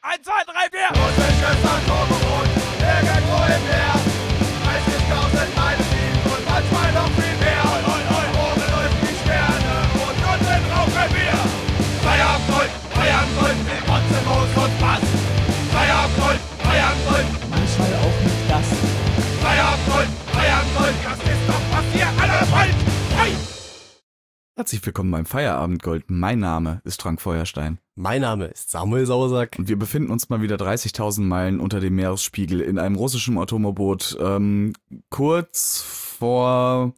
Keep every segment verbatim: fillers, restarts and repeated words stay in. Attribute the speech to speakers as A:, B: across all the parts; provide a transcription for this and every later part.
A: Eins, zwei, drei, vier!
B: Russisches Atombrot, irgendwo im Meer. dreißigtausend Meilen tief und manchmal noch viel mehr. Oben leuchten die Sterne und unten rauchen wir. Feierabend, Feierabend, mit Rotzemoos und Bass. Feierabend, Feierabend,
C: manchmal auch mit Gast.
B: Feierabend, Feierabend, das ist doch, was ihr alle wollt. Hey!
D: Herzlich willkommen beim Feierabendgold. Mein Name ist Frank Feuerstein.
E: Mein Name ist Samuel Sauersack.
D: Und wir befinden uns mal wieder dreißigtausend Meilen unter dem Meeresspiegel in einem russischen Atomboot. Ähm, kurz vor...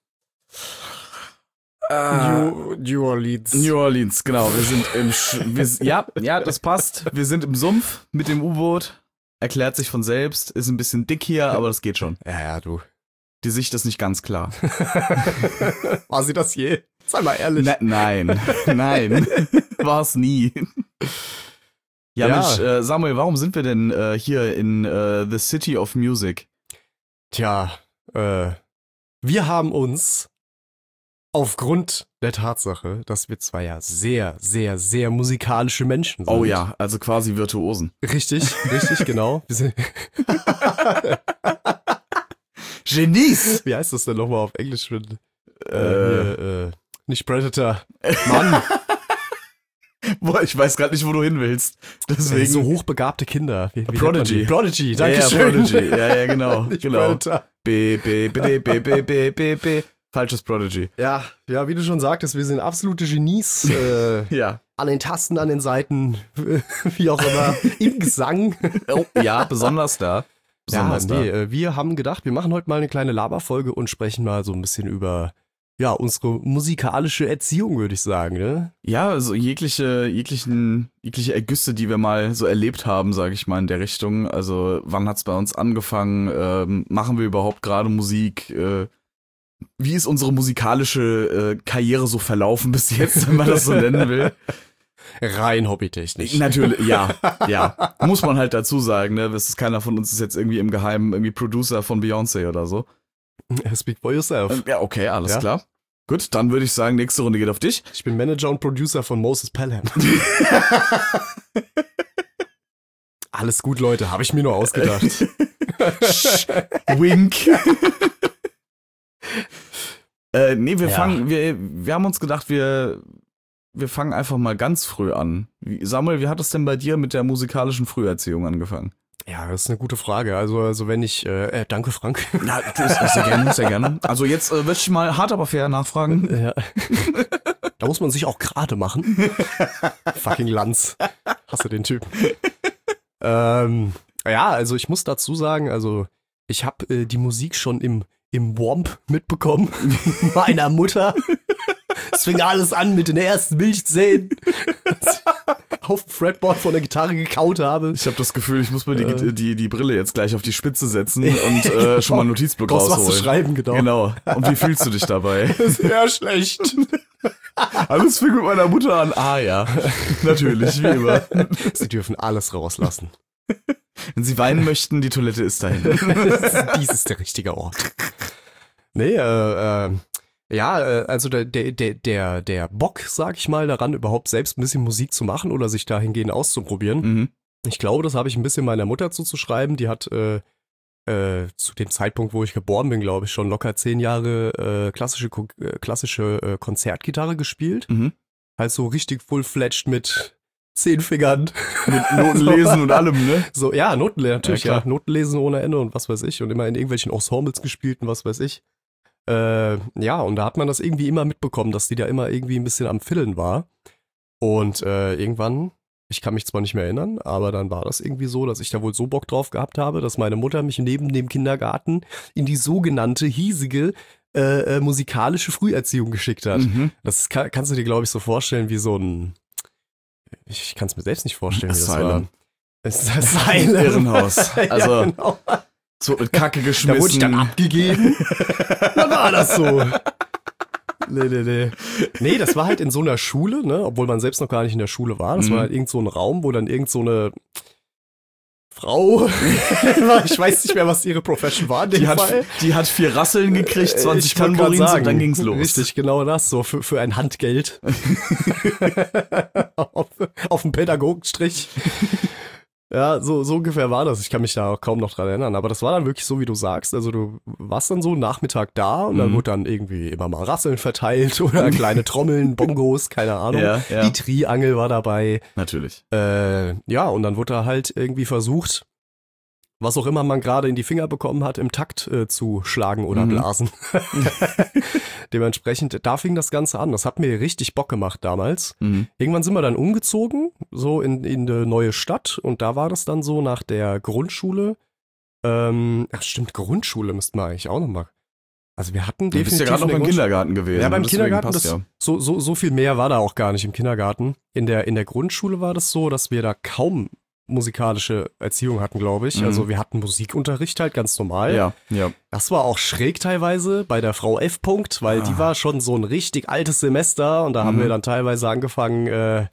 D: Äh,
E: New, New Orleans.
D: New Orleans, genau. Wir sind im... Sch wir, ja, ja, das passt. Wir sind im Sumpf mit dem U-Boot. Erklärt sich von selbst. Ist ein bisschen dick hier, aber das geht schon.
E: Ja, ja, du.
D: Die Sicht ist nicht ganz klar.
E: War sie das je? Sei mal ehrlich.
D: Ne, nein, nein, war es nie. Ja,
E: Ja.
D: Mensch, äh, Samuel, warum sind wir denn äh, hier in äh, The City of Music?
E: Tja, äh, wir haben uns aufgrund der Tatsache, dass wir zwei ja sehr, sehr, sehr musikalische Menschen sind.
D: Oh ja, also quasi Virtuosen.
E: Richtig, richtig, genau. Wir sind,
D: Genies!
E: wie heißt das denn nochmal auf Englisch? Äh,
D: Äh.
E: hier, äh, nicht Predator. Mann,
D: Boah, ich weiß gerade nicht, wo du hin willst. Deswegen
E: so hochbegabte Kinder. Wie, wie nennt man
D: Prodigy.
E: die? Prodigy,
D: ja,
E: danke
D: ja,
E: schön.
D: Prodigy. Ja, ja, genau,
E: Nicht
D: genau.
E: Predator.
D: B, B, B, B, B, B, B, B. Falsches Prodigy.
E: Ja, ja, wie du schon sagtest, wir sind absolute Genies. Äh,
D: Ja.
E: an den Tasten, an den Seiten, wie auch immer, im Gesang.
D: Oh, ja, besonders da.
E: Ja,
D: Besonders
E: nee,
D: da.
E: äh, wir haben gedacht, wir machen heute mal eine kleine Laberfolge und sprechen mal so ein bisschen über, ja, unsere musikalische Erziehung, würde ich sagen, ne?
D: Ja, also jegliche, jeglichen, jegliche Ergüsse, die wir mal so erlebt haben, sage ich mal, in der Richtung. Also wann hat's bei uns angefangen? Ähm, machen wir überhaupt gerade Musik? Äh, wie ist unsere musikalische äh, Karriere so verlaufen bis jetzt, wenn man das so nennen will?
E: Rein hobbytechnisch.
D: Natürlich, ja, ja. Muss man halt dazu sagen, ne? Es ist keiner von uns ist jetzt irgendwie im Geheimen irgendwie Producer von Beyoncé oder so.
E: Speak for yourself.
D: Ähm, Ja, okay, alles
E: Ja.
D: klar. Gut, dann würde ich sagen, nächste Runde geht auf dich.
E: Ich bin Manager und Producer von Moses Pelham. Alles gut, Leute, habe ich mir nur ausgedacht.
D: Wink. äh, nee, wir
E: Ja.
D: fangen, wir, wir haben uns gedacht, wir, wir fangen einfach mal ganz früh an. Wie, Samuel, wie hat es denn bei dir mit der musikalischen Früherziehung angefangen?
E: Ja, das ist eine gute Frage. Also, also wenn ich, äh, äh danke Frank.
D: Na, sehr gerne, sehr gerne. Also jetzt äh, würde ich mal hart aber fair nachfragen.
E: Ja. Da muss man sich auch gerade machen. Fucking Lanz. Hasse den Typen. ähm, ja, also ich muss dazu sagen, also ich habe äh, die Musik schon im, im Womp mitbekommen. Meiner Mutter. Es fing alles an mit den ersten Milchzähnen. Als ich auf dem Fretboard von der Gitarre gekaut habe.
D: Ich habe das Gefühl, ich muss mir die,
E: Äh.
D: die, die Brille jetzt gleich auf die Spitze setzen und äh, schon mal einen Notizblock
E: Brauchst was zu
D: rausholen.
E: schreiben, genau.
D: Genau. Und wie fühlst du dich dabei?
E: Sehr schlecht.
D: Alles fing mit meiner Mutter an. Ah ja, natürlich, wie immer.
E: Sie dürfen alles rauslassen.
D: Wenn Sie weinen möchten, die Toilette ist dahin.
E: Dies ist der richtige Ort. Nee, äh, äh, ja, äh, also der, der, der, der, der Bock, sag ich mal, daran, überhaupt selbst ein bisschen Musik zu machen oder sich dahingehend auszuprobieren.
D: Mhm.
E: Ich glaube, das habe ich ein bisschen meiner Mutter zuzuschreiben. Die hat äh, äh, zu dem Zeitpunkt, wo ich geboren bin, glaube ich, schon locker zehn Jahre äh, klassische, Ko- äh, klassische äh, Konzertgitarre gespielt.
D: Mhm.
E: Halt so richtig full-fledged mit zehn Fingern.
D: Mit Noten lesen und allem, ne?
E: So, ja, Noten lesen, natürlich,
D: Ja,
E: ja,
D: klar.
E: Noten lesen ohne Ende und was weiß ich. Und immer in irgendwelchen Ensembles gespielt und was weiß ich. Äh, ja, und da hat man das irgendwie immer mitbekommen, dass die da immer irgendwie ein bisschen am Fiddeln war. Und äh, irgendwann, ich kann mich zwar nicht mehr erinnern, aber dann war das irgendwie so, dass ich da wohl so Bock drauf gehabt habe, dass meine Mutter mich neben dem Kindergarten in die sogenannte hiesige äh, äh, musikalische Früherziehung geschickt hat.
D: Mhm.
E: Das kann, kannst du dir, glaube ich, so vorstellen wie so ein, ich kann es mir selbst nicht vorstellen, wie das war.
D: Asylum.
E: Es ist Asylum.
D: Irrenhaus. Also,
E: ja, genau.
D: so mit Kacke geschmissen.
E: Da wurde ich dann abgegeben. Dann war das so. Nee, nee, nee. Nee, das war halt in so einer Schule, ne, obwohl man selbst noch gar nicht in der Schule war. Das
D: Mhm.
E: war halt irgend so ein Raum, wo dann irgend so eine Frau, ich weiß nicht mehr, was ihre Profession war in dem
D: Die hat,
E: Fall.
D: die hat vier Rasseln gekriegt, zwanzig
E: Ich wollte grad
D: Tambourins
E: sagen,
D: und dann ging's los.
E: Richtig, genau das, so für, für ein Handgeld. auf, auf dem Pädagogenstrich. Ja, so, so ungefähr war das. Ich kann mich da auch kaum noch dran erinnern. Aber das war dann wirklich so, wie du sagst. Also du warst dann so Nachmittag da und dann
D: Mhm.
E: wurde dann irgendwie immer mal Rasseln verteilt oder kleine Trommeln, Bongos, keine Ahnung.
D: Ja, ja.
E: Die Triangel war dabei.
D: Natürlich.
E: Äh, ja, und dann wurde da halt irgendwie versucht, was auch immer man gerade in die Finger bekommen hat, im Takt äh, zu schlagen oder
D: Mhm.
E: blasen. Dementsprechend, da fing das Ganze an. Das hat mir richtig Bock gemacht damals.
D: Mhm.
E: Irgendwann sind wir dann umgezogen, so in, in eine neue Stadt. Und da war das dann so nach der Grundschule. Ähm, ach stimmt, Grundschule müssten wir eigentlich auch noch mal. Also wir hatten
D: Du
E: definitiv
D: bist ja gerade noch
E: in der
D: beim
E: Grundschule-
D: Kindergarten gewesen.
E: Ja, beim
D: deswegen
E: Kindergarten,
D: passt
E: das,
D: ja.
E: so, so, so viel mehr war da auch gar nicht im Kindergarten. In der, in der Grundschule war das so, dass wir da kaum musikalische Erziehung hatten, glaube ich.
D: Mhm.
E: Also wir hatten Musikunterricht halt ganz normal.
D: Ja, ja.
E: Das war auch schräg teilweise bei der Frau F. Punkt, weil die
D: Ah.
E: war schon so ein richtig altes Semester und da haben
D: Mhm.
E: wir dann teilweise angefangen, äh,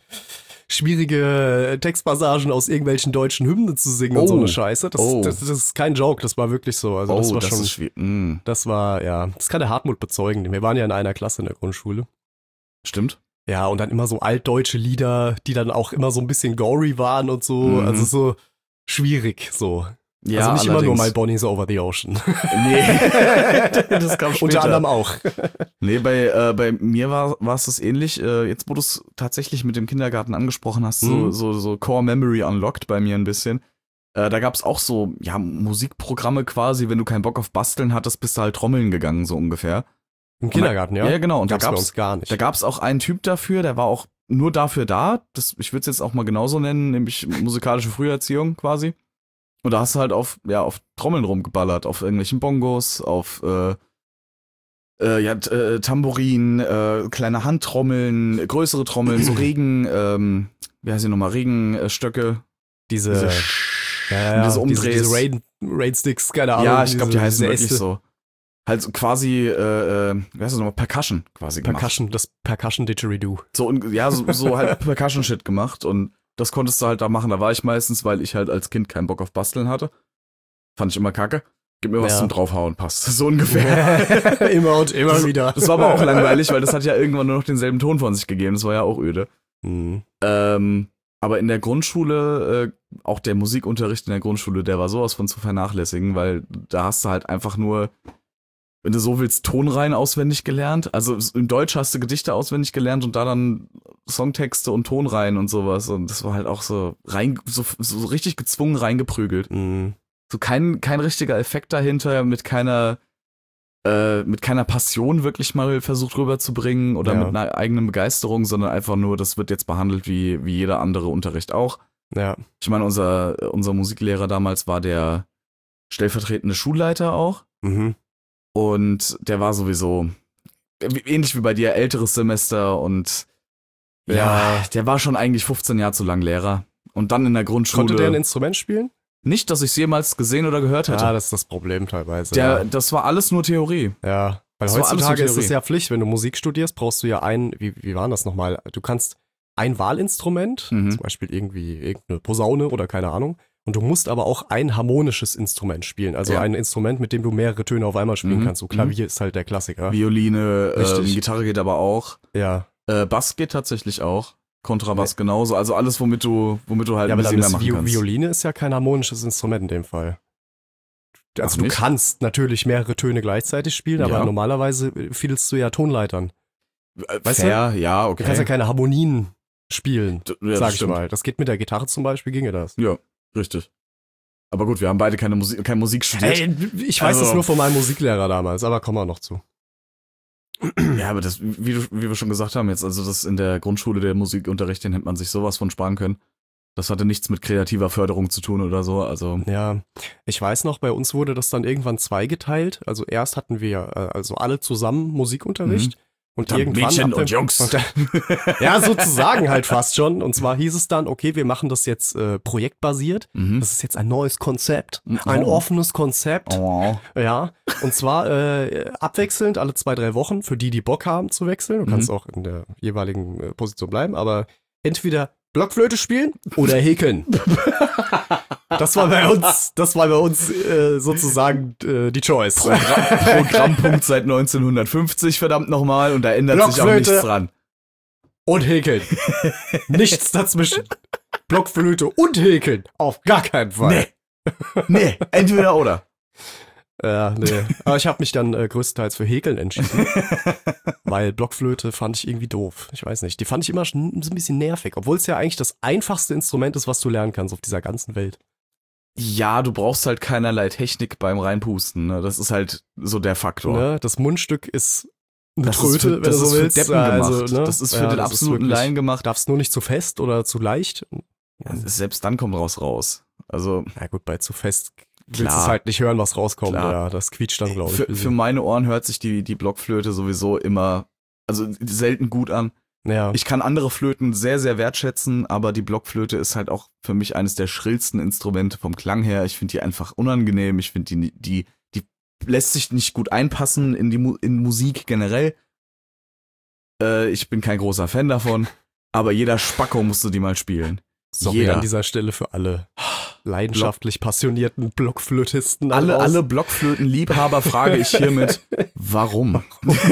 E: schwierige Textpassagen aus irgendwelchen deutschen Hymnen zu singen und so
D: Oh.
E: eine Scheiße. Das,
D: Oh.
E: das, das ist kein Joke, das war wirklich so. Also
D: Oh,
E: das war
D: das
E: schon,
D: ist schwierig. Mhm.
E: das war, ja, das kann der Hartmut bezeugen. Wir waren ja in einer Klasse in der Grundschule.
D: Stimmt.
E: Ja, und dann immer so altdeutsche Lieder, die dann auch immer so ein bisschen gory waren und so.
D: Mhm.
E: Also so schwierig so.
D: Ja,
E: also nicht immer nur My
D: allerdings.
E: Bonnie's Over the Ocean.
D: Nee, das kam später.
E: Unter anderem auch.
D: Nee, bei, äh, bei mir war war es das ähnlich. Äh, jetzt, wo du es tatsächlich mit dem Kindergarten angesprochen hast, so,
E: Mhm.
D: so, so Core Memory unlocked bei mir ein bisschen. Äh, da gab es auch so, ja, Musikprogramme quasi. Wenn du keinen Bock auf Basteln hattest, bist du halt trommeln gegangen, so ungefähr.
E: Im Kindergarten, ja?
D: Ja, genau. Und
E: Gab's
D: da
E: bei
D: gab's
E: uns gar nicht.
D: Da gab es auch einen Typ dafür, der war auch nur dafür da. Das, ich würde es jetzt auch mal genauso nennen, nämlich musikalische Früherziehung quasi. Und da hast du halt auf, ja, auf Trommeln rumgeballert, auf irgendwelchen Bongos, auf äh, äh, ja, t- äh, Tambourin, äh, kleine Handtrommeln, größere Trommeln, so Regen, ähm, wie heißt die nochmal, Regenstöcke.
E: diese,
D: Diese,
E: ja, ja,
D: diese
E: diese,
D: Umdrehs.
E: diese Rain, Rain-Sticks, keine Ahnung.
D: Ja, ich glaube, die
E: diese-
D: heißen
E: diese
D: wirklich
E: Äste.
D: so. Halt so quasi, äh, äh, wie heißt das nochmal, Percussion quasi gemacht.
E: Percussion, das Percussion Didgeridoo.
D: So, und, ja, so, so halt Percussion-Shit gemacht und das konntest du halt da machen. Da war ich meistens, weil ich halt als Kind keinen Bock auf Basteln hatte. Fand ich immer kacke. Gib mir was
E: Ja.
D: zum Draufhauen, passt. So ungefähr.
E: immer und immer
D: Das-
E: wieder.
D: Das war aber auch langweilig, weil das hat ja irgendwann nur noch denselben Ton von sich gegeben. Das war ja auch öde.
E: Mhm.
D: Ähm, aber in der Grundschule, äh, auch der Musikunterricht in der Grundschule, der war sowas von zu vernachlässigen, weil da hast du halt einfach nur, wenn du so willst, Tonreihen auswendig gelernt. Also im Deutsch hast du Gedichte auswendig gelernt und da dann Songtexte und Tonreihen und sowas. Und das war halt auch so rein, so, so richtig gezwungen reingeprügelt.
E: Mhm.
D: So kein, kein richtiger Effekt dahinter, mit keiner, äh, mit keiner Passion wirklich mal versucht rüberzubringen oder
E: Ja.
D: mit einer eigenen Begeisterung, sondern einfach nur, das wird jetzt behandelt wie, wie jeder andere Unterricht auch.
E: Ja.
D: Ich meine, unser, unser Musiklehrer damals war der stellvertretende Schulleiter auch.
E: Mhm.
D: Und der war sowieso ähnlich wie bei dir, älteres Semester und ja,
E: Ja.
D: der war schon eigentlich fünfzehn Jahre zu lang Lehrer. Und dann in der Grundschule.
E: Konnte der ein Instrument spielen?
D: Nicht, dass ich es jemals gesehen oder gehört hätte.
E: Ja, das ist das Problem teilweise.
D: der,
E: ja.
D: Das war alles nur Theorie.
E: Ja, weil
D: Das war alles
E: heutzutage
D: nur
E: ist es
D: Theorie.
E: ja Pflicht, wenn du Musik studierst, brauchst du ja ein, wie, wie war das nochmal? Du kannst ein Wahlinstrument,
D: Mhm.
E: zum Beispiel irgendwie irgendeine Posaune oder keine Ahnung, und du musst aber auch ein harmonisches Instrument spielen, also
D: Ja.
E: ein Instrument, mit dem du mehrere Töne auf einmal spielen
D: Mhm.
E: kannst. So Klavier ist halt der Klassiker.
D: Violine, ähm,
E: Richtig.
D: Gitarre geht aber auch.
E: Ja,
D: Äh, Bass geht tatsächlich auch. Kontrabass genauso. Also alles, womit du, womit du halt
E: ja
D: ein
E: aber dann
D: bisschen mehr
E: ist
D: machen
E: Vi
D: kannst.
E: Violine ist ja kein harmonisches Instrument in dem Fall. Also
D: Ach,
E: du
D: nicht?
E: kannst natürlich mehrere Töne gleichzeitig spielen,
D: Ja.
E: aber normalerweise fiedelst du ja Tonleitern.
D: Äh,
E: weißt
D: Fair, ja, okay.
E: Du kannst ja keine Harmonien spielen.
D: D- ja, das
E: sag ich
D: stimmt.
E: mal. Das geht mit der Gitarre zum Beispiel, ginge das.
D: Ja, richtig. Aber gut, wir haben beide keine Musik, keine Musik studiert.
E: Ey, ich weiß
D: Also-
E: das nur von meinem Musiklehrer damals, aber kommen wir noch zu.
D: Ja, aber das, wie, du, wie wir schon gesagt haben jetzt, also das in der Grundschule, der Musikunterricht, den hätte man sich sowas von sparen können. Das hatte nichts mit kreativer Förderung zu tun oder so, also.
E: Ja, ich weiß noch, bei uns wurde das dann irgendwann zweigeteilt. Also erst hatten wir äh, also alle zusammen Musikunterricht. Und
D: Dann
E: irgendwann
D: Mädchen
E: ab
D: und
E: dem-
D: Jungs.
E: Und dann, ja, sozusagen halt fast schon. Und zwar hieß es dann, okay, wir machen das jetzt äh, projektbasiert.
D: Mhm.
E: Das ist jetzt ein neues Konzept, ein
D: Oh.
E: offenes Konzept.
D: Oh.
E: Ja, und zwar äh, abwechselnd alle zwei, drei Wochen für die, die Bock haben zu wechseln. Du kannst
D: Mhm.
E: auch in der jeweiligen äh, Position bleiben, aber entweder Blockflöte spielen oder häkeln. Das war bei uns, das war bei uns äh, sozusagen äh, die Choice.
D: Programmpunkt seit neunzehnhundertfünfzig, verdammt nochmal, und da ändert sich auch
E: Blockflöte.
D: nichts dran.
E: Und häkeln. Nichts dazwischen. Blockflöte und Häkeln. Auf gar keinen Fall.
D: Nee. Nee, entweder oder.
E: Ja, nee. Aber ich habe mich dann äh, größtenteils für Häkeln entschieden. Weil Blockflöte fand ich irgendwie doof. Ich weiß nicht. Die fand ich immer schon ein bisschen nervig. Obwohl es ja eigentlich das einfachste Instrument ist, was du lernen kannst auf dieser ganzen Welt.
D: Ja, du brauchst halt keinerlei Technik beim Reinpusten. Ne? Das ist halt so der Faktor.
E: Ne? Das Mundstück ist eine
D: Das
E: Tröte,
D: ist für,
E: wenn
D: das
E: du
D: ist
E: so
D: für
E: willst.
D: Deppen
E: Also,
D: gemacht.
E: ne?
D: Das ist für
E: Ja,
D: den
E: das ist
D: absoluten
E: wirklich-
D: Laien gemacht.
E: Darfst nur nicht zu fest oder zu leicht.
D: Ja, selbst dann kommt raus raus. Also
E: Na gut, bei zu fest willst
D: Klar.
E: du es halt nicht hören, was rauskommt.
D: Klar.
E: Ja, das quietscht dann, glaube ich.
D: für, für meine Ohren hört sich die, die Blockflöte sowieso immer, also selten gut an.
E: ja.
D: Ich kann andere Flöten sehr, sehr wertschätzen, aber die Blockflöte ist halt auch für mich eines der schrillsten Instrumente vom Klang her. Ich finde die einfach unangenehm. Ich finde die, die, die lässt sich nicht gut einpassen in die Mu- in Musik generell. Äh, ich bin kein großer Fan davon, aber jeder Spacko musste die mal spielen.
E: Sorry
D: jeder.
E: an dieser Stelle für alle leidenschaftlich passionierten Blockflötisten. da
D: Alle,
E: draußen.
D: alle Blockflötenliebhaber frage ich hiermit, warum?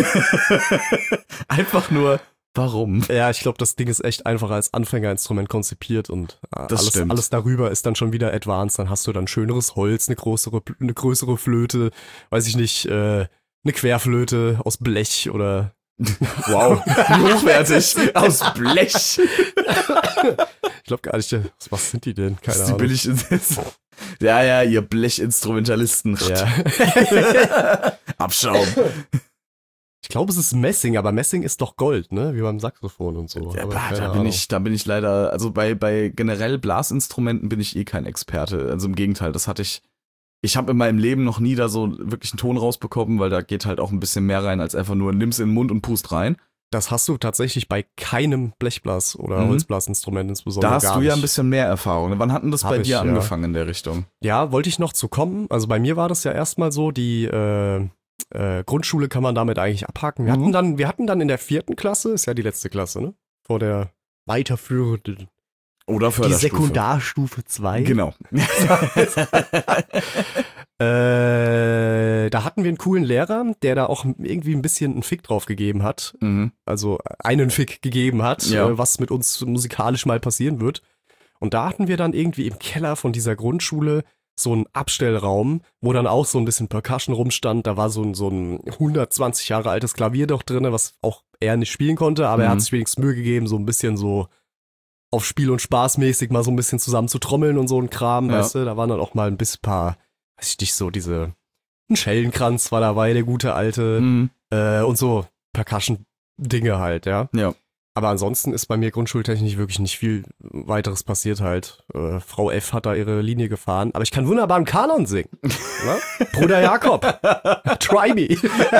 D: Einfach nur, warum?
E: Ja, ich glaube, das Ding ist echt einfach als Anfängerinstrument konzipiert und äh,
D: Das
E: alles,
D: stimmt.
E: alles darüber ist dann schon wieder advanced. Dann hast du dann schöneres Holz, eine größere, eine größere Flöte, weiß ich nicht, äh, eine Querflöte aus Blech oder
D: Wow, wie hochwertig, aus Blech.
E: ich glaube gar nicht, was, was sind die denn?
D: Das
E: Keine
D: ist die
E: Ahnung.
D: billig. Ja, ja, ihr Blechinstrumentalisten.
E: Ja.
D: Abschaum.
E: Ich glaube, es ist Messing, aber Messing ist doch Gold, ne? Wie beim Saxophon und so.
D: Ja,
E: Aber
D: da,
E: keine
D: da
E: Ahnung.
D: bin ich, da bin ich leider, also bei, bei generell Blasinstrumenten bin ich eh kein Experte. Also im Gegenteil, das hatte ich, ich habe in meinem Leben noch nie da so wirklich einen Ton rausbekommen, weil da geht halt auch ein bisschen mehr rein als einfach nur nimm's in den Mund und pust rein.
E: Das hast du tatsächlich bei keinem Blechblas- oder
D: Mhm.
E: Holzblasinstrument insbesondere
D: Da hast
E: gar
D: du ja ein
E: nicht.
D: bisschen mehr Erfahrung. Wann hat denn das
E: Hab
D: bei
E: ich,
D: dir
E: ja.
D: angefangen in der Richtung?
E: Ja, wollte ich noch zu kommen. Also bei mir war das ja erstmal so, die äh, äh, Grundschule kann man damit eigentlich abhaken. Wir
D: Mhm.
E: hatten dann, wir hatten dann in der vierten Klasse, ist ja die letzte Klasse, ne? Vor der weiterführenden,
D: Oder
E: die
D: Förderstufe.
E: Sekundarstufe zwei.
D: Genau.
E: Äh, da hatten wir einen coolen Lehrer, der da auch irgendwie ein bisschen einen Fick drauf gegeben hat.
D: Mhm.
E: Also einen Fick gegeben hat,
D: Ja.
E: äh, was mit uns musikalisch mal passieren wird. Und da hatten wir dann irgendwie im Keller von dieser Grundschule so einen Abstellraum, wo dann auch so ein bisschen Percussion rumstand. Da war so ein, so ein hundertzwanzig Jahre altes Klavier doch drin, was auch er nicht spielen konnte, aber er
D: Mhm.
E: hat sich wenigstens Mühe gegeben, so ein bisschen so auf Spiel und Spaß mäßig mal so ein bisschen zusammen zu trommeln und so ein Kram,
D: Ja.
E: weißt du. Da waren dann auch mal ein bisschen paar, weiß ich nicht, so diese, ein Schellenkranz war dabei, der gute alte,
D: Mhm.
E: äh, und so Percussion-Dinge halt, ja.
D: Ja.
E: Aber ansonsten ist bei mir grundschultechnisch wirklich nicht viel weiteres passiert halt. Äh, Frau F. hat da ihre Linie gefahren. Aber ich kann wunderbar einen Kanon singen. Ne? Bruder Jakob. Try me.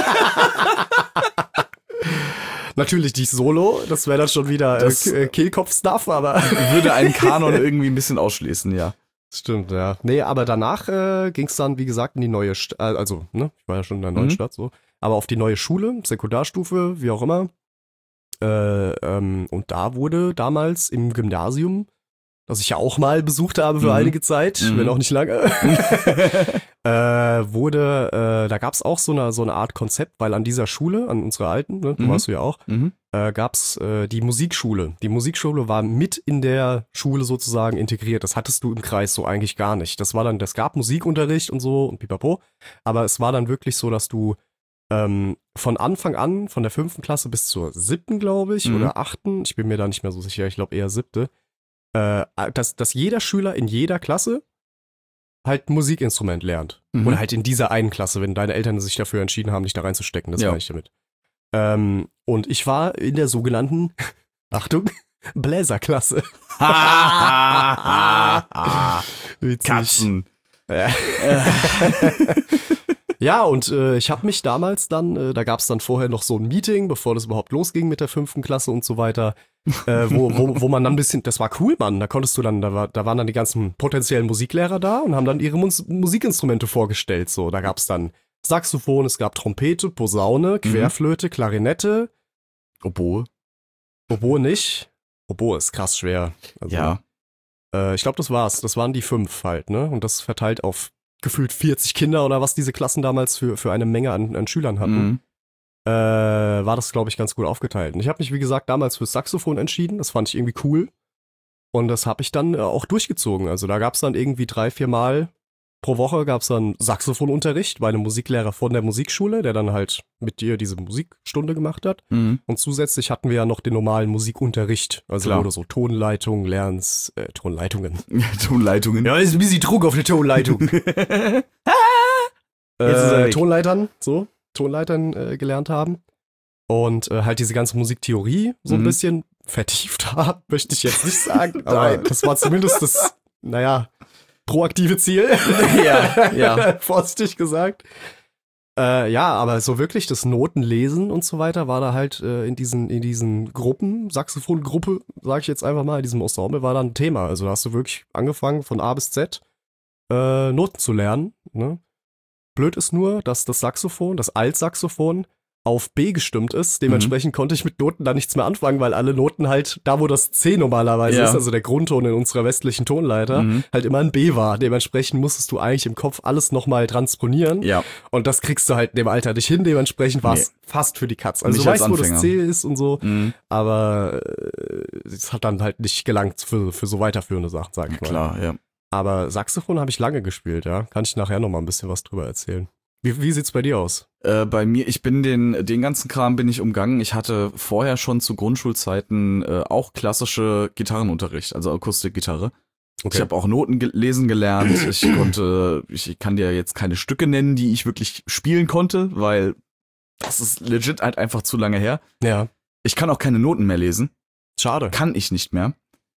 E: Natürlich nicht solo. Das wäre dann schon wieder äh,
D: Das-
E: K- äh, Kehlkopf-Stuff, aber...
D: Würde einen Kanon irgendwie ein bisschen ausschließen, ja.
E: Stimmt, ja. Nee, aber danach äh, ging es dann, wie gesagt, in die neue Stadt. Äh, also, ne? Ich war ja schon in der neuen
D: Mhm.
E: Stadt, so. Aber auf die neue Schule, Sekundarstufe, wie auch immer. Äh, ähm, und da wurde damals im Gymnasium, das ich ja auch mal besucht habe für
D: Mhm.
E: einige Zeit,
D: Mhm.
E: wenn auch nicht lange, äh, wurde, äh, da gab es auch so eine, so eine Art Konzept, weil an dieser Schule, an unserer alten, ne, du
D: Mhm.
E: warst du ja auch,
D: Mhm.
E: äh, gab es äh, die Musikschule. Die Musikschule war mit in der Schule sozusagen integriert. Das hattest du im Kreis so eigentlich gar nicht. Das war dann, das gab Musikunterricht und so und pipapo, aber es war dann wirklich so, dass du ähm, von Anfang an, von der fünften Klasse bis zur siebten, glaube ich,
D: Mhm.
E: oder achten, ich bin mir da nicht mehr so sicher, ich glaube eher siebte, äh, dass, dass jeder Schüler in jeder Klasse halt ein Musikinstrument lernt.
D: Mhm.
E: Oder halt in dieser einen Klasse, wenn deine Eltern sich dafür entschieden haben, dich da reinzustecken. Das
D: Ja.
E: meine ich damit. Ähm, und ich war in der sogenannten, Achtung, Bläserklasse. Witzig.
D: Katzen.
E: Ja. Ja, und äh, ich habe mich damals dann, äh, da gab es dann vorher noch so ein Meeting, bevor das überhaupt losging mit der fünften Klasse und so weiter, äh, wo, wo, wo man dann ein bisschen, das war cool, Mann, da konntest du dann, da, war, da waren dann die ganzen potenziellen Musiklehrer da und haben dann ihre Mus Musikinstrumente vorgestellt, so, da gab es dann Saxophon, es gab Trompete, Posaune, Querflöte, Klarinette,
D: Oboe.
E: Oboe nicht, Oboe ist krass schwer. Also,
D: Ja.
E: Äh, ich glaube, das war's, das waren die fünf halt, ne, und das verteilt auf gefühlt vierzig Kinder oder was diese Klassen damals für, für eine Menge an, an Schülern hatten,
D: Mhm.
E: äh, war das, glaube ich, ganz gut aufgeteilt. Und ich habe mich, wie gesagt, damals fürs Saxophon entschieden. Das fand ich irgendwie cool. Und das habe ich dann äh, auch durchgezogen. Also da gab es dann irgendwie drei, vier Mal pro Woche gab es dann Saxophonunterricht bei einem Musiklehrer von der Musikschule, der dann halt mit dir diese Musikstunde gemacht hat.
D: Mhm.
E: Und zusätzlich hatten wir ja noch den normalen Musikunterricht. Also
D: Klar.
E: wo du so Tonleitungen lernst, äh, Tonleitungen.
D: Tonleitungen.
E: Ja, ist ein bisschen Druck auf der Tonleitung.
D: Jetzt ist er
E: äh,
D: weg.
E: Tonleitern, so, Tonleitern äh, gelernt haben. Und äh, halt diese ganze Musiktheorie so ein
D: Mhm.
E: bisschen vertieft haben, möchte ich jetzt nicht sagen. aber
D: Nein.
E: das war zumindest das, naja, proaktive Ziel.
D: Ja, ja.
E: Vorsichtig gesagt. Äh, ja, aber so wirklich das Notenlesen und so weiter war da halt äh, in diesen in diesen Gruppen, Saxophongruppe, sag ich jetzt einfach mal, in diesem Ensemble war da ein Thema. Also da hast du wirklich angefangen von A bis Z äh, Noten zu lernen. Ne? Blöd ist nur, dass das Saxophon, das Altsaxophon, auf B gestimmt ist. Dementsprechend konnte ich mit Noten da nichts mehr anfangen, weil alle Noten halt, da wo das C normalerweise
D: Ja.
E: ist, also der Grundton in unserer westlichen Tonleiter,
D: Mhm.
E: halt immer ein B war. Dementsprechend musstest du eigentlich im Kopf alles nochmal transponieren.
D: Ja.
E: Und das kriegst du halt in dem Alter nicht hin. Dementsprechend war es
D: Nee.
E: fast für die Katz. Also
D: Nicht
E: du
D: als
E: weißt, wo das
D: Anfänger.
E: C ist und so,
D: Mhm.
E: aber äh, es hat dann halt nicht gelangt für, für so weiterführende Sachen, sag ich mal.
D: Klar, ja.
E: Aber Saxophon habe ich lange gespielt, ja. Kann ich nachher nochmal ein bisschen was drüber erzählen. Wie, wie sieht's bei dir aus?
D: Äh, bei mir, ich bin den, den ganzen Kram bin ich umgangen. Ich hatte vorher schon zu Grundschulzeiten äh, auch klassische Gitarrenunterricht, also Akustikgitarre. Ich habe auch Noten ge- lesen gelernt. Ich konnte, ich kann dir jetzt keine Stücke nennen, die ich wirklich spielen konnte, weil das ist legit halt einfach zu lange her.
E: Ja.
D: Ich kann auch keine Noten mehr lesen.
E: Schade.
D: Kann ich nicht mehr.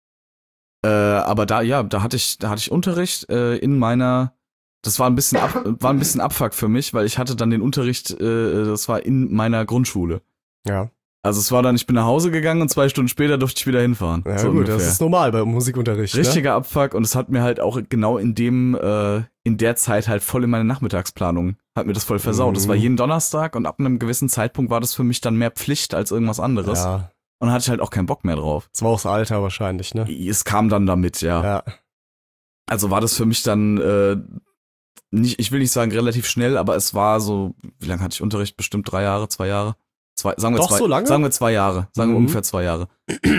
D: Äh, aber da, ja, da hatte ich, da hatte ich Unterricht äh, in meiner. Das war ein bisschen ab, war ein bisschen Abfuck für mich, weil ich hatte dann den Unterricht, äh, das war in meiner Grundschule.
E: Ja.
D: Also es war dann, ich bin nach Hause gegangen und zwei Stunden später durfte ich wieder hinfahren.
E: Ja
D: so
E: gut,
D: ungefähr.
E: das ist normal bei Musikunterricht.
D: Richtiger Abfuck und es hat mir halt auch genau in dem, äh, in der Zeit halt voll in meine Nachmittagsplanung, hat mir das voll versaut. Das war
E: Mhm.
D: jeden Donnerstag und ab einem gewissen Zeitpunkt war das für mich dann mehr Pflicht als irgendwas
E: Ne?
D: anderes.
E: Ja.
D: Und da hatte ich halt auch keinen Bock mehr drauf.
E: Das war auch das Alter wahrscheinlich, ne?
D: Es kam dann damit, ja.
E: Ja.
D: Also war das für mich dann, äh, nicht, ich will nicht sagen relativ schnell, aber es war so, wie lange hatte ich Unterricht? Bestimmt drei Jahre, zwei Jahre? Zwei, sagen wir
E: Doch,
D: zwei,
E: so lange?
D: Sagen wir zwei Jahre. Sagen wir
E: Mhm.
D: ungefähr zwei Jahre.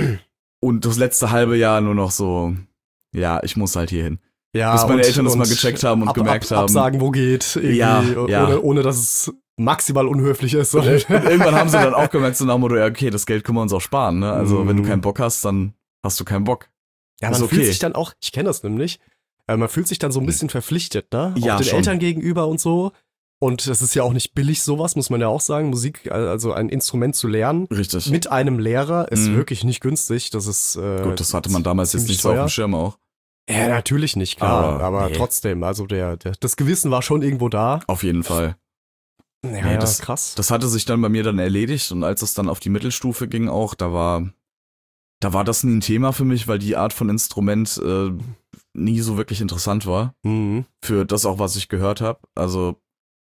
D: Und das letzte halbe Jahr nur noch so, ja, ich muss halt hier hin.
E: Ja,
D: Bis meine
E: und-
D: Eltern das mal
E: und
D: gecheckt haben und
E: ab,
D: gemerkt
E: ab,
D: haben.
E: Absagen, wo geht, irgendwie,
D: Ja, ja.
E: Ohne, ohne dass es maximal unhöflich ist.
D: Und irgendwann haben sie dann auch gemerkt, so nach dem Motto, ja, okay, das Geld können wir uns auch sparen, ne? Also,
E: Mhm.
D: wenn du keinen Bock hast, dann hast du keinen Bock.
E: Ja,
D: Ist
E: man
D: okay.
E: fühlt sich dann auch, ich kenne das nämlich, äh, man fühlt sich dann so ein bisschen verpflichtet, ne?
D: Ja,
E: auch den
D: schon.
E: Eltern gegenüber und so. Und das ist ja auch nicht billig sowas, muss man ja auch sagen. Musik, also ein Instrument zu lernen
D: Richtig.
E: mit einem Lehrer ist
D: Mhm.
E: wirklich nicht günstig. Das ist äh,
D: Gut, das hatte man damals jetzt
E: ziemlich
D: nicht so auf
E: teuer.
D: dem Schirm auch.
E: Ja, natürlich nicht, klar.
D: Aber,
E: Aber
D: nee.
E: trotzdem, also der, der, das Gewissen war schon irgendwo da.
D: Auf jeden Fall.
E: Ja,
D: Nee, das-
E: krass.
D: Das hatte sich dann bei mir dann erledigt und als es dann auf die Mittelstufe ging auch, da war, da war das nie ein Thema für mich, weil die Art von Instrument äh, nie so wirklich interessant war.
E: Mhm.
D: Für das auch, was ich gehört habe. Also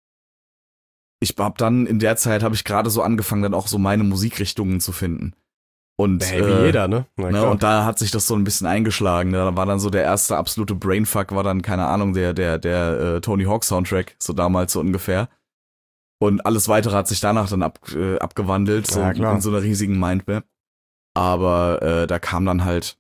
D: ich hab dann in der Zeit habe ich gerade so angefangen, dann auch so meine Musikrichtungen zu finden. Und
E: Hey, wie
D: äh,
E: jeder, ne? Na
D: Ne,
E: klar.
D: und da hat sich das so ein bisschen eingeschlagen. Ne? Da war dann so der erste absolute Brainfuck, war dann, keine Ahnung, der, der, der äh, Tony Hawk Soundtrack, so damals so ungefähr. Und alles weitere hat sich danach dann ab, äh, abgewandelt, so
E: Ja, klar.
D: in so einer riesigen Mindmap. Aber äh, da kam dann halt,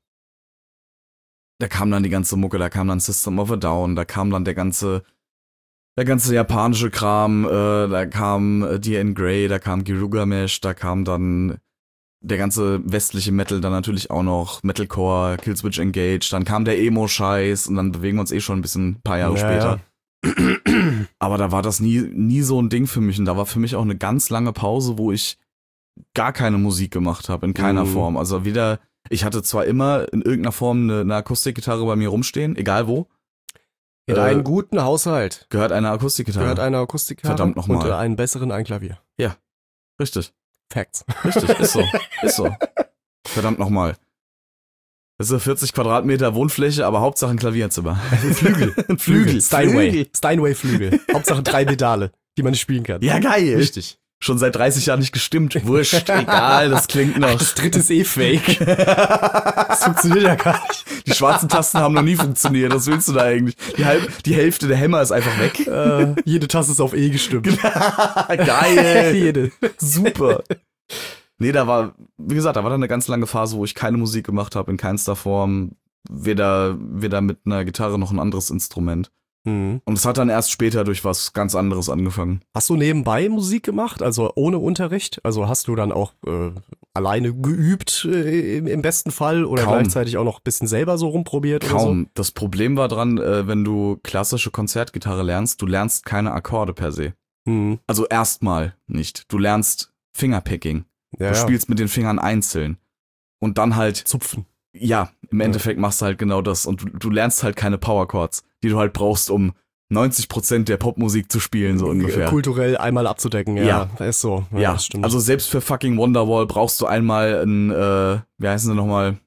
D: da kam dann die ganze Mucke, da kam dann System of a Down, da kam dann der ganze, der ganze japanische Kram, äh, da kam äh, D N Grey, da kam Gilgamesh, da kam dann der ganze westliche Metal dann natürlich auch noch, Metalcore, Killswitch Engage, dann kam der Emo-Scheiß und dann bewegen wir uns eh schon ein bisschen ein paar Jahre
E: Ja,
D: später. Aber da war das nie, nie so ein Ding für mich und da war für mich auch eine ganz lange Pause, wo ich gar keine Musik gemacht habe, in keiner
E: Mhm.
D: Form. Also wieder, ich hatte zwar immer in irgendeiner Form eine, eine Akustikgitarre bei mir rumstehen, egal wo,
E: In
D: äh,
E: einen guten Haushalt
D: gehört eine Akustikgitarre.
E: gehört eine Akustikgitarre
D: Verdammt noch mal.
E: und äh, einen besseren ein Klavier.
D: Richtig.
E: Facts.
D: Richtig, ist so. Ist so. Verdammt nochmal. Das ist eine vierzig Quadratmeter Wohnfläche, aber Hauptsache ein Klavierzimmer.
E: Flügel.
D: Ein Flügel.
E: Steinway.
D: Flügel.
E: Steinway-Flügel. Hauptsache drei Pedale, die man nicht spielen kann.
D: Ja, geil.
E: Richtig.
D: Schon seit dreißig Jahren nicht gestimmt. Wurscht, egal, das klingt noch.
E: Das dritte ist eh fake. Das funktioniert ja gar nicht.
D: Die schwarzen Tasten haben noch nie funktioniert. Was willst du da eigentlich? Die, halb, die Hälfte der Hämmer ist einfach weg.
E: Äh, jede Tasse ist auf E gestimmt.
D: Geil.
E: Jede.
D: Super. Nee, da war, wie gesagt, da war dann eine ganz lange Phase, wo ich keine Musik gemacht habe, in keinster Form. Weder, weder mit einer Gitarre noch ein anderes Instrument.
E: Mhm.
D: Und es hat dann erst später durch was ganz anderes angefangen.
E: Hast du nebenbei Musik gemacht, also ohne Unterricht? Also hast du dann auch äh, alleine geübt äh, im, im besten Fall oder
D: Kaum.
E: gleichzeitig auch noch ein bisschen selber so rumprobiert oder so?
D: Kaum. Das Problem war dran, äh, wenn du klassische Konzertgitarre lernst, du lernst keine Akkorde per se.
E: Mhm.
D: Also erstmal nicht. Du lernst Fingerpicking.
E: Ja,
D: Du
E: ja.
D: spielst mit den Fingern einzeln. Und dann halt,
E: Zupfen.
D: ja, im Endeffekt machst du halt genau das. Und du, du lernst halt keine Powerchords, die du halt brauchst, um neunzig Prozent der Popmusik zu spielen, so ungefähr.
E: Kulturell einmal abzudecken, ja.
D: Ja.
E: Ist so. Ja,
D: Ja,
E: das stimmt.
D: also selbst für fucking Wonderwall brauchst du einmal ein, äh, wie heißen sie nochmal?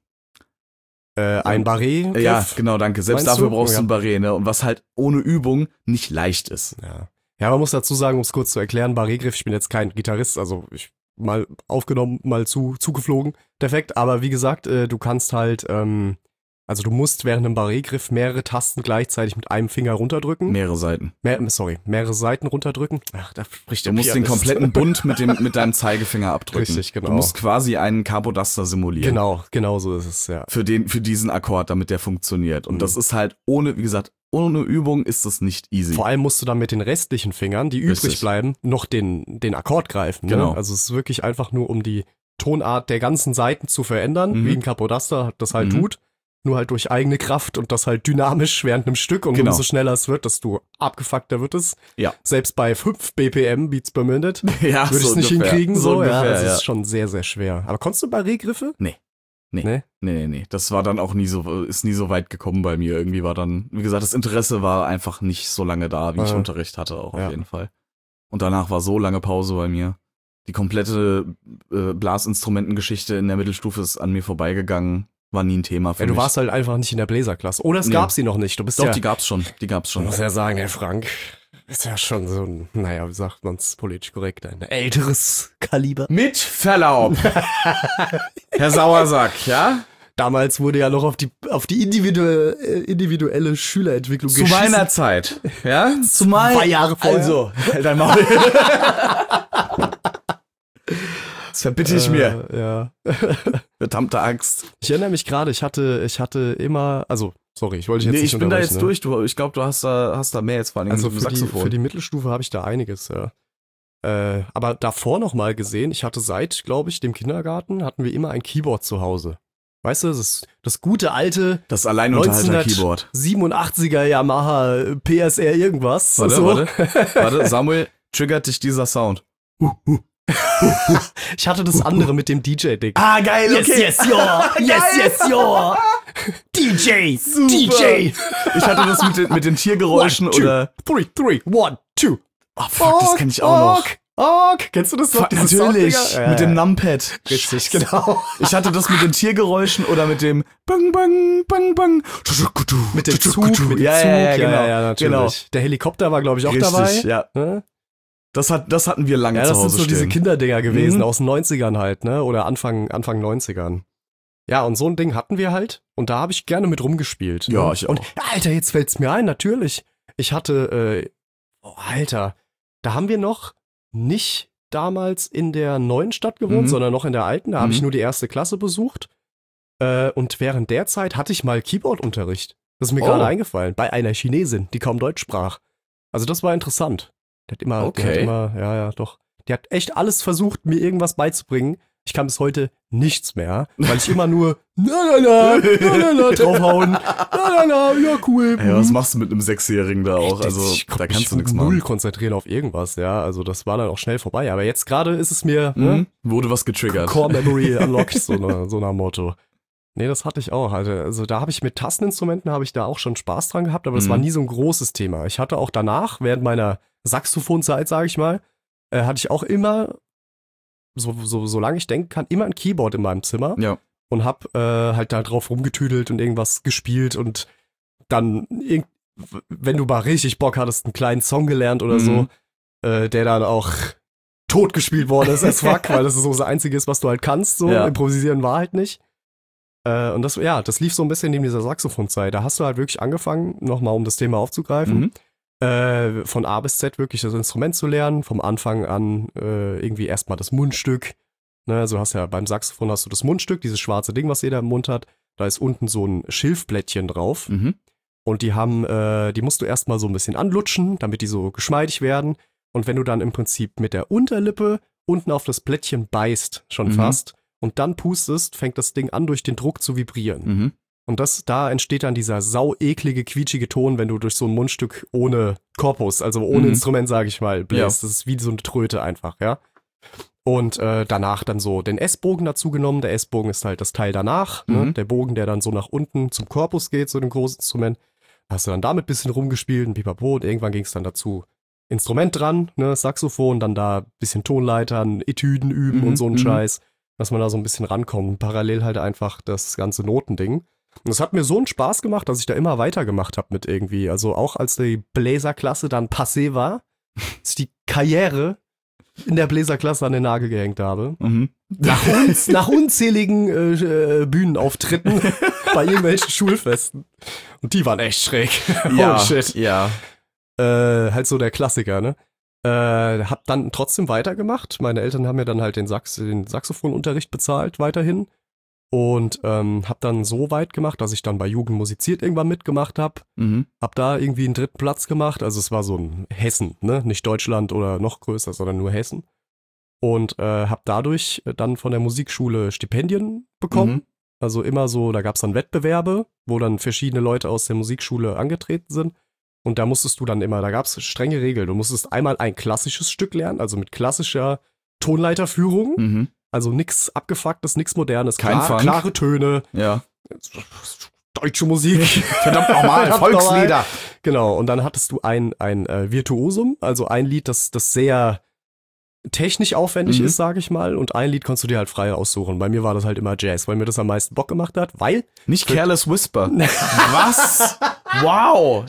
E: äh, ein Barret.
D: Ja, genau, danke. Selbst
E: Meinst
D: dafür
E: du?
D: brauchst
E: Ja.
D: du ein Barret, ne? Und was halt ohne Übung nicht leicht ist.
E: Ja. Ja, man muss dazu sagen, um es kurz zu erklären, Barretgriff, ich bin jetzt kein Gitarrist, also ich mal aufgenommen, mal zu zugeflogen, defekt, aber wie gesagt, äh, du kannst halt, ähm, also du musst während einem Barretgriff mehrere Tasten gleichzeitig mit einem Finger runterdrücken.
D: Mehrere Seiten.
E: Mehr, sorry, mehrere Seiten runterdrücken. Ach, da spricht
D: Du
E: der
D: musst den
E: Pianist.
D: kompletten Bund mit, dem, mit deinem Zeigefinger abdrücken.
E: Richtig, genau.
D: Du musst quasi einen Capodaster simulieren.
E: Genau, genau so ist es, ja.
D: Für, den, für diesen Akkord, damit der funktioniert. Und
E: Mhm.
D: das ist halt ohne, wie gesagt, ohne Übung ist das nicht easy.
E: Vor allem musst du dann mit den restlichen Fingern, die übrig
D: Richtig.
E: bleiben, noch den, den Akkord greifen. Ne?
D: Genau.
E: Also es ist wirklich einfach nur, um die Tonart der ganzen Seiten zu verändern,
D: Mhm.
E: wie ein Capodaster das halt
D: Mhm.
E: tut. Nur halt durch eigene Kraft und das halt dynamisch während einem Stück. Und
D: Genau.
E: umso schneller es wird, desto abgefuckter wird es.
D: Ja.
E: Selbst bei fünf B P M, Beats per Minute,
D: ja,
E: würde ich es nicht
D: ungefähr.
E: hinkriegen. So, ja,
D: ungefähr,
E: also
D: ja.
E: es ist schon sehr, sehr schwer. Aber konntest du Barretgriffe?
D: Nee. Nee.
E: Nee?
D: Nee, nee, nee. Das war dann auch nie so, ist nie so weit gekommen bei mir. Irgendwie war dann, wie gesagt, das Interesse war einfach nicht so lange da, wie ich
E: Ja.
D: Unterricht hatte, auch
E: Ja.
D: auf jeden Fall. Und danach war so lange Pause bei mir. Die komplette äh, Blasinstrumentengeschichte in der Mittelstufe ist an mir vorbeigegangen. War nie ein Thema für
E: Ja, du
D: mich.
E: warst halt einfach nicht in der Bläserklasse. Oder es
D: Nee.
E: gab sie noch nicht. Du bist
D: Doch,
E: ja,
D: die gab's schon. Die gab's
E: ich
D: schon.
E: muss ja sagen, der Frank ist ja schon so ein, naja, wie sagt man's politisch korrekt, ein älteres Kaliber.
D: Mit Verlaub. Herr Sauersack, ja?
E: Damals wurde ja noch auf die, auf die individuelle, äh, individuelle Schülerentwicklung
D: Zu meiner Zeit, ja? Zu
E: Zwei
D: meiner
E: Jahre vorher.
D: Also, halt dein Maul. Das verbitte ich mir.
E: Äh, ja.
D: Verdammte Axt.
E: Ich erinnere mich gerade, ich hatte, ich hatte immer, also, sorry, ich wollte dich jetzt
D: Nee,
E: nicht
D: ich bin da
E: unterbrechen,
D: jetzt
E: ne?
D: durch. Du, ich glaube, du hast da, hast da mehr jetzt vor allem
E: Also
D: mit dem
E: für die,
D: Saxophon.
E: für die Mittelstufe habe ich da einiges, ja. Äh, aber davor noch mal gesehen, ich hatte seit, glaube ich, dem Kindergarten, hatten wir immer ein Keyboard zu Hause. Weißt du, das ist das gute alte
D: das Alleinunterhalter-Keyboard.
E: siebenundachtziger Yamaha P S R irgendwas.
D: Warte,
E: so.
D: warte, warte, Samuel, triggert dich dieser Sound.
E: Ich hatte das andere mit dem D J-Dick.
D: Ah, geil,
E: yes, yo! Yes, yes, yo! D J!
D: Super.
E: D J!
D: Ich hatte das mit den, mit den Tiergeräuschen
E: One, two,
D: oder...
E: Three, three, one, two.
D: Oh, fuck, das kenne ich auch noch.
E: Ok, kennst du das noch?
D: Fuck,
E: dieses
D: natürlich,
E: Sounddinger?
D: mit dem
E: Ja,
D: Numpad.
E: richtig, genau.
D: Ich hatte das mit den Tiergeräuschen oder mit dem Bang, Bang, Bang, Bang.
E: Mit dem Zug, mit dem
D: ja,
E: Zug,
D: ja, ja, genau.
E: ja, ja, natürlich.
D: Genau.
E: Der Helikopter war, glaube ich, auch
D: Richtig,
E: dabei.
D: ja.
E: Ne?
D: Das, hat, das hatten wir lange
E: Ja,
D: zu
E: das sind
D: Hause
E: so diese
D: stehen.
E: Kinderdinger gewesen,
D: Mhm.
E: aus den neunzigern halt, ne? Oder Anfang, Anfang neunzigern. Ja, und so ein Ding hatten wir halt. Und da habe ich gerne mit rumgespielt.
D: Ja,
E: ne?
D: ich auch.
E: Und, Alter, jetzt fällt's mir ein, natürlich. Ich hatte, äh, oh, Alter, da haben wir noch nicht damals in der neuen Stadt gewohnt,
D: Mhm.
E: sondern noch in der alten. Da habe
D: Mhm.
E: ich nur die erste Klasse besucht. Äh, und während der Zeit hatte ich mal Keyboard-Unterricht. Das ist mir
D: Oh.
E: gerade eingefallen. Bei einer Chinesin, die kaum Deutsch sprach. Also das war interessant. Die hat immer, die hat
D: Okay.
E: immer, ja, ja, doch. Die hat echt alles versucht, mir irgendwas beizubringen. Ich kann bis heute nichts mehr, weil ich immer nur na na na, na na na draufhauen. Na na na, ja cool.
D: Ja, was
E: mhm.
D: machst du mit einem Sechsjährigen da auch? Also,
E: ich
D: da
E: konnte
D: kannst du
E: mich
D: nichts
E: null
D: machen.
E: konzentrieren auf irgendwas, ja. Also das war dann auch schnell vorbei. Aber jetzt gerade ist es mir ne,
D: Mhm. Wurde was getriggert.
E: Core Memory unlocked, so eine, so einer Motto. Nee, das hatte ich auch. Also, also da habe ich mit Tasteninstrumenten habe ich da auch schon Spaß dran gehabt, aber das
D: Mhm.
E: war nie so ein großes Thema. Ich hatte auch danach, während meiner Saxophonzeit, sage ich mal, äh, hatte ich auch immer, so, so solange ich denken kann, immer ein Keyboard in meinem Zimmer
D: Ja.
E: und hab äh, halt da drauf rumgetüdelt und irgendwas gespielt und dann, irg- wenn du mal richtig Bock hattest, einen kleinen Song gelernt oder
D: Mhm.
E: so, äh, der dann auch tot gespielt worden ist as fuck, weil das so das Einzige ist, was du halt kannst, so
D: Ja.
E: improvisieren war halt nicht. Äh, und das, ja, das lief so ein bisschen neben dieser Saxophonzeit. Da hast du halt wirklich angefangen, nochmal um das Thema aufzugreifen,
D: Mhm.
E: äh, von A bis Z wirklich das Instrument zu lernen, vom Anfang an äh, irgendwie erstmal das Mundstück, Ne, also du hast ja beim Saxophon hast du das Mundstück, dieses schwarze Ding, was jeder im Mund hat. Da ist unten so ein Schilfblättchen drauf.
D: Mhm.
E: Und die haben, äh, die musst du erstmal so ein bisschen anlutschen, damit die so geschmeidig werden. Und wenn du dann im Prinzip mit der Unterlippe unten auf das Blättchen beißt, schon
D: Mhm.
E: fast, und dann pustest, fängt das Ding an, durch den Druck zu vibrieren.
D: Mhm.
E: Und das, da entsteht dann dieser sau eklige, quietschige Ton, wenn du durch so ein Mundstück ohne Korpus, also ohne
D: Mhm.
E: Instrument, sage ich mal, bläst.
D: Ja.
E: Das ist wie so eine Tröte einfach, ja. Und äh, danach dann so den S-Bogen dazu genommen. Der S-Bogen ist halt das Teil danach, ne?
D: Mhm.
E: Der Bogen, der dann so nach unten zum Korpus geht, zu dem großen Instrument. Hast du dann damit ein bisschen rumgespielt, ein Pipapo, und irgendwann ging es dann dazu, Instrument dran, ne, Saxophon, dann da ein bisschen Tonleitern, Etüden üben
D: Mhm,
E: und so ein
D: mhm.
E: Scheiß, dass man da so ein bisschen rankommt. Parallel halt einfach das ganze Notending. Und es hat mir so einen Spaß gemacht, dass ich da immer weitergemacht habe mit irgendwie. Also auch als die Bläserklasse dann passé war, dass ich die Karriere in der Bläserklasse an den Nagel gehängt habe.
D: Mhm.
E: Nach, uns, nach unzähligen äh, äh, Bühnenauftritten bei irgendwelchen Schulfesten. Und die waren echt schräg.
D: Ja,
E: Oh shit.
D: ja.
E: Äh, halt so der Klassiker, ne? Äh, hab dann trotzdem weitergemacht. Meine Eltern haben mir dann halt den, Sax den Saxophonunterricht bezahlt weiterhin. Und ähm, hab dann so weit gemacht, dass ich dann bei Jugend musiziert irgendwann mitgemacht hab.
D: Mhm.
E: Hab da irgendwie einen dritten Platz gemacht. Also es war so ein Hessen, ne? Nicht Deutschland oder noch größer, sondern nur Hessen. Und äh, hab dadurch dann von der Musikschule Stipendien bekommen.
D: Mhm.
E: Also immer so, da gab's dann Wettbewerbe, wo dann verschiedene Leute aus der Musikschule angetreten sind. Und da musstest du dann immer, da gab's strenge Regeln. Du musstest einmal ein klassisches Stück lernen, also mit klassischer Tonleiterführung.
D: Mhm.
E: Also nix Abgefucktes, nix Modernes.
D: Kein
E: klar,
D: Funk.
E: klare Töne,
D: Ja.
E: deutsche Musik.
D: Verdammt nochmal,
E: Verdammt
D: Volkslieder.
E: Genau, und dann hattest du ein, ein äh, Virtuosum, also ein Lied, das, das sehr technisch aufwendig
D: Mhm.
E: ist, sage ich mal. Und ein Lied konntest du dir halt frei aussuchen. Bei mir war das halt immer Jazz, weil mir das am meisten Bock gemacht hat, weil...
D: Nicht Careless Whisper. Was? Wow.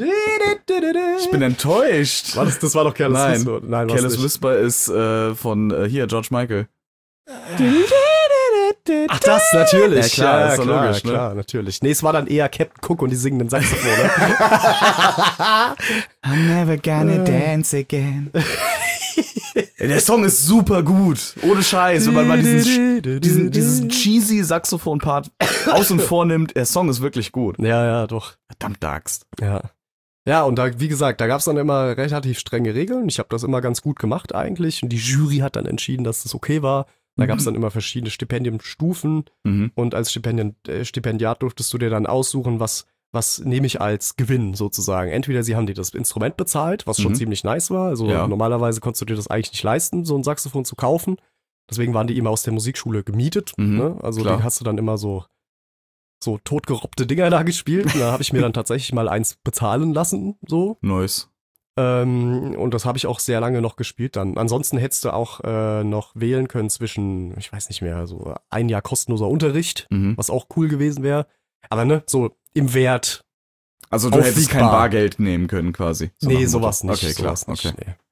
D: Ich bin enttäuscht.
E: War das, das war doch Careless
D: Nein.
E: Whisper. Nein, war's
D: Careless
E: nicht.
D: Whisper ist äh, von äh, hier, George Michael.
E: Ach, das, natürlich.
D: Ja, klar, ist doch
E: klar,
D: logisch, ne?
E: klar, natürlich. Nee, es war dann eher Captain Cook und die singenden Saxophone.
D: I'm never gonna dance again. Der Song ist super gut. Ohne Scheiß. Wenn man mal diesen, diesen, diesen cheesy Saxophon-Part aus und vornimmt, der Song ist wirklich gut.
E: Ja, ja, doch.
D: Verdammt Axt.
E: Ja. Ja, und da, wie gesagt, da gab's dann immer relativ strenge Regeln. Ich habe das immer ganz gut gemacht eigentlich. Und die Jury hat dann entschieden, dass das okay war. Da gab's dann immer verschiedene Stipendienstufen.
D: Mhm.
E: Und als Stipendien, äh, Stipendiat durftest du dir dann aussuchen, was, was nehme ich als Gewinn sozusagen. Entweder sie haben dir das Instrument bezahlt, was schon
D: Mhm.
E: ziemlich nice war. Also
D: Ja.
E: normalerweise konntest du dir das eigentlich nicht leisten, so ein Saxophon zu kaufen. Deswegen waren die immer aus der Musikschule gemietet.
D: Mhm.
E: Ne? Also
D: Klar.
E: die hast du dann immer so so totgerobbte Dinger da gespielt. Und da habe ich mir dann tatsächlich mal eins bezahlen lassen, so.
D: Nice.
E: Ähm, und das habe ich auch sehr lange noch gespielt dann. Ansonsten hättest du auch äh, noch wählen können zwischen, ich weiß nicht mehr, so ein Jahr kostenloser Unterricht,
D: Mhm.
E: was auch cool gewesen wäre. Aber ne, so im Wert.
D: Also du hättest kein
E: Aufwiegbar.
D: Bargeld nehmen können quasi. So nach
E: nee,
D: dem Motto.
E: sowas nicht.
D: Okay, klar.
E: sowas nicht,
D: Okay.
E: nee.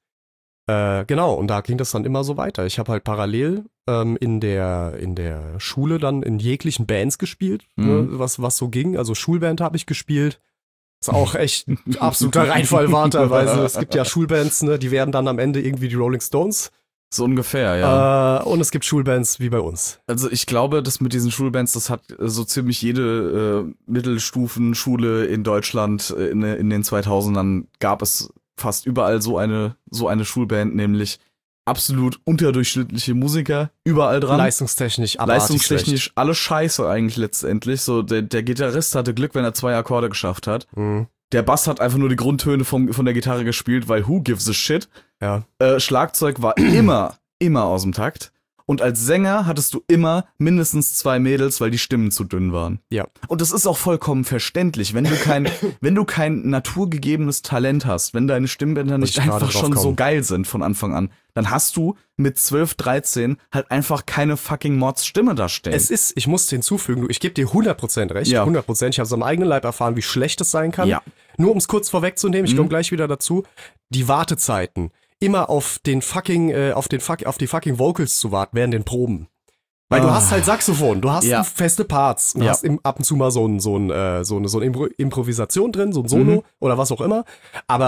E: Äh, genau, und da ging das dann immer so weiter. Ich habe halt parallel ähm, in der in der Schule dann in jeglichen Bands gespielt,
D: Mhm.
E: ne, was, was so ging. Also Schulband habe ich gespielt. Ist auch echt ein absoluter Reinfall war teilweise. Es gibt ja Schulbands, ne, die werden dann am Ende irgendwie die Rolling Stones.
D: So ungefähr, ja.
E: Äh, und es gibt Schulbands wie bei uns.
D: Also ich glaube, dass mit diesen Schulbands, das hat äh, so ziemlich jede äh, Mittelstufenschule in Deutschland äh, in, in den zweitausendern gab es fast überall so eine so eine Schulband, nämlich absolut unterdurchschnittliche Musiker überall dran.
E: Leistungstechnisch, abartig
D: Leistungstechnisch
E: schlecht.
D: alles scheiße eigentlich letztendlich. So der, der Gitarrist hatte Glück, wenn er zwei Akkorde geschafft hat.
E: Mhm.
D: Der Bass hat einfach nur die Grundtöne vom, von der Gitarre gespielt, weil who gives a shit?
E: Ja.
D: Äh, Schlagzeug war immer, immer aus dem Takt. Und als Sänger hattest du immer mindestens zwei Mädels, weil die Stimmen zu dünn waren.
E: Ja.
D: Und das ist auch vollkommen verständlich. Wenn du kein, wenn du kein naturgegebenes Talent hast, wenn deine Stimmbänder nicht
E: ich gerade
D: einfach
E: drauf
D: schon so
E: kommen.
D: geil sind von Anfang an, dann hast du mit zwölf, dreizehn halt einfach keine fucking Mords-Stimme da stehen.
E: Es ist, ich muss hinzufügen, du, ich gebe dir hundert Prozent recht,
D: Ja.
E: hundert Prozent. Ich habe es am eigenen Leib erfahren, wie schlecht es sein kann.
D: Ja.
E: Nur um es kurz vorwegzunehmen, ich
D: Mhm.
E: komme gleich wieder dazu, die Wartezeiten, immer auf den fucking, äh, auf den fuck, auf die fucking Vocals zu warten während den Proben. Weil du
D: Ah.
E: hast halt Saxophon, du hast
D: Ja.
E: feste Parts, du
D: Ja.
E: hast im, ab und zu mal so ein, so ein, äh, so eine, so eine Impro- Improvisation drin, so ein Solo
D: Mhm.
E: oder was auch immer. Aber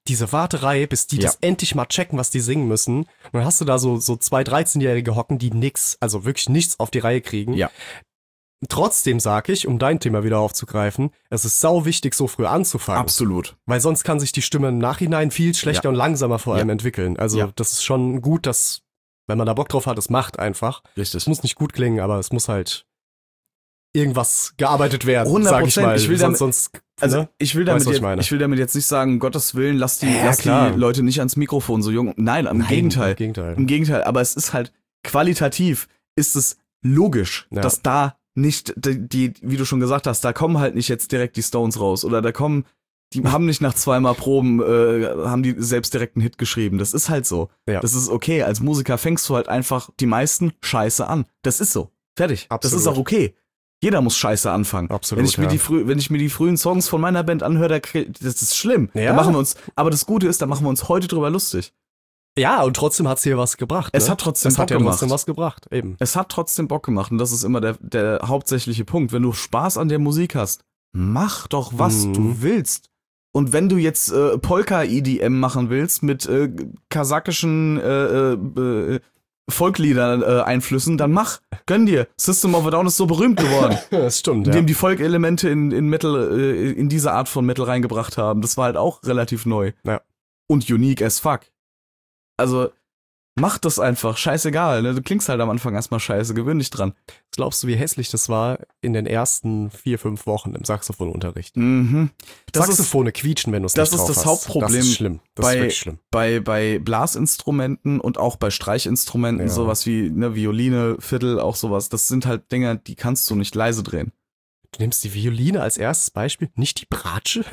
E: diese Warterei, bis die
D: Ja.
E: das endlich mal checken, was die singen müssen. Und dann hast du da so, so zwei dreizehnjährige hocken, die nix, also wirklich nichts auf die Reihe kriegen.
D: Ja.
E: Trotzdem sag ich, um dein Thema wieder aufzugreifen, es ist sau wichtig, so früh anzufangen.
D: Absolut.
E: Weil sonst kann sich die Stimme im Nachhinein viel schlechter
D: Ja.
E: und langsamer vor allem
D: Ja.
E: entwickeln. Also
D: Ja.
E: das ist schon gut, dass, wenn man da Bock drauf hat, es macht einfach.
D: Richtig.
E: Es muss nicht gut klingen, aber es muss halt irgendwas gearbeitet werden,
D: hundert
E: sag ich
D: Prozent.
E: mal.
D: Ich will
E: sonst,
D: damit-
E: sonst,
D: Also
E: ne?
D: ich will
E: Weißt,
D: damit
E: was ich
D: jetzt,
E: meine.
D: ich will damit jetzt nicht sagen, um Gottes Willen, lass die,
E: Ja,
D: lass
E: klar.
D: die Leute nicht ans Mikrofon so jung. Nein, im
E: Nein,
D: Gegenteil.
E: Im Gegenteil.
D: Im Gegenteil, aber es ist halt qualitativ, ist es logisch,
E: Ja.
D: dass da nicht die, die, wie du schon gesagt hast, da kommen halt nicht jetzt direkt die Stones raus oder da kommen, die haben nicht nach zweimal Proben, äh, haben die selbst direkt einen Hit geschrieben. Das ist halt so.
E: Ja.
D: Das ist okay. Als Musiker fängst du halt einfach die meisten Scheiße an. Das ist so. Fertig.
E: Absolut.
D: Das ist auch okay. Jeder muss Scheiße anfangen.
E: Absolut,
D: wenn ich mir
E: ja.
D: die frü wenn ich mir die frühen Songs von meiner Band anhöre, da krieg- das ist schlimm.
E: Ja.
D: Da machen wir uns, aber das Gute ist, da machen wir uns heute drüber lustig.
E: Ja, und trotzdem hat's hier was gebracht.
D: Es
E: ne?
D: hat trotzdem
E: es hat
D: Bock
E: ja
D: gemacht.
E: trotzdem was gebracht, eben.
D: Es hat trotzdem Bock gemacht und das ist immer der, der hauptsächliche Punkt. Wenn du Spaß an der Musik hast, mach doch, was
E: Mhm.
D: du willst. Und wenn du jetzt äh, Polka-E D M machen willst mit äh, kasachischen äh, äh, Folklieder-Einflüssen, dann mach, gönn dir. System of a Down ist so berühmt geworden,
E: Das stimmt,
D: indem
E: ja.
D: die Folk-Elemente in, in Metal, äh, in diese Art von Metal reingebracht haben. Das war halt auch relativ neu.
E: Ja.
D: Und unique as fuck. Also, mach das einfach, scheißegal. Ne? Du klingst halt am Anfang erstmal scheiße, gewöhn dich dran.
E: Was glaubst du, wie hässlich das war in den ersten vier, fünf Wochen im Saxophonunterricht?
D: Mhm. Das ist
E: Saxophone quietschen, wenn du es
D: das
E: nicht
D: ist
E: drauf
D: das
E: hast.
D: Hauptproblem
E: Das ist schlimm. Das
D: bei-
E: ist wirklich schlimm.
D: bei, bei Blasinstrumenten und auch bei Streichinstrumenten,
E: Ja.
D: sowas wie ne, Violine, Fiddle, auch sowas. Das sind halt Dinger, die kannst du nicht leise drehen.
E: Du nimmst die Violine als erstes Beispiel, nicht die Bratsche?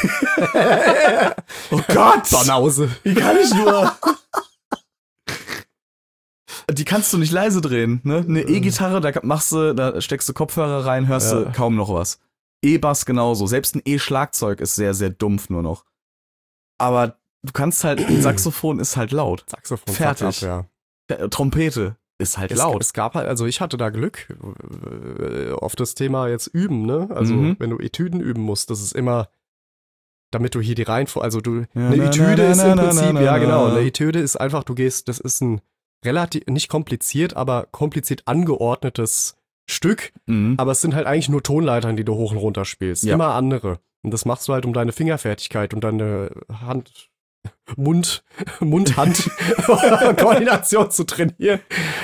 D: Oh Gott!
E: Donause.
D: Wie kann ich nur? Die kannst du nicht leise drehen, ne? Eine E-Gitarre, da machst du, da steckst du Kopfhörer rein, hörst
E: Ja.
D: du kaum noch was. E-Bass genauso. Selbst ein E-Schlagzeug ist sehr, sehr dumpf nur noch. Aber du kannst halt, ein Saxophon ist halt laut.
E: Saxophon.
D: Fertig.
E: fuck up, ja.
D: Der- Trompete ist halt
E: Es,
D: laut.
E: es gab halt, also ich hatte da Glück äh, auf das Thema jetzt üben, ne? Also
D: Mhm.
E: wenn du Etüden üben musst, das ist immer, damit du hier die Reihenfolge, also du,
D: Ja,
E: eine
D: na,
E: Etüde
D: na,
E: ist
D: na,
E: im
D: na,
E: Prinzip,
D: na,
E: ja
D: na.
E: genau, eine Etüde ist einfach, du gehst, das ist ein relativ, nicht kompliziert, aber kompliziert angeordnetes Stück,
D: Mhm.
E: aber es sind halt eigentlich nur Tonleitern, die du hoch und runter spielst,
D: Ja.
E: immer andere. Und das machst du halt um deine Fingerfertigkeit und deine Hand, Mund, Mund-Hand-Koordination zu trainieren.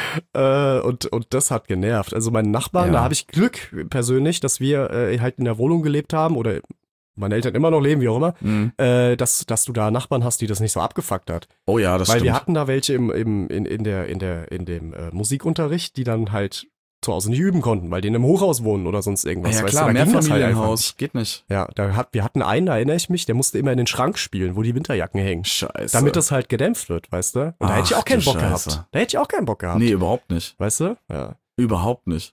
E: Äh, und, und das hat genervt. Also meine Nachbarn,
D: Ja.
E: da habe ich Glück persönlich, dass wir äh, halt in der Wohnung gelebt haben oder meine Eltern immer noch leben, wie auch immer,
D: Mhm.
E: äh, dass, dass du da Nachbarn hast, die das nicht so abgefuckt hat.
D: Oh ja, das
E: Weil
D: stimmt.
E: wir hatten da welche im, im, in, in, der, in, der, in dem äh, Musikunterricht, die dann halt zu Hause nicht üben konnten, weil die in einem Hochhaus wohnen oder sonst irgendwas.
D: ja
E: weißt
D: klar,
E: du, da ging das halt einfach
D: Mehrfamilienhaus,
E: nicht.
D: geht nicht.
E: Ja, da hat, wir hatten einen, da erinnere ich mich, der musste immer in den Schrank spielen, wo die Winterjacken hängen.
D: Scheiße.
E: Damit das halt gedämpft wird, weißt du? Und da hätte ich
D: Ach,
E: auch keinen
D: du
E: Bock
D: Scheiße.
E: gehabt. Da hätte ich auch keinen Bock gehabt.
D: Nee, überhaupt nicht.
E: Weißt du? Ja.
D: Überhaupt nicht.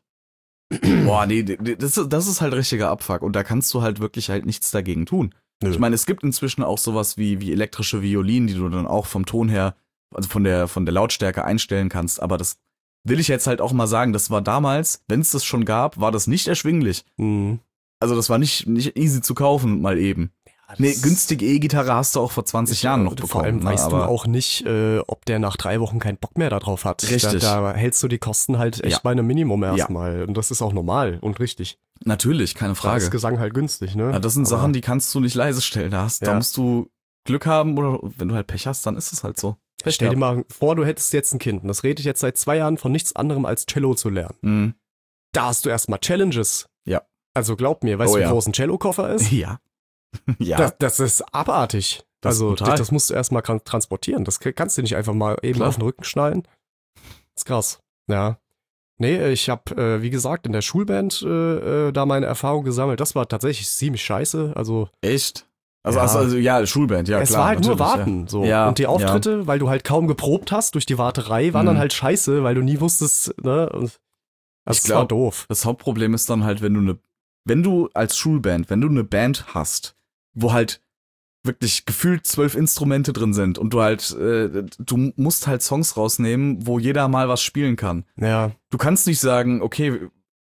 D: Boah, nee, das ist, das ist halt richtiger Abfuck und da kannst du halt wirklich halt nichts dagegen tun.
E: Nö.
D: Ich meine, es gibt inzwischen auch sowas wie, wie elektrische Violinen, die du dann auch vom Ton her, also von der, von der Lautstärke einstellen kannst, aber das will ich jetzt halt auch mal sagen, das war damals, wenn es das schon gab, war das nicht erschwinglich.
E: Mhm.
D: Also das war nicht, nicht easy zu kaufen, mal eben.
E: Ja,
D: Nee,
E: das-
D: günstige E-Gitarre hast du auch vor zwanzig Jahren noch bekommen.
E: Vor allem
D: ne,
E: weißt du
D: aber
E: auch nicht, äh, ob der nach drei Wochen keinen Bock mehr darauf hat.
D: Richtig.
E: Da, da hältst du die Kosten halt echt
D: Ja.
E: bei einem Minimum
D: Ja.
E: erstmal. Und das ist auch normal und richtig.
D: natürlich, keine
E: Da
D: Frage.
E: ist Gesang halt günstig, ne?
D: Ja, das sind
E: Aber-
D: Sachen, die kannst du nicht leise stellen. Da, hast, da
E: Ja.
D: musst du Glück haben oder wenn du halt Pech hast, dann ist es halt so. Pech
E: Stell dir
D: gehabt.
E: mal vor, du hättest jetzt ein Kind. Und das rede ich jetzt seit zwei Jahren von nichts anderem als Cello zu lernen.
D: Mhm.
E: Da hast du erstmal Challenges.
D: Ja.
E: Also glaub mir, weißt
D: Oh
E: du, wie
D: ja.
E: groß ein Cellokoffer ist?
D: Ja. ja.
E: Das, das ist abartig.
D: Das ist
E: also
D: brutal.
E: das, das musst du erstmal kran- transportieren. Das kannst du nicht einfach mal eben
D: Klar.
E: auf den Rücken schnallen. Das ist krass. Ja. Nee, ich habe, äh, wie gesagt, in der Schulband äh, äh, da meine Erfahrung gesammelt. Das war tatsächlich ziemlich scheiße. Also
D: Echt? Also,
E: Ja.
D: also, also ja, Schulband, ja
E: es
D: klar.
E: war halt nur
D: natürlich,
E: Warten. So.
D: Ja,
E: Und die Auftritte, weil du halt kaum geprobt hast durch die Warterei, waren
D: Mhm.
E: dann halt scheiße, weil du nie wusstest, ne? Und das
D: Ich
E: war
D: glaub-
E: doof.
D: Das Hauptproblem ist dann halt, wenn du eine, wenn du als Schulband, wenn du eine Band hast, wo halt wirklich gefühlt zwölf Instrumente drin sind und du halt, äh, du musst halt Songs rausnehmen, wo jeder mal was spielen kann.
E: Ja.
D: Du kannst nicht sagen, okay,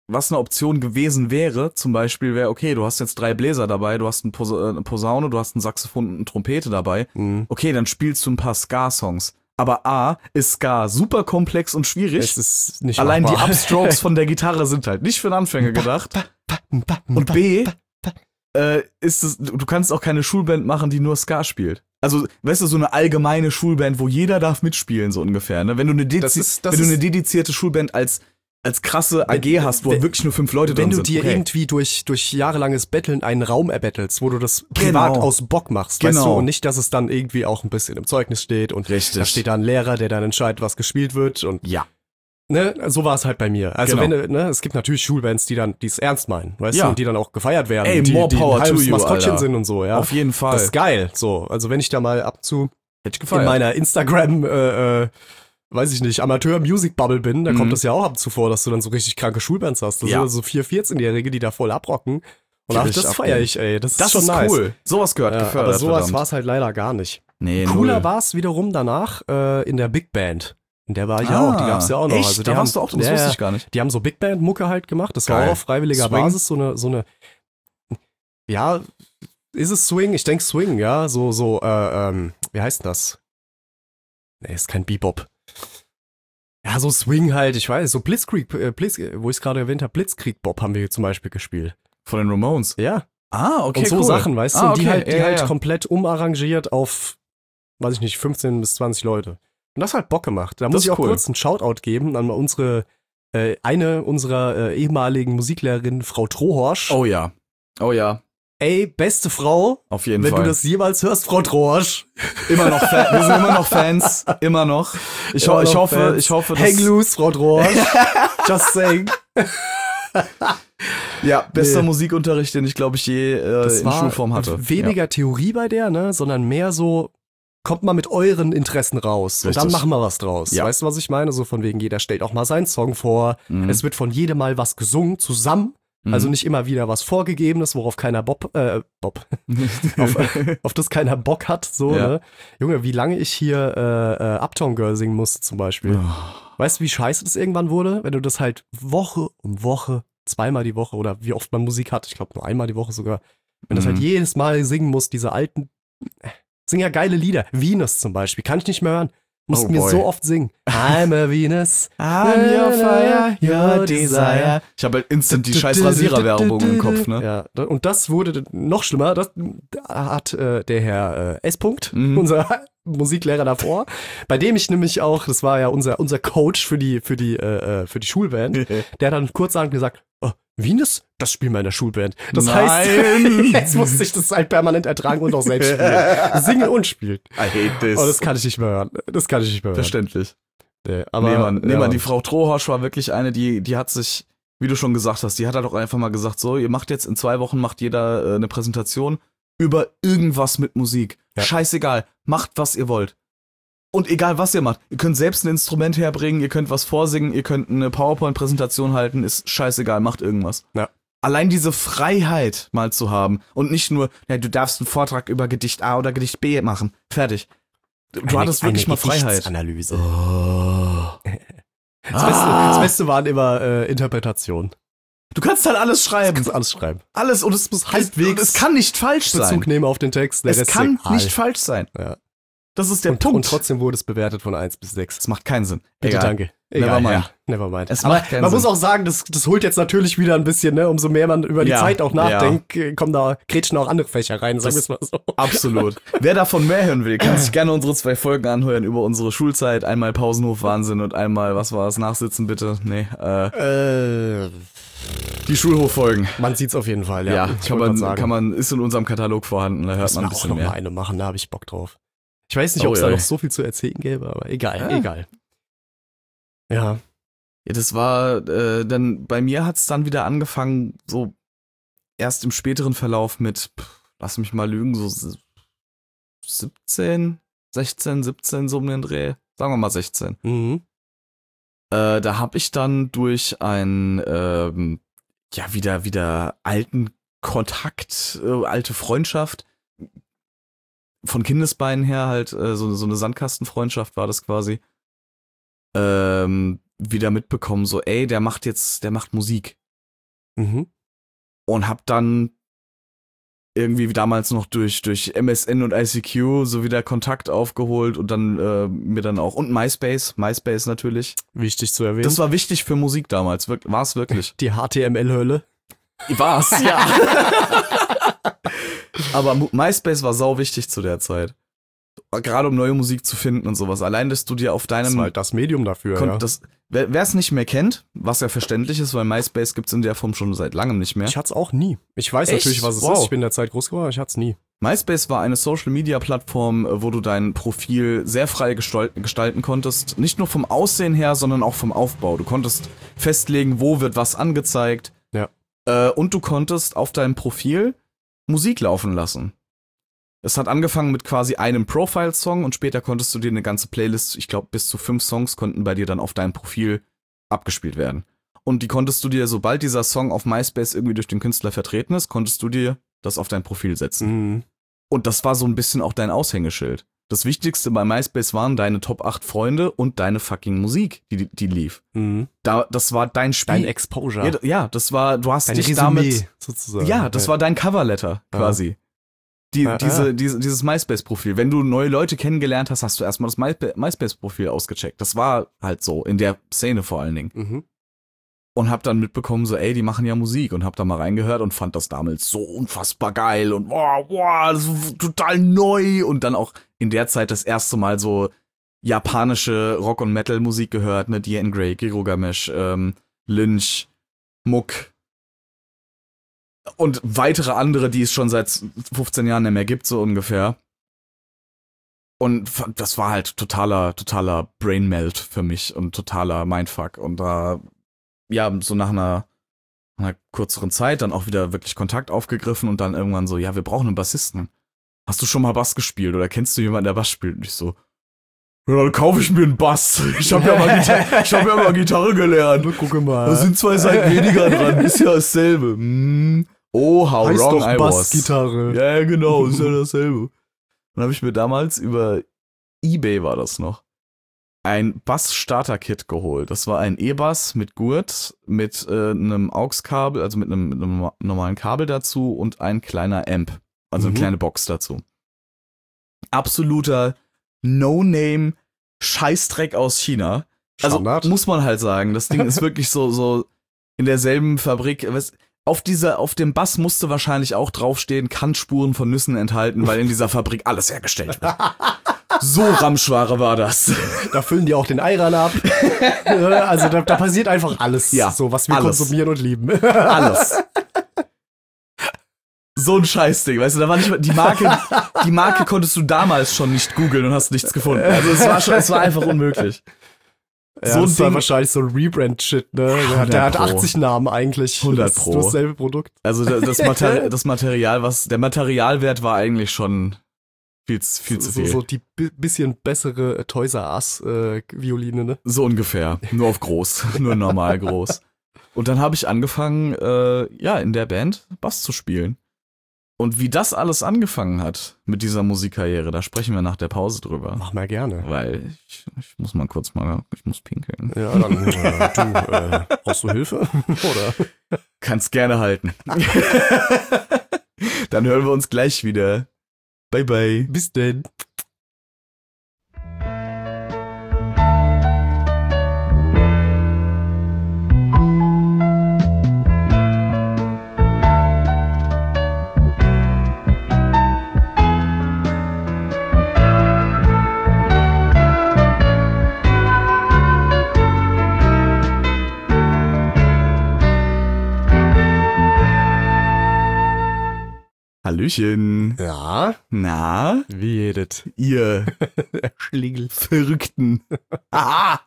D: was eine Option gewesen wäre, zum Beispiel wäre, okay, du hast jetzt drei Bläser dabei, du hast ein Pos- äh, eine Posaune, du hast ein Saxophon und eine Trompete dabei.
E: Mhm.
D: Okay, dann spielst du ein paar Ska-Songs. Aber A, ist Ska super komplex und schwierig.
E: Es ist nicht
D: Allein
E: machbar.
D: die Upstrokes von der Gitarre sind halt nicht für einen Anfänger gedacht. Und B, äh, ist es, du kannst auch keine Schulband machen, die nur Ska spielt. Also, weißt du, so eine allgemeine Schulband, wo jeder darf mitspielen, so ungefähr. Ne? Wenn du eine, dedizi-
E: Das ist- das
D: wenn du
E: ist-
D: eine dedizierte Schulband als, als krasse A G
E: Wenn-
D: hast, wo
E: wenn-
D: wirklich nur fünf Leute
E: Wenn
D: drin
E: du
D: sind.
E: dir
D: okay.
E: irgendwie durch, durch jahrelanges Betteln einen Raum erbettelst, wo du das privat
D: Genau.
E: aus Bock machst, weißt
D: Genau.
E: du, und nicht, dass es dann irgendwie auch ein bisschen im Zeugnis steht und
D: Richtig.
E: da steht da ein Lehrer, der dann entscheidet, was gespielt wird und
D: Ja.
E: ne, so war es halt bei mir. Also
D: Genau.
E: wenn du, ne, es gibt natürlich Schulbands, die dann, die es ernst meinen, weißt
D: Ja.
E: du, und die dann auch gefeiert werden,
D: Ey,
E: die,
D: more
E: die ein
D: power to
E: halbes
D: you,
E: Maskottchen
D: Alter.
E: sind und so, ja.
D: Auf jeden Fall.
E: Das ist geil, so. Also wenn ich da mal ab und zu
D: Hätte ich
E: in meiner Instagram, äh, äh, weiß ich nicht, Amateur-Music-Bubble bin, da
D: Mhm.
E: kommt es ja auch ab und zu vor, dass du dann so richtig kranke Schulbands hast. Das
D: Ja.
E: sind also so vier-, vierzehnjährige, die da voll abrocken. Und
D: Die
E: ach,
D: richtig
E: das
D: abgehen.
E: feiere ich, ey. Das ist
D: Das
E: schon
D: ist
E: nice.
D: cool. Sowas gehört
E: Ja,
D: gefördert.
E: aber sowas
D: verdammt.
E: war es halt leider gar nicht.
D: Nee,
E: Cooler
D: null.
E: war es wiederum danach äh, in der Big Band. In der war ich
D: Ah,
E: auch, die gab's ja auch noch.
D: Echt?
E: Also die
D: da
E: haben,
D: warst du auch, das
E: ja,
D: wusste
E: ja.
D: ich gar nicht.
E: Die haben so Big Band Mucke halt gemacht. Das war
D: Geil.
E: auch auf freiwilliger
D: Swing?
E: Basis so eine so eine ja, ist es Swing? Ich denke Swing, ja, so so äh, ähm, wie heißt denn das? Nee, ist kein Bebop. Ja, so Swing halt, ich weiß, so Blitzkrieg, äh, Blitz, wo ich es gerade erwähnt habe, Blitzkrieg Bob haben wir zum Beispiel gespielt.
D: Von den Ramones.
E: Ja,
D: Ah, okay,
E: und so
D: cool.
E: Sachen, weißt du,
D: Ah,
E: und die
D: okay,
E: halt, die
D: ja,
E: halt
D: ja.
E: komplett umarrangiert auf, weiß ich nicht, fünfzehn bis zwanzig Leute. Und das hat halt Bock gemacht. Da
D: Das
E: muss
D: ist
E: ich auch
D: cool.
E: kurz einen Shoutout geben an unsere, äh, eine unserer äh, ehemaligen Musiklehrerinnen, Frau Trohorsch.
D: Oh ja. Oh ja.
E: Ey, beste Frau,
D: Auf jeden
E: wenn
D: Fall.
E: du das jemals hörst, Frau Trohorsch.
D: Immer noch Fan, wir sind immer noch Fans, immer noch. Ich, ho
E: Immer
D: ich
E: noch
D: hoffe,
E: Fans.
D: ich hoffe, dass,
E: Hang loose, Frau Trohorsch. Just saying.
D: ja, bester
E: Nee.
D: Musikunterricht, den ich glaube ich je äh,
E: Das
D: in
E: war
D: Schulform hatte.
E: weniger Theorie bei der, ne, sondern mehr so, kommt mal mit euren Interessen raus und
D: Richtig.
E: dann machen wir was draus.
D: Ja.
E: Weißt du, was ich meine? So von wegen, jeder stellt auch mal seinen Song vor.
D: Mhm.
E: Es wird von jedem mal was gesungen, zusammen.
D: Mhm.
E: Also nicht immer wieder was Vorgegebenes, worauf keiner Bob, äh, Bob, auf, auf das keiner Bock hat. So,
D: Ja.
E: ne? Junge, wie lange ich hier äh, äh, Uptown Girl singen musste zum Beispiel.
D: Oh.
E: Weißt du, wie scheiße das irgendwann wurde? Wenn du das halt Woche um Woche, zweimal die Woche oder wie oft man Musik hat, ich glaube nur einmal die Woche sogar, wenn das
D: Mhm.
E: halt jedes Mal singen musst, diese alten, äh, singen ja geile Lieder. Venus zum Beispiel, kann ich nicht mehr hören. Mussten
D: Oh
E: mir
D: boy.
E: so oft singen. I'm a Venus.
D: I'm your fire, your desire. Ich habe halt instant die scheiß Rasierer-Werbung im Kopf, ne?
E: Ja, da- und das wurde noch schlimmer. Das hat äh, der Herr äh, S. Punkt,
D: Mhm.
E: unser Musiklehrer davor, bei dem ich nämlich auch, das war ja unser unser Coach für die für die äh, äh, für die Schulband, der hat dann kurzerhand gesagt, oh, Venus, das spielen wir in der Schulband. Das
D: Nein.
E: heißt, jetzt musste ich das halt permanent ertragen und auch selbst spielen. Singen und spielen.
D: I hate this.
E: Oh, das kann ich nicht mehr hören. Das kann ich nicht mehr hören.
D: Verständlich.
E: Nee, aber,
D: nee, Mann, nee,
E: ja.
D: Mann, die Frau Trohorsch war wirklich eine, die, die hat sich, wie du schon gesagt hast, die hat halt auch einfach mal gesagt, so, ihr macht jetzt in zwei Wochen, macht jeder äh, eine Präsentation über irgendwas mit Musik.
E: Ja.
D: Scheißegal, macht, was ihr wollt. Und egal, was ihr macht, ihr könnt selbst ein Instrument herbringen, ihr könnt was vorsingen, ihr könnt eine PowerPoint-Präsentation halten, ist scheißegal, macht irgendwas.
E: Ja.
D: Allein diese Freiheit mal zu haben und nicht nur, ja, du darfst einen Vortrag über Gedicht A oder Gedicht B machen. Fertig. Du
E: Eine-
D: hattest wirklich
E: eine
D: mal Freiheit.
E: Gedichtsanalyse.
D: Oh.
E: Das, Beste, das Beste waren immer äh, Interpretationen.
D: Du kannst halt alles
E: Du
D: schreiben.
E: kannst alles schreiben.
D: Alles und es muss
E: halbwegs
D: es kann nicht falsch sein.
E: Bezug nehmen auf den Text. Der
D: Es
E: Rest
D: kann
E: ist egal.
D: nicht falsch sein.
E: Ja.
D: Das ist der
E: und,
D: Punkt.
E: und trotzdem wurde es bewertet von eins bis sechs.
D: das macht keinen Sinn.
E: Bitte,
D: Egal.
E: danke.
D: Never mind.
E: Ja, never mind.
D: Es
E: Aber
D: macht keinen
E: man muss
D: Sinn.
E: auch sagen, das, das holt jetzt natürlich wieder ein bisschen, ne? Umso mehr man über die
D: Ja,
E: Zeit auch nachdenkt, äh, kommen da, grätschen auch andere Fächer rein, sagen wir es mal so.
D: Absolut. Wer davon mehr hören will, kann sich gerne unsere zwei Folgen anhören über unsere Schulzeit. Einmal Pausenhof-Wahnsinn und einmal, was war es, Nachsitzen bitte? Nee, äh,
E: Äh,
D: die Schulhoffolgen.
E: man sieht's auf jeden Fall, ja.
D: Ja,
E: Ich
D: kann
E: wollte
D: man,
E: grad sagen.
D: kann man, ist in unserem Katalog vorhanden, da hört
E: Müssen
D: man ein
E: wir auch
D: bisschen
E: noch mal
D: mehr.
E: eine machen, da habe ich Bock drauf. Ich weiß nicht,
D: Oh,
E: ob es da
D: ja.
E: noch so viel zu erzählen gäbe, aber egal,
D: Ja.
E: egal. Ja.
D: Ja, das war, äh, dann, bei mir hat's dann wieder angefangen, so erst im späteren Verlauf mit, pff, lass mich mal lügen, so s- siebzehn, sechzehn, siebzehn, so um den Dreh. Sagen wir mal sechzehn.
E: Mhm.
D: Äh, da habe ich dann durch einen, ähm, ja, wieder, wieder alten Kontakt, äh, alte Freundschaft, von Kindesbeinen her halt, äh, so, so eine Sandkastenfreundschaft war das quasi, ähm, wieder mitbekommen, so, ey, der macht jetzt, der macht Musik.
E: Mhm.
D: und hab dann irgendwie damals noch durch, durch M S N und I C Q so wieder Kontakt aufgeholt und dann äh, mir dann auch, und MySpace, MySpace natürlich.
E: Wichtig zu erwähnen.
D: Das war wichtig für Musik damals, war es wirklich.
E: die H T M L-Hölle.
D: War's, ja. Aber Mu- MySpace war sau wichtig zu der Zeit. Gerade um neue Musik zu finden und sowas. Allein, dass du dir auf
E: Das
D: deinem
E: war halt das Medium dafür,
D: Kon-
E: ja.
D: das, wer es nicht mehr kennt, was ja verständlich ist, weil MySpace gibt's in der Form schon seit langem nicht mehr.
E: Ich hatte es auch nie. Ich weiß
D: Echt?
E: natürlich, was es
D: Wow.
E: ist. Ich bin in der Zeit groß geworden, aber ich hatte es nie.
D: MySpace war eine Social-Media-Plattform, äh, wo du dein Profil sehr frei gestol- gestalten konntest. Nicht nur vom Aussehen her, sondern auch vom Aufbau. Du konntest festlegen, wo wird was angezeigt.
E: Ja.
D: Äh, und du konntest auf deinem Profil Musik laufen lassen. Es hat angefangen mit quasi einem Profile-Song und später konntest du dir eine ganze Playlist, ich glaube bis zu fünf Songs konnten bei dir dann auf deinem Profil abgespielt werden. Und die konntest du dir, sobald dieser Song auf MySpace irgendwie durch den Künstler vertreten ist, konntest du dir das auf dein Profil setzen.
E: Mhm.
D: Und das war so ein bisschen auch dein Aushängeschild. Das Wichtigste bei MySpace waren deine Top acht Freunde und deine fucking Musik, die, die lief.
E: Mhm.
D: Da, das war dein Spiel.
E: Dein Exposure.
D: Ja, d- ja, das war, du hast
E: Dein
D: dich
E: Resümee,
D: damit,
E: sozusagen.
D: ja, das war dein Coverletter quasi. Die,
E: Ja,
D: diese,
E: ja.
D: diese, dieses MySpace-Profil. Wenn du neue Leute kennengelernt hast, hast du erstmal das My- MySpace-Profil ausgecheckt. Das war halt so, in der Szene vor allen Dingen.
E: Mhm.
D: Und hab dann mitbekommen, so, ey, die machen ja Musik. Und hab da mal reingehört und fand das damals so unfassbar geil. Und boah, boah, das ist total neu. Und dann auch in der Zeit das erste Mal so japanische Rock- und Metal-Musik gehört, ne? D N Grey, Girogamesh, ähm, Lynch, Muck. Und weitere andere, die es schon seit fünfzehn Jahren nicht mehr gibt, so ungefähr. Und f- das war halt totaler, totaler Brainmelt für mich und totaler Mindfuck. Und da, ja, so nach einer, einer kürzeren Zeit dann auch wieder wirklich Kontakt aufgegriffen und dann irgendwann so, ja, wir brauchen einen Bassisten. Hast du schon mal Bass gespielt oder kennst du jemanden, der Bass spielt? Und ich so, ja, dann kaufe ich mir einen Bass. Ich habe ja, mal Gita- ich hab ja mal Gitarre gelernt.
E: Gucke mal.
D: Da sind zwei Seiten weniger dran, ist ja dasselbe. Hm. Oh, how
E: heißt
D: wrong
E: doch
D: I was.
E: Bassgitarre.
D: Ja, ja, genau, ist ja dasselbe. Dann habe ich mir damals über eBay war das noch, ein Bass-Starter-Kit geholt. Das war ein E-Bass mit Gurt, mit äh, einem A U X-Kabel, also mit einem, mit einem normalen Kabel dazu und ein kleiner Amp, also
E: Mhm.
D: eine kleine Box dazu. Absoluter No-Name Scheißdreck aus China. Also
E: Standard.
D: muss man halt sagen, das Ding ist wirklich so so in derselben Fabrik. Was, auf dieser, auf dem Bass musste wahrscheinlich auch draufstehen, kann Spuren von Nüssen enthalten, weil in dieser Fabrik alles hergestellt wird. So Ramschware war das.
E: Da füllen die auch den Eiran ab. Also da, da passiert einfach alles,
D: Ja,
E: so was wir
D: alles.
E: konsumieren und lieben.
D: Alles. So ein Scheißding, weißt du, da war nicht mal, die Marke, die Marke konntest du damals schon nicht googeln und hast nichts gefunden. Also es war schon, es war einfach unmöglich.
E: Ja,
D: So ein
E: das war
D: Ding-
E: wahrscheinlich so ein Rebrand-Shit, ne? Der hat, der hat
D: hundert Pro.
E: achtzig Namen eigentlich.
D: hundert
E: Das ist
D: Pro.
E: nur dasselbe Produkt.
D: Also da- das, Materi das Material, was, der Materialwert war eigentlich schon viel, zu- viel zu
E: so,
D: viel.
E: so die bi- bisschen bessere äh, Toys R Us äh, Violine, ne?
D: So ungefähr. Nur auf groß. Nur normal groß. Und dann habe ich angefangen, äh, ja, in der Band Bass zu spielen. Und wie das alles angefangen hat mit dieser Musikkarriere, da sprechen wir nach der Pause drüber.
E: Mach mal gerne.
D: Weil ich, ich muss mal kurz mal, ich muss pinkeln.
E: Ja, dann äh, du, äh, brauchst du Hilfe? Oder?
D: Kannst gerne halten. Dann hören wir uns gleich wieder. Bye bye.
E: Bis denn.
D: Hallöchen.
E: Ja,
D: Na,
E: wie jedet.
D: ihr
E: Schlingel.
D: Verrückten. Ah.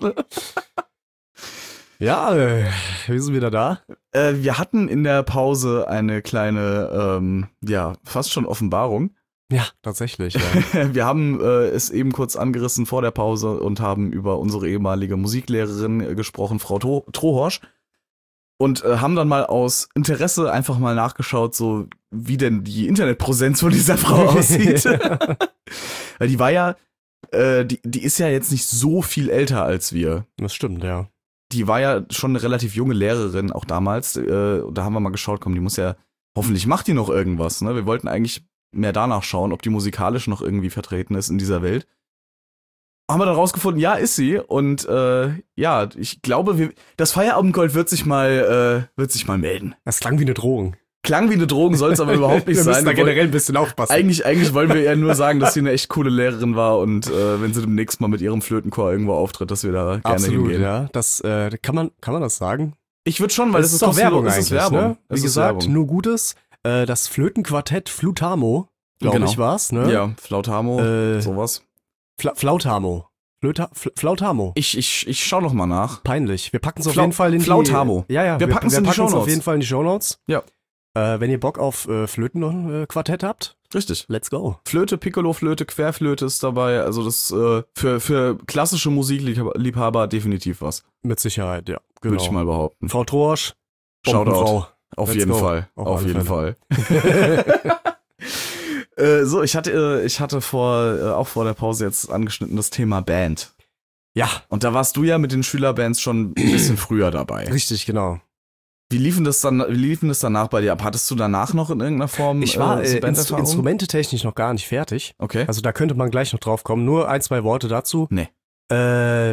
E: Ja, äh, wir sind wieder da.
D: Äh, wir hatten in der Pause eine kleine, ähm, ja, fast schon Offenbarung.
E: Ja, tatsächlich. Ja.
D: Wir haben äh, es eben kurz angerissen vor der Pause und haben über unsere ehemalige Musiklehrerin äh, gesprochen, Frau To- Trohorsch. Und äh, haben dann mal aus Interesse einfach mal nachgeschaut, so wie denn die Internetpräsenz von dieser Frau aussieht. Weil die war ja, äh, die, die ist ja jetzt nicht so viel älter als wir.
E: Das stimmt, ja.
D: die war ja schon eine relativ junge Lehrerin, auch damals. Äh, da haben wir mal geschaut, komm, die muss ja, hoffentlich macht die noch irgendwas. Ne? Wir wollten eigentlich mehr danach schauen, ob die musikalisch noch irgendwie vertreten ist in dieser Welt. Haben wir dann rausgefunden, ja, ist sie. Und äh, ja, ich glaube, wir, das Feierabendgold wird sich mal, äh, wird sich mal melden.
E: Das klang wie eine Drohung.
D: Klang wie eine Drohung, soll es aber überhaupt nicht
E: wir
D: sein.
E: müssen da
D: Wir
E: generell
D: wollen,
E: ein bisschen aufpassen.
D: eigentlich, eigentlich wollen wir ja nur sagen, dass sie eine echt coole Lehrerin war und äh, wenn sie demnächst mal mit ihrem Flötenchor irgendwo auftritt, dass wir da gerne
E: Absolut,
D: hingehen.
E: ja. Das äh, kann man, kann man das sagen?
D: Ich würde schon, weil
E: das
D: es
E: ist doch Werbung
D: kostenlos,
E: eigentlich,
D: es ist Werbung.
E: ne? Wie
D: Es ist
E: gesagt,
D: Werbung.
E: nur Gutes. Äh, das Flötenquartett Flutamo, glaube
D: Genau.
E: ich, war's, ne?
D: Ja, Flautamo,
E: Äh,
D: sowas.
E: Fla Flautamo. Flöta Fl Flautamo.
D: Ich, ich, ich schau noch mal nach.
E: Peinlich. Wir packen es auf
D: Flau-
E: jeden Fall in die...
D: Flautamo.
E: Ja, ja.
D: Wir packen's in die
E: packen's
D: Shownotes.
E: auf jeden Fall in die Shownotes.
D: Ja.
E: Äh, wenn ihr Bock auf äh, Flötenquartett habt,
D: Richtig.
E: let's go.
D: Flöte, Piccolo-Flöte, Querflöte ist dabei. Also das äh, für, für klassische Musikliebhaber definitiv was.
E: Mit Sicherheit, ja. Genau.
D: Würde ich mal behaupten.
E: Frau Trosch,
D: Shoutout.
E: Bombenfrau.
D: Auf
E: Let's
D: jeden
E: go.
D: Fall.
E: Auf
D: Auf
E: alle
D: jeden Fall. äh, so, ich hatte, äh, ich hatte vor, äh, auch vor der Pause jetzt angeschnitten das Thema Band.
E: Ja,
D: Und da warst du ja mit den Schülerbands schon ein bisschen früher dabei.
E: richtig, genau.
D: Wie liefen das dann, wie liefen das danach bei dir ab? Hattest du danach noch in irgendeiner Form
E: Ich war
D: äh,
E: äh,
D: so
E: Inst
D: Banderfahrung?
E: instrumentetechnisch noch gar nicht fertig.
D: Okay.
E: Also da könnte man gleich noch drauf kommen. Nur ein, zwei Worte dazu.
D: Nee.
E: Äh,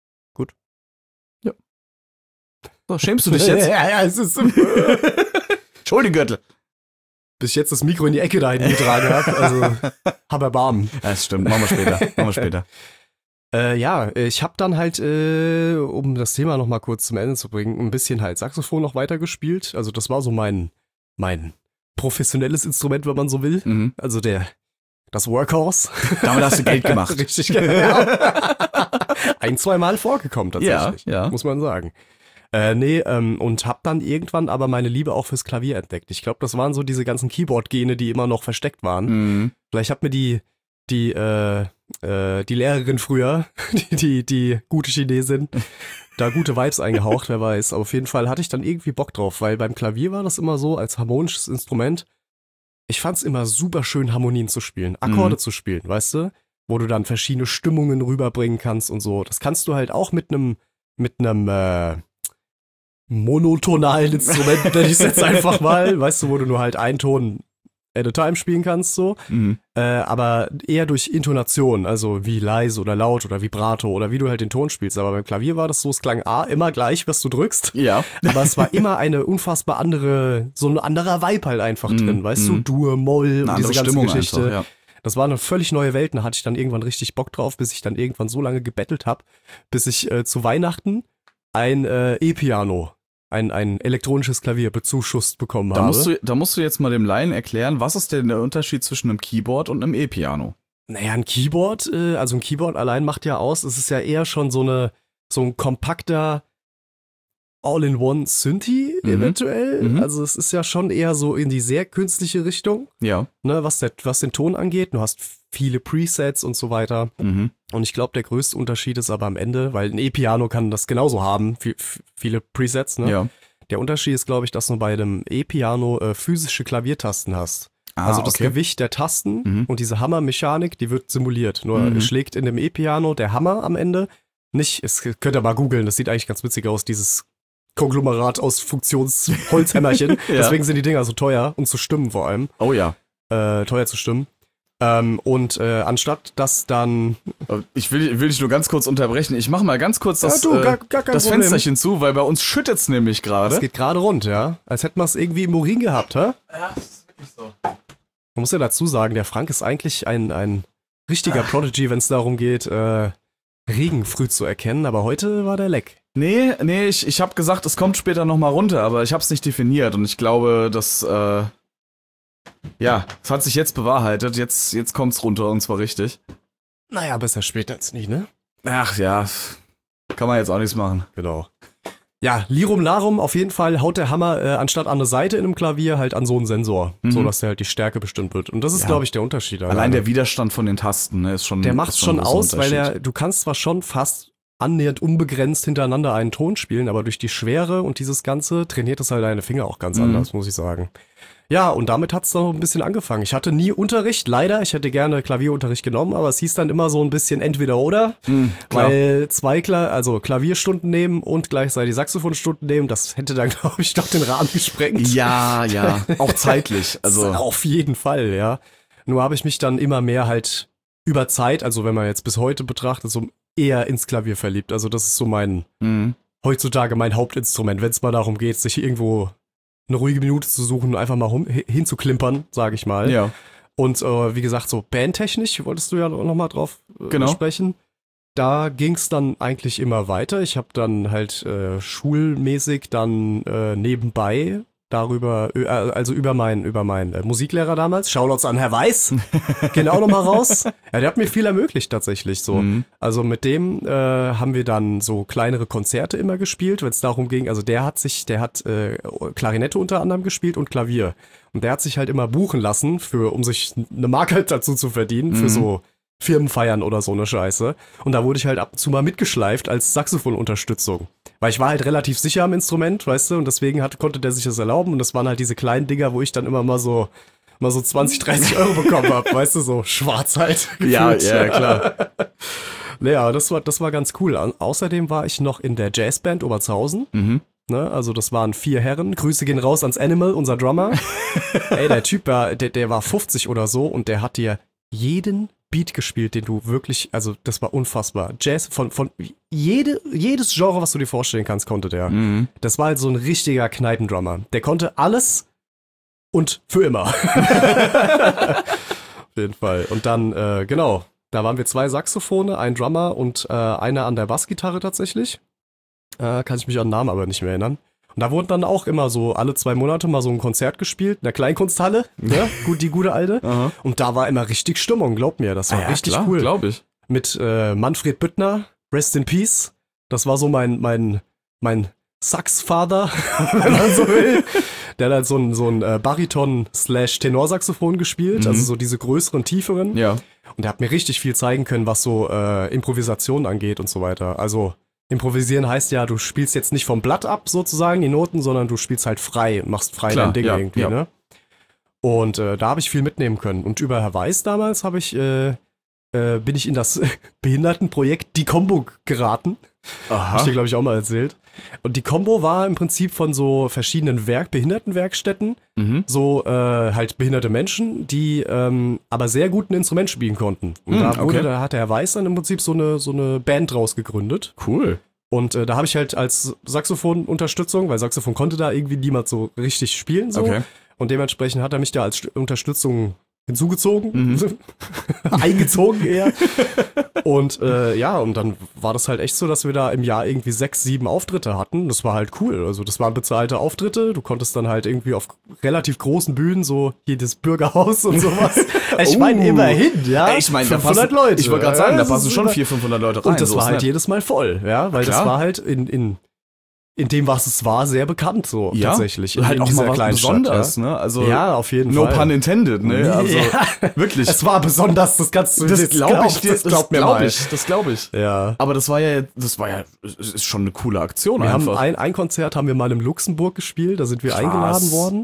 D: So, schämst du dich jetzt?
E: ja, ja, es ist...
D: Entschuldige.
E: bis ich jetzt das Mikro in die Ecke dahin getragen habe. Also, hab Erbarmen.
D: Ja, das stimmt. Machen wir später. Machen wir später.
E: Äh, ja, ich habe dann halt, äh, um das Thema noch mal kurz zum Ende zu bringen, ein bisschen halt Saxophon noch weitergespielt. Also das war so mein, mein professionelles Instrument, wenn man so will.
D: Mhm.
E: Also der, das Workhorse.
D: Damit hast du Geld gemacht.
E: Richtig, genau. Ein, zwei Mal vorgekommen tatsächlich,
D: Ja, ja.
E: muss man sagen. Äh, nee, ähm, und hab dann irgendwann aber meine Liebe auch fürs Klavier entdeckt. Ich glaube, das waren so diese ganzen Keyboard-Gene, die immer noch versteckt waren.
D: Mhm.
E: Vielleicht hat mir die, die, äh, äh, die Lehrerin früher, die, die, die gute Chinesin, da gute Vibes eingehaucht, wer weiß. Aber auf jeden Fall hatte ich dann irgendwie Bock drauf, weil beim Klavier war das immer so, als harmonisches Instrument, ich fand's immer super schön, Harmonien zu spielen, Akkorde
D: Mhm.
E: zu spielen, weißt du? Wo du dann verschiedene Stimmungen rüberbringen kannst und so. Das kannst du halt auch mit einem, mit einem, äh, monotonalen Instrument, nenne ich es jetzt einfach mal, weißt du, wo du nur halt einen Ton at a time spielen kannst, so.
D: Mhm.
E: Äh, aber eher durch Intonation, also wie leise oder laut oder Vibrato oder wie du halt den Ton spielst. Aber beim Klavier war das so, es klang A, immer gleich, was du drückst.
D: Ja.
E: Aber es war immer eine unfassbar andere, so ein anderer Vibe halt einfach
D: Mhm,
E: drin, weißt du,
D: mhm.
E: Dur, Moll
D: Eine
E: und diese
D: andere
E: ganze
D: Stimmung
E: Geschichte.
D: einfach, ja.
E: Das war eine völlig neue Welt, da hatte ich dann irgendwann richtig Bock drauf, bis ich dann irgendwann so lange gebettelt habe, bis ich äh, zu Weihnachten ein äh, E-Piano, ein, ein elektronisches Klavier bezuschusst bekommen
D: Da
E: habe.
D: musst, du, da musst du jetzt mal dem Laien erklären, was ist denn der Unterschied zwischen einem Keyboard und einem E-Piano?
E: Naja, ein Keyboard, äh, also ein Keyboard allein macht ja aus, es ist ja eher schon so eine, so ein kompakter All-in-One Synthi
D: Mhm.
E: eventuell.
D: Mhm.
E: Also es ist ja schon eher so in die sehr künstliche Richtung,
D: Ja.
E: ne, was, der, was den Ton angeht. Du hast viele Presets und so weiter.
D: Mhm.
E: Und ich glaube, der größte Unterschied ist aber am Ende, weil ein E-Piano kann das genauso haben, viel, viele Presets, ne?
D: Ja.
E: Der Unterschied ist, glaube ich, dass du bei dem E-Piano äh, physische Klaviertasten hast.
D: Ah,
E: also das
D: okay.
E: Gewicht der Tasten
D: Mhm.
E: und diese Hammermechanik, die wird simuliert. Nur
D: Mhm.
E: schlägt in dem E-Piano der Hammer am Ende nicht, es könnt ihr mal googeln, das sieht eigentlich ganz witzig aus, dieses Konglomerat aus Funktionsholzhämmerchen.
D: Ja.
E: Deswegen sind die Dinger so teuer und zu stimmen vor allem.
D: Oh ja.
E: Äh, teuer zu stimmen. Ähm, und äh, anstatt dass dann
D: Ich will, will dich nur ganz kurz unterbrechen. Ich mache mal ganz kurz das,
E: Ja, du,
D: äh,
E: gar- gar kein
D: das
E: Problem.
D: Fensterchen zu, weil bei uns schüttet's nämlich
E: das
D: gerade.
E: geht gerade rund, ja. Als hätten wir es irgendwie im Urin gehabt, hä?
D: Ja, das ist wirklich so.
E: Man muss ja dazu sagen, der Frank ist eigentlich ein, ein richtiger Prodigy, wenn es darum geht, äh, Regen früh zu erkennen, aber heute war der leck.
D: Nee, nee, ich, ich habe gesagt, es kommt später nochmal runter, aber ich habe es nicht definiert und ich glaube, dass, äh, ja, es hat sich jetzt bewahrheitet, jetzt, jetzt kommt's runter und zwar richtig.
E: Naja, besser später als nicht, ne?
D: Ach ja, kann man jetzt auch nichts machen.
E: Genau. Ja, Lirum Larum, auf jeden Fall haut der Hammer äh, anstatt an eine Seite in einem Klavier halt an so einen Sensor,
D: Mhm.
E: so dass der halt die Stärke bestimmt wird. Und das ist,
D: Ja.
E: glaube ich, der Unterschied.
D: Allein der Widerstand von den Tasten, ne, ist schon.
E: Der macht
D: ist
E: schon
D: ein großer
E: aus, weil
D: Unterschied.
E: der, du kannst zwar schon fast annähernd unbegrenzt hintereinander einen Ton spielen, aber durch die Schwere und dieses Ganze trainiert es halt deine Finger auch ganz
D: Mhm.
E: anders, muss ich sagen. Ja, und damit hat's dann noch ein bisschen angefangen. Ich hatte nie Unterricht, leider. Ich hätte gerne Klavierunterricht genommen, aber es hieß dann immer so ein bisschen entweder oder.
D: Mhm, klar.
E: weil zwei Kla- also Klavierstunden nehmen und gleichzeitig Saxophonstunden nehmen, das hätte dann, glaube ich, doch den Rahmen gesprengt.
D: Ja, ja, auch zeitlich. Also
E: Auf jeden Fall, ja. Nur habe ich mich dann immer mehr halt über Zeit, also wenn man jetzt bis heute betrachtet, so eher ins Klavier verliebt. Also das ist so mein,
D: mhm.
E: heutzutage mein Hauptinstrument, wenn es mal darum geht, sich irgendwo eine ruhige Minute zu suchen und einfach mal hum- hinzuklimpern, sage ich mal.
D: ja.
E: Und äh, wie gesagt, so bandtechnisch wolltest du ja noch mal drauf äh,
D: Genau.
E: sprechen. Da ging's dann eigentlich immer weiter. Ich habe dann halt äh, schulmäßig dann äh, nebenbei darüber, äh, also über meinen über meinen äh, Musiklehrer damals, Shoutouts an Herr Weiß, genau nochmal raus. Ja, der hat mir viel ermöglicht tatsächlich so.
D: Mhm.
E: Also mit dem äh, haben wir dann so kleinere Konzerte immer gespielt, wenn es darum ging, also der hat sich, der hat äh, Klarinette unter anderem gespielt und Klavier. Und der hat sich halt immer buchen lassen, für, um sich eine Mark halt dazu zu verdienen, für
D: Mhm.
E: so Firmenfeiern oder so eine Scheiße. Und da wurde ich halt ab und zu mal mitgeschleift als Saxophonunterstützung. Weil ich war halt relativ sicher am Instrument, weißt du, und deswegen hat, konnte der sich das erlauben. Und das waren halt diese kleinen Dinger, wo ich dann immer mal so mal so zwanzig, dreißig Euro bekommen hab, weißt du, so schwarz halt.
D: Ja,
E: gefühlt.
D: ja, klar.
E: Naja, das war, das war ganz cool. Au- Außerdem war ich noch in der Jazzband Obertshausen.
D: Mhm.
E: Ne, also das waren vier Herren. Grüße gehen raus ans Animal, unser Drummer. Ey, der Typ, war, der, der war fünfzig oder so und der hat dir jeden Beat gespielt, den du wirklich, also das war unfassbar. Jazz von, von jede, jedes Genre, was du dir vorstellen kannst, konnte der.
D: Mhm.
E: Das war halt so ein richtiger Kneipendrummer. Der konnte alles und für immer. Auf jeden Fall. Und dann, äh, genau, da waren wir zwei Saxophone, ein Drummer und äh, einer an der Bassgitarre tatsächlich. Äh, kann ich mich an den Namen aber nicht mehr erinnern. Und da wurden dann auch immer so alle zwei Monate mal so ein Konzert gespielt in der Kleinkunsthalle, ne? Gut, die gute alte.
D: Aha.
E: Und da war immer richtig Stimmung, glaub mir, das war
D: Ah, ja,
E: richtig
D: klar,
E: cool.
D: glaube ich.
E: Mit äh, Manfred Büttner, Rest in Peace. Das war so mein, mein, mein Sax-Father, wenn man so will. Der hat halt so ein, so ein äh, Bariton-slash-Tenorsaxophon gespielt,
D: Mhm.
E: also so diese größeren, tieferen.
D: Ja.
E: Und der hat mir richtig viel zeigen können, was so äh, Improvisation angeht und so weiter. Also improvisieren heißt ja, du spielst jetzt nicht vom Blatt ab sozusagen die Noten, sondern du spielst halt frei, machst frei
D: Klar,
E: dein Ding
D: ja,
E: irgendwie,
D: ja.
E: ne? Und äh, da habe ich viel mitnehmen können. Und über Herr Weiß damals habe ich, äh, äh, bin ich in das Behindertenprojekt Die Combo geraten. Hab ich dir, glaube ich, auch mal erzählt. Und die Combo war im Prinzip von so verschiedenen Werk Behindertenwerkstätten,
D: Mhm.
E: so äh, halt behinderte Menschen, die ähm, aber sehr gut ein Instrument spielen konnten. Und
D: Hm,
E: da wurde,
D: okay.
E: da hat der Herr Weiß dann im Prinzip so eine, so eine Band draus gegründet.
D: Cool.
E: Und äh, da habe ich halt als Saxophon-Unterstützung, weil Saxophon konnte da irgendwie niemand so richtig spielen, so.
D: Okay.
E: Und dementsprechend hat er mich da als St- Unterstützung hinzugezogen,
D: Mhm.
E: eingezogen eher. Und äh, ja, und dann war das halt echt so, dass wir da im Jahr irgendwie sechs, sieben Auftritte hatten. Das war halt cool. Also das waren bezahlte Auftritte. Du konntest dann halt irgendwie auf relativ großen Bühnen, so hier das Bürgerhaus und sowas. Ich meine,
D: Oh.
E: immerhin, ja.
D: Ey, ich meine, da
E: fünfhundert
D: passen,
E: Leute.
D: Ich wollte gerade sagen,
E: Ja,
D: da
E: das
D: passen
E: ist
D: schon
E: immer-
D: vierhundert, fünfhundert Leute rein.
E: Und das
D: so
E: war
D: ist
E: halt
D: nett.
E: jedes Mal voll, ja, weil das
D: Klar.
E: war halt in, in, in dem, was es war, sehr bekannt so
D: Ja,
E: tatsächlich. In,
D: halt
E: in
D: auch
E: dieser
D: mal was
E: kleinen
D: Besonderes,
E: Stadt,
D: ne? Also,
E: ja. ja, auf jeden
D: no
E: Fall.
D: pun intended, ne? Also,
E: Ja.
D: wirklich.
E: Es war besonders, das kannst du
D: das
E: jetzt
D: glaube ich
E: glaub-
D: dir,
E: das glaub mir
D: glaub
E: mal.
D: ich, das glaube ich.
E: Ja.
D: Aber das war ja, das war ja, es ist schon eine coole Aktion
E: Wir haben
D: einfach.
E: ein, ein Konzert haben wir mal in Luxemburg gespielt, da sind wir
D: Krass.
E: eingeladen worden.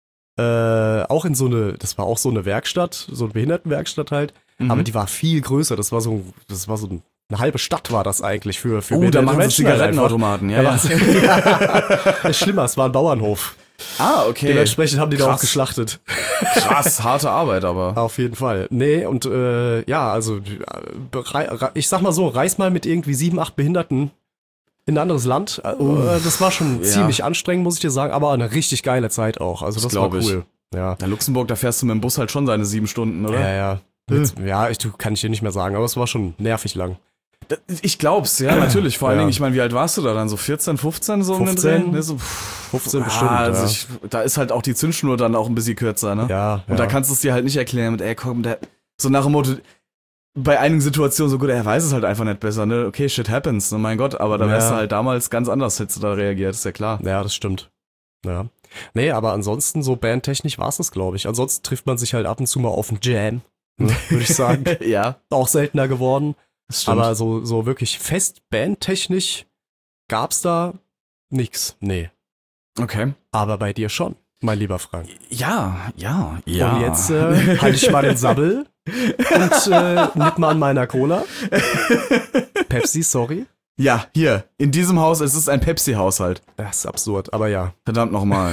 E: Äh, auch in so eine, das war auch so eine Werkstatt, so eine Behindertenwerkstatt halt,
D: Mhm.
E: aber die war viel größer, das war so, das war so eine halbe Stadt war das eigentlich für, für
D: Oh, da
E: behinderte
D: machen sie
E: Menschen halt
D: Zigarettenautomaten, ja,
E: einfach.
D: ja.
E: Ja. Das ist schlimmer, es war ein Bauernhof.
D: Ah, okay.
E: Dementsprechend haben die da auch
D: Krass.
E: geschlachtet.
D: Krass, harte Arbeit, aber.
E: Auf jeden Fall. Nee, und äh, ja, also äh, rei- rei- ich sag mal so, reis mal mit irgendwie sieben, acht Behinderten in ein anderes Land. Äh, das war schon
D: ja.
E: ziemlich anstrengend, muss ich dir sagen, aber eine richtig geile Zeit auch. Also das,
D: Das
E: war
D: glaub ich.
E: cool. Ja.
D: Na, Luxemburg, da fährst du mit dem Bus halt schon seine sieben Stunden, oder?
E: Ja, ja. Mit, ja, ich, du, kann ich dir nicht mehr sagen, aber es war schon nervig lang.
D: Das- Ich glaub's, ja, natürlich. Vor allen
E: Ja.
D: Dingen, ich meine, wie alt warst du da dann? So vierzehn, fünfzehn so um den
E: fünfzehn?
D: Dreh? Ne, so, pff,
E: fünfzehn
D: ah,
E: bestimmt,
D: Also
E: ja.
D: ich, da ist halt auch die Zündschnur dann auch ein bisschen kürzer, ne?
E: Ja,
D: Und da kannst du es dir halt nicht erklären mit, ey, komm, der, so nach dem Motto, bei einigen Situationen so gut, er weiß es halt einfach nicht besser, ne? Okay, shit happens, ne? Mein Gott, aber da wärst
E: Ja.
D: du halt damals ganz anders, hättest du da reagiert, ist ja klar.
E: Ja, das stimmt. Ja. Nee, aber ansonsten so bandtechnisch war es das, glaube ich. Ansonsten trifft man sich halt ab und zu mal auf einen Jam, ne, würde ich sagen.
D: Ja,
E: Auch seltener geworden.
D: das stimmt.
E: Aber so, so wirklich fest bandtechnisch gab's da nix. Nee.
D: okay.
E: Aber bei dir schon. mein lieber Frank.
D: Ja, ja, ja.
E: Und jetzt äh, halte ich mal den Sabbel und äh, nipp mal an meiner Cola. Pepsi, sorry.
D: Ja, hier, in diesem Haus, es ist ein Pepsi-Haushalt.
E: Das ist absurd, aber ja.
D: Verdammt nochmal.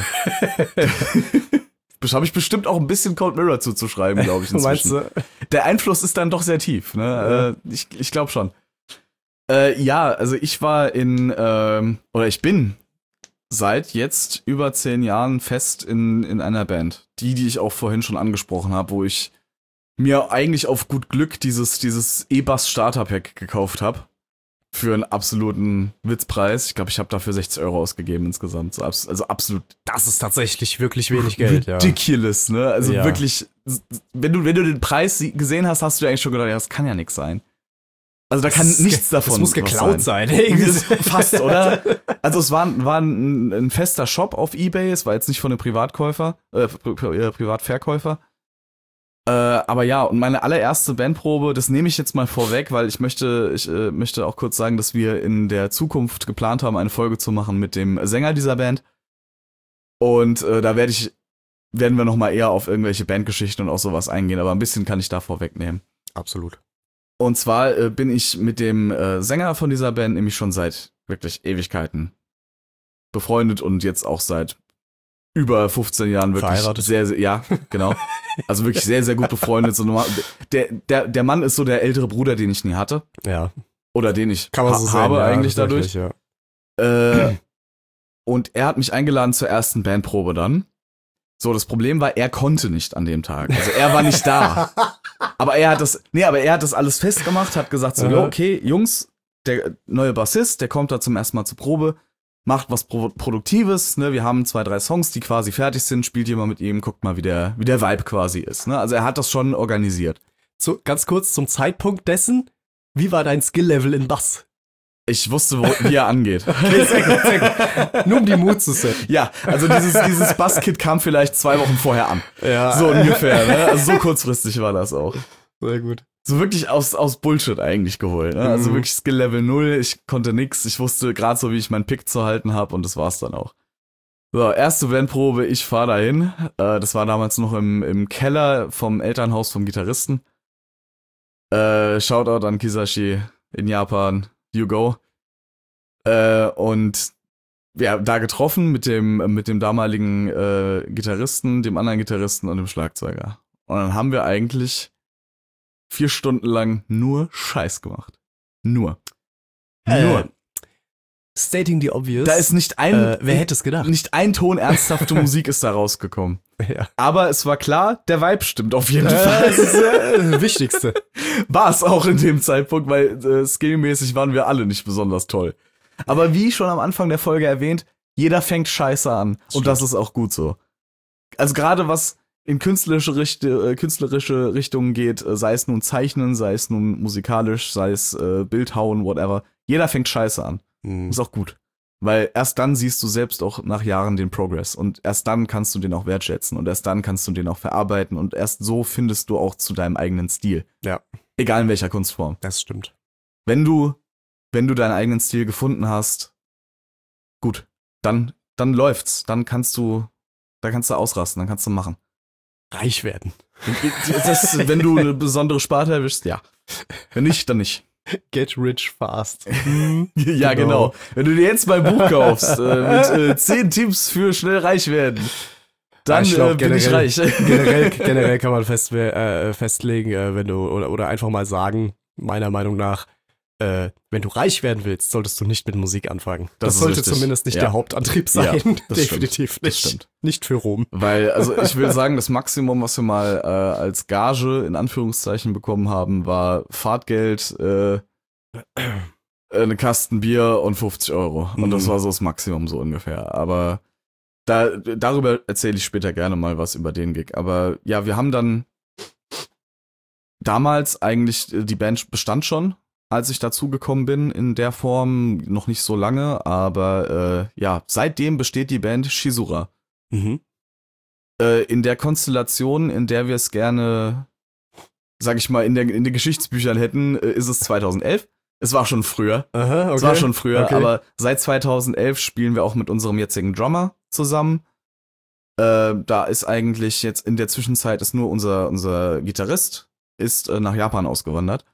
D: Habe ich bestimmt auch ein bisschen Cold Mirror zuzuschreiben, glaube ich.
E: Meinst
D: Inzwischen.
E: du?
D: Der Einfluss ist dann doch sehr tief, ne?
E: Ja.
D: Äh, ich ich glaube schon. Äh, ja, also ich war in, ähm, oder ich bin seit jetzt über zehn Jahren fest in, in einer Band. Die, die ich auch vorhin schon angesprochen habe, wo ich mir eigentlich auf gut Glück dieses, dieses E-Bass Starter Pack gekauft habe. Für einen absoluten Witzpreis. Ich glaube, ich habe dafür sechzig Euro ausgegeben insgesamt. So, abs- also absolut
E: Das ist tatsächlich wirklich wenig Geld, ja.
D: ridiculous, ne? Also
E: Ja.
D: wirklich, wenn du, wenn du den Preis sie- gesehen hast, hast du dir eigentlich schon gedacht, ja, das kann ja nichts sein. Also da kann
E: Das-
D: nichts davon
E: Das muss
D: was
E: geklaut sein.
D: Irgendwie so fast, oder? Also es war, war ein, ein fester Shop auf eBay, es war jetzt nicht von einem Privatkäufer, äh, Pri- Pri- äh, Privatverkäufer. Äh, aber ja, und meine allererste Bandprobe, das nehme ich jetzt mal vorweg, weil ich möchte, ich äh, möchte auch kurz sagen, dass wir in der Zukunft geplant haben, eine Folge zu machen mit dem Sänger dieser Band. Und äh, da werde ich, werden wir nochmal eher auf irgendwelche Bandgeschichten und auch sowas eingehen, aber ein bisschen kann ich da vorwegnehmen.
E: Absolut.
D: Und zwar äh, bin ich mit dem äh, Sänger von dieser Band nämlich schon seit wirklich Ewigkeiten befreundet und jetzt auch seit über fünfzehn Jahren wirklich
E: Verheiratet.
D: sehr, sehr, ja, genau. Also wirklich sehr, sehr gut befreundet. So normal, der, der, der Mann ist so der ältere Bruder, den ich nie hatte.
E: Ja.
D: Oder den ich
E: Kann man
D: ha-
E: so
D: habe
E: sagen, ja,
D: eigentlich dadurch.
E: tatsächlich, Ja.
D: Äh, und er hat mich eingeladen zur ersten Bandprobe dann. So, das Problem war, er konnte nicht an dem Tag. Also er war nicht da. Aber er hat das, nee, aber er hat das alles festgemacht, hat gesagt so,
E: Aha.
D: jo, okay, Jungs, der neue Bassist, der kommt da zum ersten Mal zur Probe, macht was Pro- Produktives, ne, wir haben zwei, drei Songs, die quasi fertig sind, spielt ihr mal mit ihm, guckt mal, wie der, wie der Vibe quasi ist, ne, also er hat das schon organisiert.
E: So, ganz kurz zum Zeitpunkt dessen. Wie war dein Skill-Level in Bass?
D: Ich wusste, wo, wie er angeht.
E: Okay, sehr gut, sehr gut. Nur um die Mut zu setzen.
D: Ja, also dieses, dieses Basskit kam vielleicht zwei Wochen vorher an.
E: Ja.
D: So ungefähr, ne, also so kurzfristig war das auch.
E: Sehr gut.
D: So wirklich aus, aus Bullshit eigentlich geholt. Ne? Also
E: Mhm.
D: wirklich Skill Level null, ich konnte nix. Ich wusste gerade so, wie ich meinen Pick zu halten habe und das war's dann auch. So, erste Bandprobe, ich fahr dahin. Äh, das war damals noch im, im Keller vom Elternhaus vom Gitarristen. Äh, Shoutout an Kisashi in Japan, you go. Äh, und ja, da getroffen mit dem, mit dem damaligen äh, Gitarristen, dem anderen Gitarristen und dem Schlagzeuger. Und dann haben wir eigentlich vier Stunden lang nur Scheiß gemacht. Nur.
E: Äh,
D: Nur.
E: Stating the obvious.
D: Da ist nicht ein,
E: äh, wer hätte es gedacht?
D: nicht ein Ton ernsthafte Musik ist da rausgekommen.
E: Ja.
D: Aber es war klar, der Vibe stimmt auf jeden
E: Äh,
D: Fall.
E: das ist äh, das Wichtigste.
D: War es auch in dem Zeitpunkt, weil äh, skillmäßig waren wir alle nicht besonders toll. Aber wie schon am Anfang der Folge erwähnt, jeder fängt Scheiße an.
E: Das
D: Und das ist auch gut so. Also gerade was in künstlerische, Richt äh, künstlerische Richtungen geht, äh, sei es nun Zeichnen, sei es nun musikalisch, sei es äh, Bildhauen, whatever. Jeder fängt Scheiße an.
E: Mhm.
D: Ist auch gut. Weil erst dann siehst du selbst auch nach Jahren den Progress. Und erst dann kannst du den auch wertschätzen. Und erst dann kannst du den auch verarbeiten. Und erst so findest du auch zu deinem eigenen Stil.
E: Ja.
D: Egal in welcher Kunstform.
E: Das stimmt.
D: Wenn du, wenn du deinen eigenen Stil gefunden hast, gut, dann, dann läuft's. Dann kannst du, dann kannst du ausrasten, dann kannst du machen.
E: Reich werden.
D: Das, wenn du eine besondere Sparte erwischst, ja. Wenn nicht, dann nicht.
E: Get rich fast.
D: Ja, genau.
E: Genau.
D: Wenn du dir jetzt mal ein Buch kaufst, äh, mit äh, zehn Tipps für schnell reich werden, dann
E: ich glaub,
D: äh, bin ich
E: generell-
D: reich.
E: generell, generell kann man fest, äh, festlegen, äh, wenn du, oder, oder einfach mal sagen, meiner Meinung nach, äh, wenn du reich werden willst, solltest du nicht mit Musik anfangen.
D: Das
E: Das,
D: ist
E: sollte
D: richtig.
E: zumindest nicht
D: Ja.
E: der Hauptantrieb sein.
D: Ja, das
E: Definitiv
D: stimmt. Das
E: nicht.
D: stimmt.
E: Nicht für Rom.
D: Weil, also ich will sagen, das Maximum, was wir mal äh, als Gage in Anführungszeichen bekommen haben, war Fahrtgeld, äh, eine Kasten Bier und fünfzig Euro. Und das
E: Mhm.
D: war so das Maximum so ungefähr. Aber da, darüber erzähle ich später gerne mal was über den Gig. Aber ja, wir haben dann damals eigentlich, äh, die Band bestand schon, als ich dazugekommen bin in der Form, noch nicht so lange, aber äh, ja, seitdem besteht die Band Shizura.
E: Mhm.
D: Äh, in der Konstellation, in der wir es gerne, sag ich mal, in, der, in den Geschichtsbüchern hätten, äh, ist es zweitausendelf. Es war schon früher.
E: Aha, okay.
D: Es war schon früher,
E: Okay.
D: aber seit zweitausendelf spielen wir auch mit unserem jetzigen Drummer zusammen. Äh, da ist eigentlich jetzt in der Zwischenzeit ist nur unser, unser Gitarrist ist äh, nach Japan ausgewandert.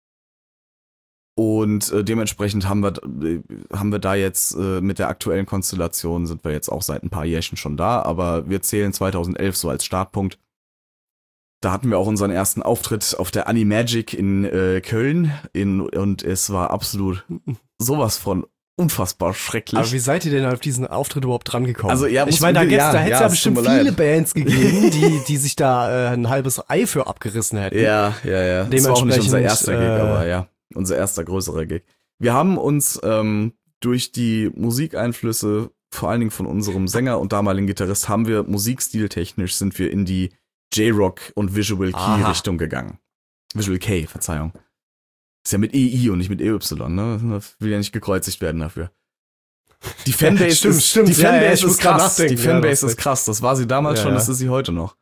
D: Und äh, dementsprechend haben wir, äh, haben wir da jetzt äh, mit der aktuellen Konstellation sind wir jetzt auch seit ein paar Jährchen schon da, aber wir zählen zweitausendelf so als Startpunkt. Da hatten wir auch unseren ersten Auftritt auf der Animagic in äh, Köln in, und es war absolut sowas von unfassbar schrecklich.
E: Aber wie seid ihr denn auf diesen Auftritt überhaupt drangekommen?
D: Also, ja,
E: ich meine, da,
D: ja,
E: gibt's- da hätte es
D: ja,
E: ja
D: es
E: bestimmt
D: tut mir
E: viele
D: leid.
E: Bands gegeben, die, die sich da äh, ein halbes Ei für abgerissen hätten.
D: Ja, ja, ja. Das war auch nicht unser
E: Dementsprechend,
D: erster Gig,
E: äh,
D: aber ja, unser erster größerer Gig. Wir haben uns ähm, durch die Musikeinflüsse, vor allen Dingen von unserem Sänger und damaligen Gitarrist, haben wir musikstiltechnisch sind wir in die J-Rock und Visual Kei
E: Aha.
D: Richtung gegangen. Visual Kei, Verzeihung. Ist ja mit E I und nicht mit E Y, ne? Will ja nicht gekreuzigt werden dafür. Die Fanbase
E: Stimmt,
D: ist,
E: stimmt.
D: die
E: Ja, ja,
D: Fanbase
E: ich muss
D: ist
E: grad
D: krass.
E: nachdenken.
D: Die
E: Ja,
D: Fanbase
E: du hast
D: ist
E: recht.
D: krass. Das war sie damals
E: Ja,
D: schon,
E: ja.
D: das ist sie heute noch.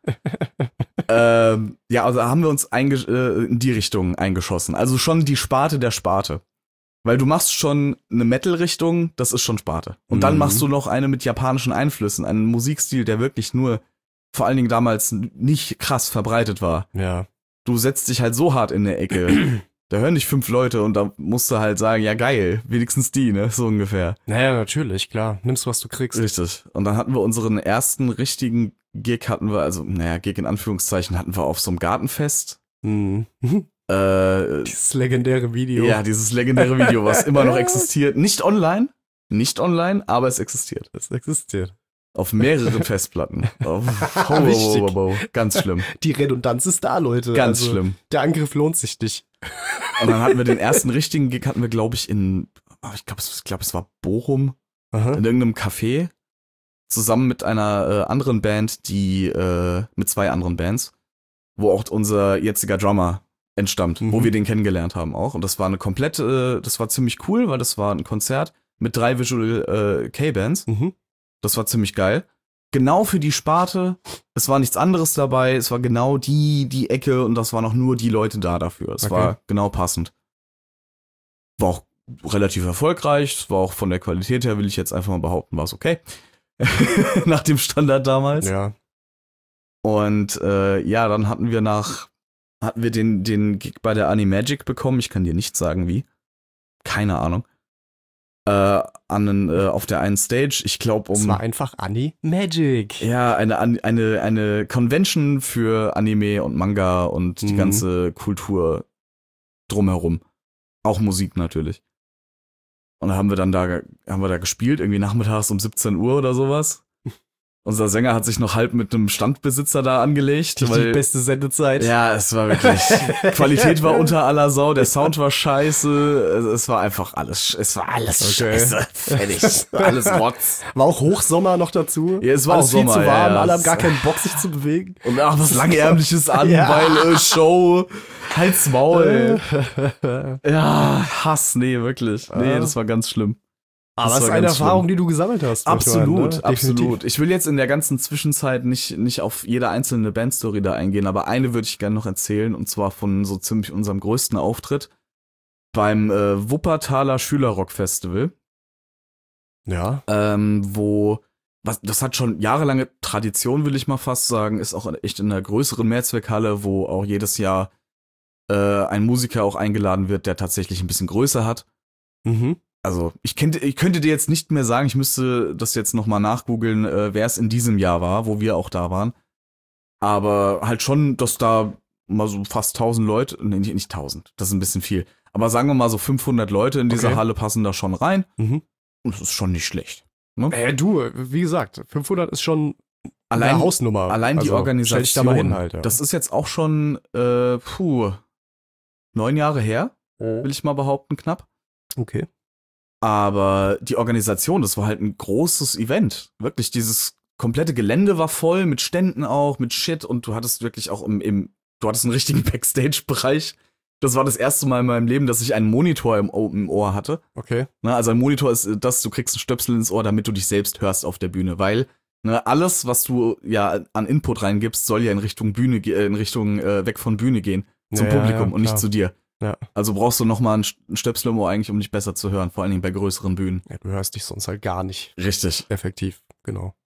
D: ähm, ja, also haben wir uns einge- äh, in die Richtung eingeschossen. Also schon die Sparte der Sparte. Weil du machst schon eine Metal-Richtung, das ist schon Sparte. Und dann
E: Mhm.
D: machst du noch eine mit japanischen Einflüssen, einen Musikstil, der wirklich nur, vor allen Dingen damals nicht krass verbreitet war.
E: Ja.
D: Du setzt dich halt so hart in der Ecke. Da hören dich fünf Leute und da musst du halt sagen, ja geil, wenigstens die, ne, so ungefähr.
E: Naja, natürlich, klar. Nimmst, was du kriegst.
D: Richtig. Und dann hatten wir unseren ersten richtigen Gig, hatten wir, also, naja, Gig in Anführungszeichen, hatten wir auf so einem Gartenfest.
E: Mhm.
D: Äh,
E: Dieses legendäre Video.
D: ja, dieses legendäre Video, was immer noch existiert. Nicht online, nicht online, aber es existiert.
E: Das existiert.
D: Auf mehreren Festplatten. Oh, oh, oh,
E: Wichtig.
D: oh, oh, oh. Ganz schlimm.
E: Die Redundanz ist da, Leute.
D: Ganz
E: Also,
D: schlimm.
E: Der Angriff lohnt sich nicht.
D: Und dann hatten wir den ersten richtigen Gig, hatten wir, glaube ich, in, oh, ich glaube, es, ich glaub, es war Bochum,
E: Aha.
D: in irgendeinem Café, zusammen mit einer äh, anderen Band, die, äh, mit zwei anderen Bands, wo auch unser jetziger Drummer entstammt,
E: Mhm.
D: wo wir den kennengelernt haben auch. Und das war eine komplette, äh, das war ziemlich cool, weil das war ein Konzert mit drei Visual äh, K-Bands.
E: Mhm.
D: Das war ziemlich geil. Genau für die Sparte. Es war nichts anderes dabei. Es war genau die, die Ecke und das waren auch nur die Leute da dafür. Es
E: Okay.
D: war genau passend. War auch relativ erfolgreich. Es war auch von der Qualität her, will ich jetzt einfach mal behaupten, war es okay. Nach dem Standard damals.
E: Ja.
D: Und äh, ja, dann hatten wir nach, hatten wir den, den Gig bei der Animagic bekommen. Ich kann dir nicht sagen, wie. Keine Ahnung. Äh, an, äh, auf der einen Stage, ich glaube
E: Es
D: um...
E: war einfach Annie Magic.
D: Ja, eine, eine, eine Convention für Anime und Manga und die
E: Mhm.
D: ganze Kultur drumherum. Auch Musik natürlich. Und da haben wir dann da, haben wir da gespielt, irgendwie nachmittags um siebzehn Uhr oder sowas. Unser Sänger hat sich noch halb mit einem Standbesitzer da angelegt.
E: Die, die
D: weil,
E: beste Sendezeit.
D: ja, es war wirklich, Qualität war unter aller Sau, der Sound war scheiße, es war einfach alles, es war alles
E: Okay.
D: scheiße, fertig, alles Rotz.
E: War auch Hochsommer noch dazu.
D: Ja, es war
E: Alles
D: auch
E: viel
D: Sommer,
E: zu
D: ja,
E: warm,
D: ja.
E: alle haben gar keinen Bock, sich zu bewegen.
D: Und ach, was Langärmliches an,
E: Ja.
D: weil äh, Show, halt's Maul. Ja, Hass, nee, wirklich. Nee,
E: Ja.
D: das war ganz schlimm.
E: Aber
D: Das
E: es ist
D: war
E: eine
D: ganz
E: Erfahrung,
D: schlimm.
E: die du gesammelt hast.
D: Absolut,
E: manchmal, ne?
D: absolut.
E: Definitiv.
D: Ich will jetzt in der ganzen Zwischenzeit nicht, nicht auf jede einzelne Bandstory da eingehen, aber eine würde ich gerne noch erzählen, und zwar von so ziemlich unserem größten Auftritt beim äh, Wuppertaler Schülerrock-Festival,
E: Ja.
D: ähm, wo, was, das hat schon jahrelange Tradition, will ich mal fast sagen, ist auch echt in einer größeren Mehrzweckhalle, wo auch jedes Jahr äh, ein Musiker auch eingeladen wird, der tatsächlich ein bisschen größer hat.
E: Mhm.
D: Also, ich, könnte, ich könnte dir jetzt nicht mehr sagen, ich müsste das jetzt nochmal nachgoogeln, äh, wer es in diesem Jahr war, wo wir auch da waren. Aber halt schon, dass da mal so fast tausend Leute, nee, nicht, nicht tausend, das ist ein bisschen viel. Aber sagen wir mal so fünfhundert Leute in dieser
E: Okay.
D: Halle passen da schon rein.
E: Mhm.
D: Und das ist schon nicht schlecht.
E: Äh, du, wie gesagt, fünfhundert ist schon
D: Allein,
E: eine Hausnummer.
D: allein die
E: Also,
D: Organisation,
E: Stell dich da mal hin halt. Ja.
D: das ist jetzt auch schon, äh, puh, neun Jahre her, will ich mal behaupten, knapp.
E: Okay.
D: Aber die Organisation, das war halt ein großes Event. Wirklich, dieses komplette Gelände war voll mit Ständen auch, mit Shit, und du hattest wirklich auch im, im du hattest einen richtigen Backstage-Bereich. Das war das erste Mal in meinem Leben, dass ich einen Monitor im, im Ohr hatte.
E: Okay.
D: Na, also ein Monitor ist das, du kriegst einen Stöpsel ins Ohr, damit du dich selbst hörst auf der Bühne, weil ne, alles, was du ja an Input reingibst, soll ja in Richtung Bühne, ge- äh, in Richtung äh, weg von Bühne gehen, zum
E: Ja, ja,
D: Publikum
E: ja,
D: und nicht
E: klar.
D: zu dir.
E: Ja.
D: Also brauchst du nochmal einen einen Stöpsel im Ohr eigentlich, um dich besser zu hören, vor allen Dingen bei größeren Bühnen.
E: Ja, du hörst dich sonst halt gar nicht
D: Richtig.
E: effektiv. Genau.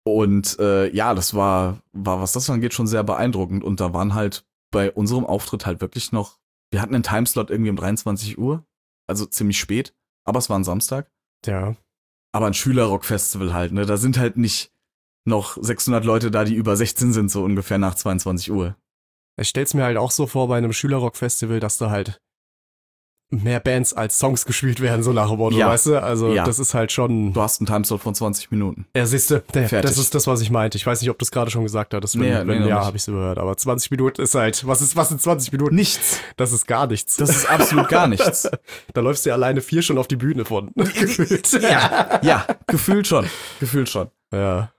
D: Und äh, ja, das war, war, was das angeht, schon sehr beeindruckend. Und da waren halt bei unserem Auftritt halt wirklich noch, wir hatten einen Timeslot irgendwie um dreiundzwanzig Uhr, also ziemlich spät, aber es war ein Samstag.
E: Ja.
D: Aber ein Schülerrock-Festival halt, ne? Da sind halt nicht noch sechshundert Leute da, die über sechzehn sind, so ungefähr nach zweiundzwanzig Uhr.
E: Ich stell's mir halt auch so vor bei einem Schülerrock-Festival, dass da halt mehr Bands als Songs gespielt werden, so nach dem Motto,
D: Ja.
E: weißt du? Also
D: Ja.
E: das ist halt schon...
D: Du hast einen Timeslot von zwanzig Minuten.
E: Ja, siehste, der,
D: Fertig.
E: das ist das, was ich meinte. Ich weiß nicht, ob du es gerade schon gesagt hattest. Wenn,
D: Nee,
E: wenn
D: nee, noch
E: ja,
D: nicht.
E: habe ich es überhört. Aber zwanzig Minuten ist halt, was ist, was sind zwanzig Minuten?
D: Nichts.
E: Das ist gar nichts.
D: Das ist absolut gar nichts.
E: Da läufst du ja alleine vier schon auf die Bühne von. Gefühlt.
D: Ja, ja, gefühlt schon. Gefühlt schon.
E: Ja.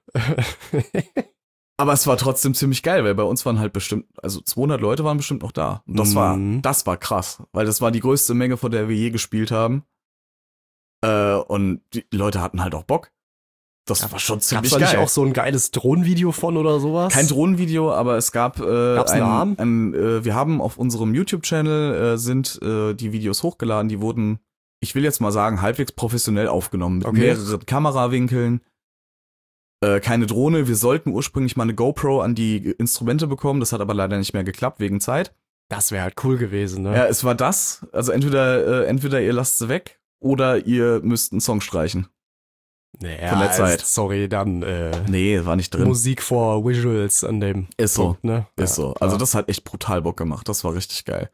D: Aber es war trotzdem ziemlich geil, weil bei uns waren halt bestimmt, also zweihundert Leute waren bestimmt noch da. Und das war,
E: Mhm.
D: das war krass, weil das war die größte Menge, von der wir je gespielt haben. Äh, und die Leute hatten halt auch Bock. Das war schon
E: Gab's
D: ziemlich
E: da
D: geil.
E: nicht auch so ein geiles Drohnenvideo von oder sowas?
D: Kein Drohnenvideo, aber es gab äh,
E: Gab's einen
D: ein,
E: Arm?
D: ein, äh, wir haben auf unserem YouTube-Channel äh, sind äh, die Videos hochgeladen, die wurden, ich will jetzt mal sagen, halbwegs professionell aufgenommen, mit
E: Okay.
D: mehreren Kamerawinkeln. Äh, keine Drohne, wir sollten ursprünglich mal eine GoPro an die Instrumente bekommen, das hat aber leider nicht mehr geklappt, wegen Zeit.
E: Das wäre halt cool gewesen, ne?
D: Ja, es war das, also entweder, äh, entweder ihr lasst sie weg oder ihr müsst einen Song streichen.
E: naja,
D: von der Zeit.
E: Sorry, dann äh,
D: Nee, war nicht drin.
E: Musik vor Visuals an dem
D: Ist so.
E: Punkt, ne?
D: Ist
E: Ja,
D: so. Also
E: klar.
D: das hat echt brutal Bock gemacht. Das war richtig geil.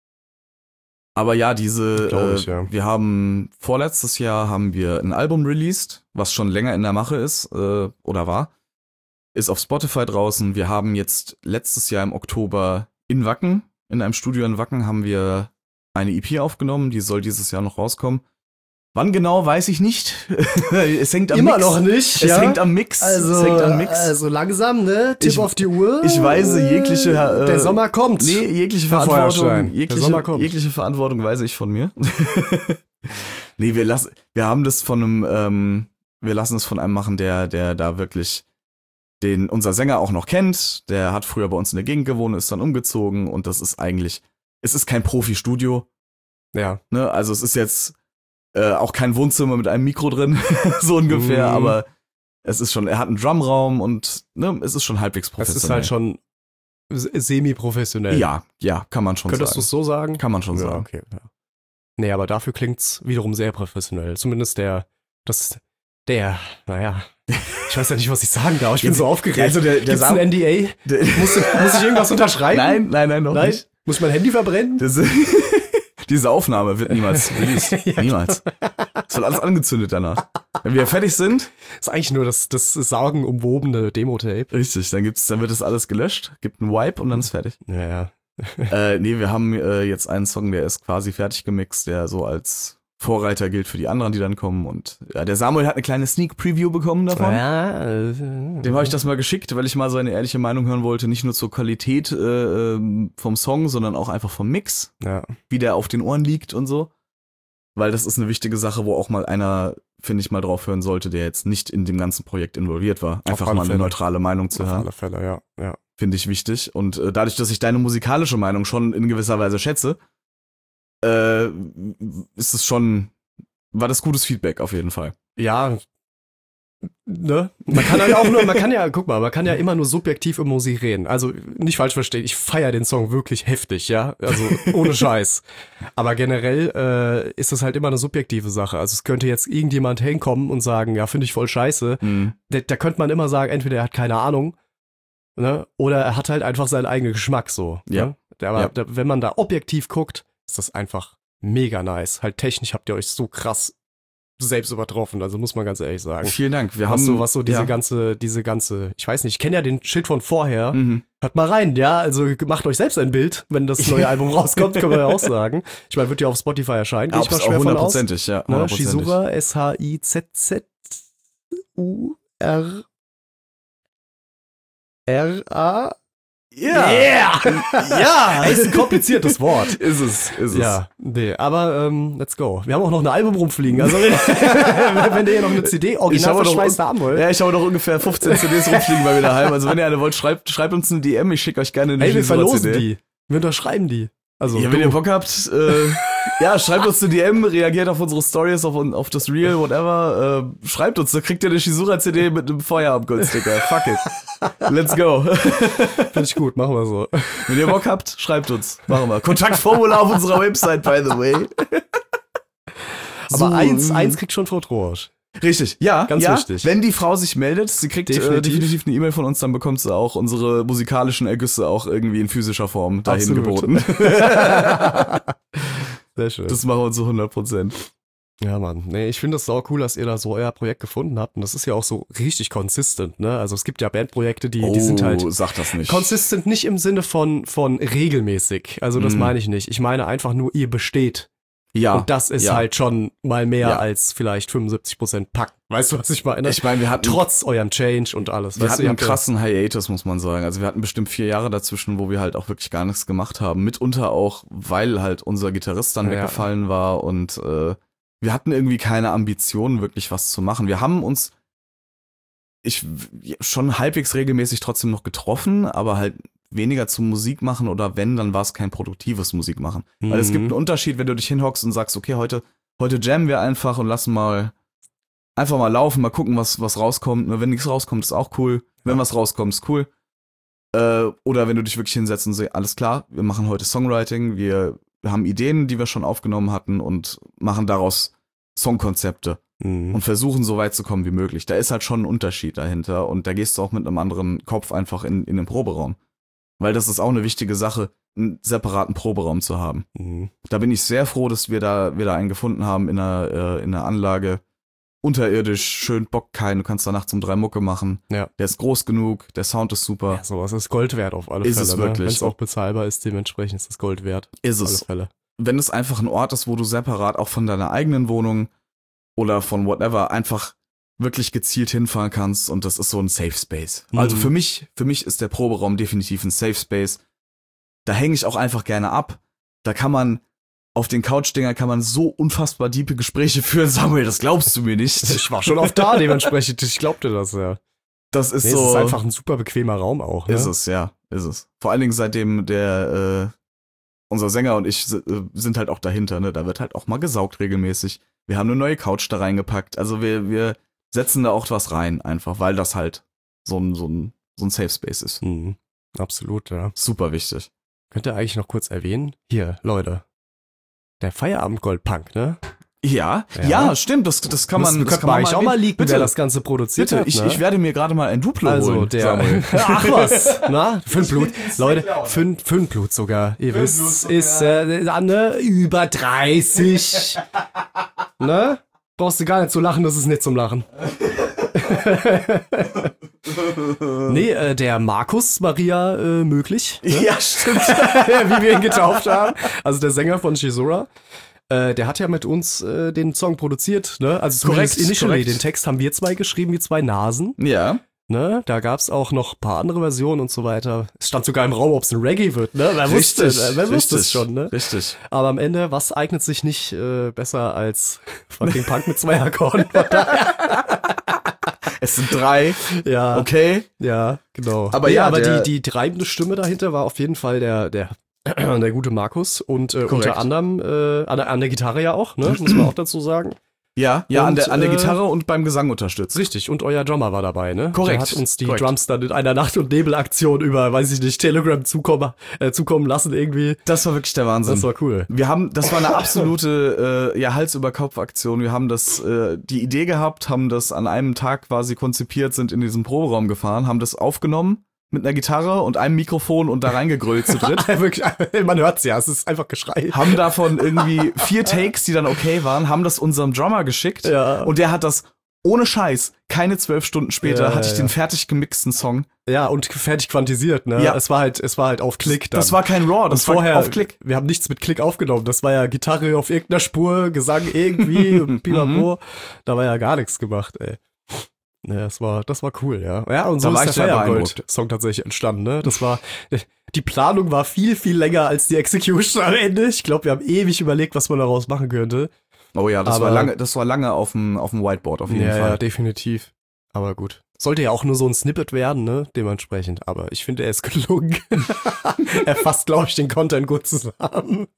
D: Aber ja, diese,
E: Glaub
D: äh,
E: ich, ja.
D: wir haben, vorletztes Jahr haben wir ein Album released, was schon länger in der Mache ist, äh, oder war. Ist auf Spotify draußen. Wir haben jetzt letztes Jahr im Oktober in Wacken, in einem Studio in Wacken, haben wir eine E P aufgenommen. Die soll dieses Jahr noch rauskommen. Wann genau, weiß ich nicht. Es hängt am
E: Immer
D: Mix.
E: noch nicht,
D: Es
E: ja?
D: hängt am Mix.
E: Also,
D: es hängt am Mix.
E: also langsam, ne? Tipp
D: Ich-
E: auf die Uhr.
D: ich weise jegliche, äh,
E: Der Sommer kommt.
D: Nee, jegliche
E: Herr
D: Verantwortung,
E: Feuerstein, der
D: jegliche,
E: Sommer kommt.
D: jegliche Verantwortung weise ich von mir. Nee, wir lassen, wir haben das von einem, ähm, wir lassen es von einem machen, der, der da wirklich den unser Sänger auch noch kennt. Der hat früher bei uns in der Gegend gewohnt, ist dann umgezogen und das ist eigentlich, es ist kein Profi-Studio,
E: Ja.
D: ne? Also es ist jetzt äh, auch kein Wohnzimmer mit einem Mikro drin, so ungefähr,
E: Mhm.
D: aber es ist schon, er hat einen Drumraum und ne, es ist schon halbwegs
E: Das
D: professionell.
E: ist halt schon s- semi-professionell.
D: Ja, ja, kann man schon
E: Könntest du
D: sagen.
E: es so sagen?
D: Kann man schon
E: ja,
D: sagen.
E: okay. Ja. Nee, aber dafür klingt's wiederum sehr professionell. Zumindest der, das, der, naja, ich weiß ja nicht, was ich sagen darf. Ich bin
D: Jetzt-
E: so aufgeregt.
D: also der- der
E: Gibt's
D: Sam-
E: ein N D A? Muss, muss ich irgendwas unterschreiben?
D: Nein, nein, nein, noch
E: Nein?
D: nicht.
E: Muss ich mein Handy verbrennen?
D: Das, diese Aufnahme wird niemals released.
E: Ja,
D: Niemals. Es wird alles angezündet danach. Wenn wir fertig sind,
E: ist eigentlich nur das, das sagenumwobene Demo-Tape.
D: richtig, dann gibt's, dann wird das alles gelöscht, gibt einen Wipe und dann ist fertig.
E: Ja, ja.
D: äh, nee, wir haben äh, jetzt einen Song, der ist quasi fertig gemixt, der so als Vorreiter gilt für die anderen, die dann kommen. Und ja, der Samuel hat eine kleine Sneak Preview bekommen davon.
E: Ja, äh,
D: Dem habe ich das mal geschickt, weil ich mal seine ehrliche Meinung hören wollte, nicht nur zur Qualität äh, ähm, vom Song, sondern auch einfach vom Mix.
E: ja.
D: Wie der auf den Ohren liegt und so. Weil das ist eine wichtige Sache, wo auch mal einer, finde ich, mal drauf hören sollte, der jetzt nicht in dem ganzen Projekt involviert war. Einfach
E: alle
D: mal eine
E: Fälle.
D: neutrale Meinung zu
E: Auf
D: hören,
E: alle Fälle, ja. ja.
D: finde ich wichtig. Und äh, dadurch, dass ich deine musikalische Meinung schon in gewisser Weise schätze, äh, ist es schon, war das gutes Feedback auf jeden Fall.
E: Ja, ne? Man kann halt auch nur, man kann ja, guck mal, man kann ja immer nur subjektiv über Musik reden. Also nicht falsch verstehen, ich feiere den Song wirklich heftig, ja, also ohne Scheiß. Aber generell äh, ist das halt immer eine subjektive Sache. Also es könnte jetzt irgendjemand hinkommen und sagen, ja, finde ich voll scheiße.
D: Mhm.
E: Da, da könnte man immer sagen, entweder er hat keine Ahnung, ne, oder er hat halt einfach seinen eigenen Geschmack so.
D: Ja.
E: Ne? Aber
D: Ja.
E: da, wenn man da objektiv guckt, ist das einfach mega nice. Halt technisch habt ihr euch so krass selbst übertroffen, also muss man ganz ehrlich sagen.
D: Vielen Dank. Wir
E: Was
D: haben
E: so, was so diese
D: ja.
E: ganze, diese ganze, ich weiß nicht, ich kenne ja den Shit von vorher.
D: Mhm.
E: Hört mal rein, ja, also macht euch selbst ein Bild, wenn das neue Album rauskommt, können wir ja auch sagen. Ich meine, wird ja auf Spotify erscheinen, gehe ich mal
D: Auch
E: schwer von aus.
D: hundertprozentig, ja.
E: Ne?
D: hundertprozentig.
E: Shizura, S H I Z Z U R R A
D: Ja.
E: Yeah!
D: Ja.
E: Ist ein kompliziertes Wort.
D: Ist es, ist es.
E: Ja, nee, aber ähm, let's go. Wir haben auch noch ein Album rumfliegen. Also wenn, wenn ihr ja noch eine C D original
D: habe doch-
E: verschweißt haben wollt.
D: Ja, ich habe noch ungefähr fünfzehn C Ds rumfliegen bei mir daheim. Also wenn ihr eine wollt, schreibt, schreibt uns eine D M. Ich schicke euch gerne eine
E: Ey, wir
D: Shizura
E: verlosen
D: C D.
E: die. Wir unterschreiben die. Also,
D: ja, wenn
E: du,
D: ihr Bock habt, äh, ja, schreibt uns eine D M, reagiert auf unsere Stories, auf, auf das Reel, whatever. Äh, schreibt uns, da kriegt ihr eine Shizura-C D mit einem Feierabend-Goldsticker. Fuck it. Let's go.
E: finde ich gut, machen wir so.
D: Wenn ihr Bock habt, schreibt uns. Machen wir. Kontaktformular auf unserer Website, by the way.
E: Aber
D: So,
E: eins,
D: ähm,
E: eins kriegt schon Frau Trosch.
D: Richtig, ja,
E: Ganz
D: ja.
E: wichtig.
D: Wenn die Frau sich meldet, sie kriegt definitiv,
E: Definitiv.
D: äh, definitiv eine E-Mail von uns, dann bekommt sie auch unsere musikalischen Ergüsse auch irgendwie in physischer Form dahin
E: Absolut.
D: geboten.
E: Sehr schön.
D: Das machen wir zu hundert Prozent.
E: Ja, Mann. Nee, ich finde es sau cool, dass ihr da so euer Projekt gefunden habt. Und das ist ja auch so richtig consistent, ne? Also es gibt ja Bandprojekte, die, die sind halt
D: Oh, sag das nicht.
E: consistent nicht im Sinne von, von regelmäßig. Also das
D: Mhm.
E: meine ich nicht. Ich meine einfach nur, ihr besteht.
D: Ja.
E: Und das ist
D: ja.
E: halt schon mal mehr
D: Ja.
E: als vielleicht fünfundsiebzig Prozent Pack. Weißt du, was ich meine?
D: Ich meine, wir hatten,
E: Trotz eurem Change und alles.
D: wir
E: weißt
D: hatten
E: du, ihr
D: einen
E: habt ja-
D: krassen Hiatus, muss man sagen. Also wir hatten bestimmt vier Jahre dazwischen, wo wir halt auch wirklich gar nichts gemacht haben. Mitunter auch, weil halt unser Gitarrist dann
E: Ja.
D: weggefallen war und äh, wir hatten irgendwie keine Ambitionen, wirklich was zu machen. Wir haben uns ich schon halbwegs regelmäßig trotzdem noch getroffen, aber halt weniger zu Musik machen oder wenn, dann war es kein produktives Musik machen.
E: Mhm.
D: Weil es gibt einen Unterschied, wenn du dich hinhockst und sagst, okay, heute, heute jammen wir einfach und lassen mal einfach mal laufen, mal gucken, was, was rauskommt. Wenn nichts rauskommt, ist auch cool. Wenn was rauskommt, ist cool. Äh, oder wenn du dich wirklich hinsetzt und sagst, alles klar, wir machen heute Songwriting, wir, wir haben Ideen, die wir schon aufgenommen hatten und machen daraus Songkonzepte
E: Mhm.
D: und versuchen so weit zu kommen wie möglich. Da ist halt schon ein Unterschied dahinter und da gehst du auch mit einem anderen Kopf einfach in, in den Proberaum. Weil das ist auch eine wichtige Sache, einen separaten Proberaum zu haben.
E: Mhm.
D: Da bin ich sehr froh, dass wir da, wir da einen gefunden haben in einer, äh, in einer Anlage. Unterirdisch, schön Bock kein, du kannst da nachts um drei Mucke machen.
E: Ja.
D: Der ist groß genug, der Sound ist super.
E: Ja, sowas ist Gold wert auf alle
D: Ist
E: Fälle.
D: es
E: ne?
D: wirklich.
E: Wenn es auch bezahlbar ist, dementsprechend ist es Gold wert.
D: Ist
E: Auf alle
D: es.
E: Fälle.
D: Wenn es einfach ein Ort ist, wo du separat auch von deiner eigenen Wohnung oder von whatever einfach wirklich gezielt hinfahren kannst und das ist so ein Safe Space.
E: Mhm.
D: Also für mich, für mich ist der Proberaum definitiv ein Safe Space. Da hänge ich auch einfach gerne ab. Da kann man, auf den Couch-Dinger kann man so unfassbar diepe Gespräche führen. Samuel, das glaubst du mir nicht.
E: Ich war schon oft da, dementsprechend. Ich glaubte das, ja.
D: Das ist
E: Nee,
D: so.
E: es ist einfach ein super bequemer Raum auch. Ne?
D: Ist es, ja, ist es. Vor allen Dingen seitdem der, äh, unser Sänger und ich si- äh, sind halt auch dahinter, ne? Da wird halt auch mal gesaugt regelmäßig. Wir haben eine neue Couch da reingepackt. Also wir, wir setzen da auch was rein, einfach, weil das halt so ein, so ein, so ein Safe Space ist.
E: Mhm. Absolut, ja.
D: Super wichtig.
E: Könnt ihr eigentlich noch kurz erwähnen? Hier, Leute. Der Feierabend-Gold-Punk, ne?
D: Ja,
E: Ja.
D: ja, stimmt, das, das kann man,
E: Müssen-
D: das
E: könnten
D: kann
E: wir
D: man
E: eigentlich auch
D: erwähnen.
E: mal leaken,
D: Bitte,
E: wer das Ganze produziert
D: bitte,
E: hat.
D: ich,
E: ne?
D: ich werde mir gerade mal ein Duplo
E: Also
D: holen,
E: der,
D: Samuel.
E: ach was, na, fünf Blut, Leute, fünf, fünf Blut sogar, ihr wisst, ist äh, ne, über dreißig, ne, brauchst du gar nicht zu lachen, das ist nicht zum Lachen. Nee, äh, der Markus Maria äh, Möglich, ne?
D: Ja, stimmt.
E: Wie wir ihn getauft haben, also der Sänger von Shizura. Äh, der hat ja mit uns äh, den Song produziert, ne? Also
D: Korrekt,
E: zumindest initially.
D: korrekt.
E: Den Text haben wir zwei geschrieben, wie zwei Nasen.
D: Ja,
E: Ne, da gab's auch noch ein paar andere Versionen und so weiter. Es stand sogar im Raum, ob es ein Reggae wird, ne? Wer wusste,
D: richtig,
E: äh, wer wusste es
D: richtig,
E: schon, ne?
D: Richtig.
E: Aber am Ende, was eignet sich nicht äh, besser als fucking Punk mit zwei Akkorden? Von daher,
D: Es sind drei,
E: ja,
D: okay.
E: ja, genau.
D: Aber
E: Nee,
D: ja,
E: aber
D: der-
E: die, die treibende Stimme dahinter war auf jeden Fall der, der, der gute Markus und äh,
D: Korrekt.
E: unter anderem äh, an, der, an der Gitarre ja auch, ne? Muss man auch dazu sagen.
D: Ja, ja, an
E: Und,
D: der, an der
E: äh,
D: Gitarre und beim Gesang unterstützt.
E: Richtig, und euer Drummer war dabei, ne?
D: Korrekt,
E: Der hat uns die
D: korrekt.
E: Drums dann in einer Nacht- und Nebelaktion über, weiß ich nicht, Telegram zukommen, äh, zukommen lassen irgendwie.
D: Das war wirklich der Wahnsinn.
E: Das war cool.
D: Wir haben, das war eine absolute äh, ja, Hals-über-Kopf-Aktion. Wir haben das, äh, die Idee gehabt, haben das an einem Tag quasi konzipiert, sind in diesen Proberaum gefahren, haben das aufgenommen mit einer Gitarre und einem Mikrofon und da reingegrölt zu dritt.
E: Wirklich, man hört's ja, es ist einfach Geschrei.
D: Haben davon irgendwie vier Takes, die dann okay waren, haben das unserem Drummer geschickt
E: Ja.
D: und der hat das ohne Scheiß, keine zwölf Stunden später,
E: Ja,
D: hatte ich
E: ja.
D: den fertig gemixten Song.
E: Ja, und fertig quantisiert, ne?
D: Ja.
E: Es war halt, es war halt auf Klick dann.
D: Das war kein Raw, das
E: und vorher,
D: war auf Klick.
E: wir haben nichts mit Klick aufgenommen. Das war ja Gitarre auf irgendeiner Spur, Gesang irgendwie, und pipapo. Da war ja gar nichts gemacht, ey. Ja, das war, das war cool, ja. Ja, und so
D: Da war ich
E: ist der
D: sehr
E: Feierabend-Song tatsächlich entstanden, ne? Das war, die Planung war viel, viel länger als die Execution am Ende. Ich glaube, wir haben ewig überlegt, was man daraus machen könnte.
D: Oh ja, das
E: Aber-
D: war lange, das war lange auf dem, auf dem Whiteboard auf jeden
E: Ja,
D: Fall.
E: ja, definitiv. Aber gut. Sollte ja auch nur so ein Snippet werden, ne? Dementsprechend. Aber ich finde, er ist gelungen. Er fasst, glaube ich, den Content gut zusammen.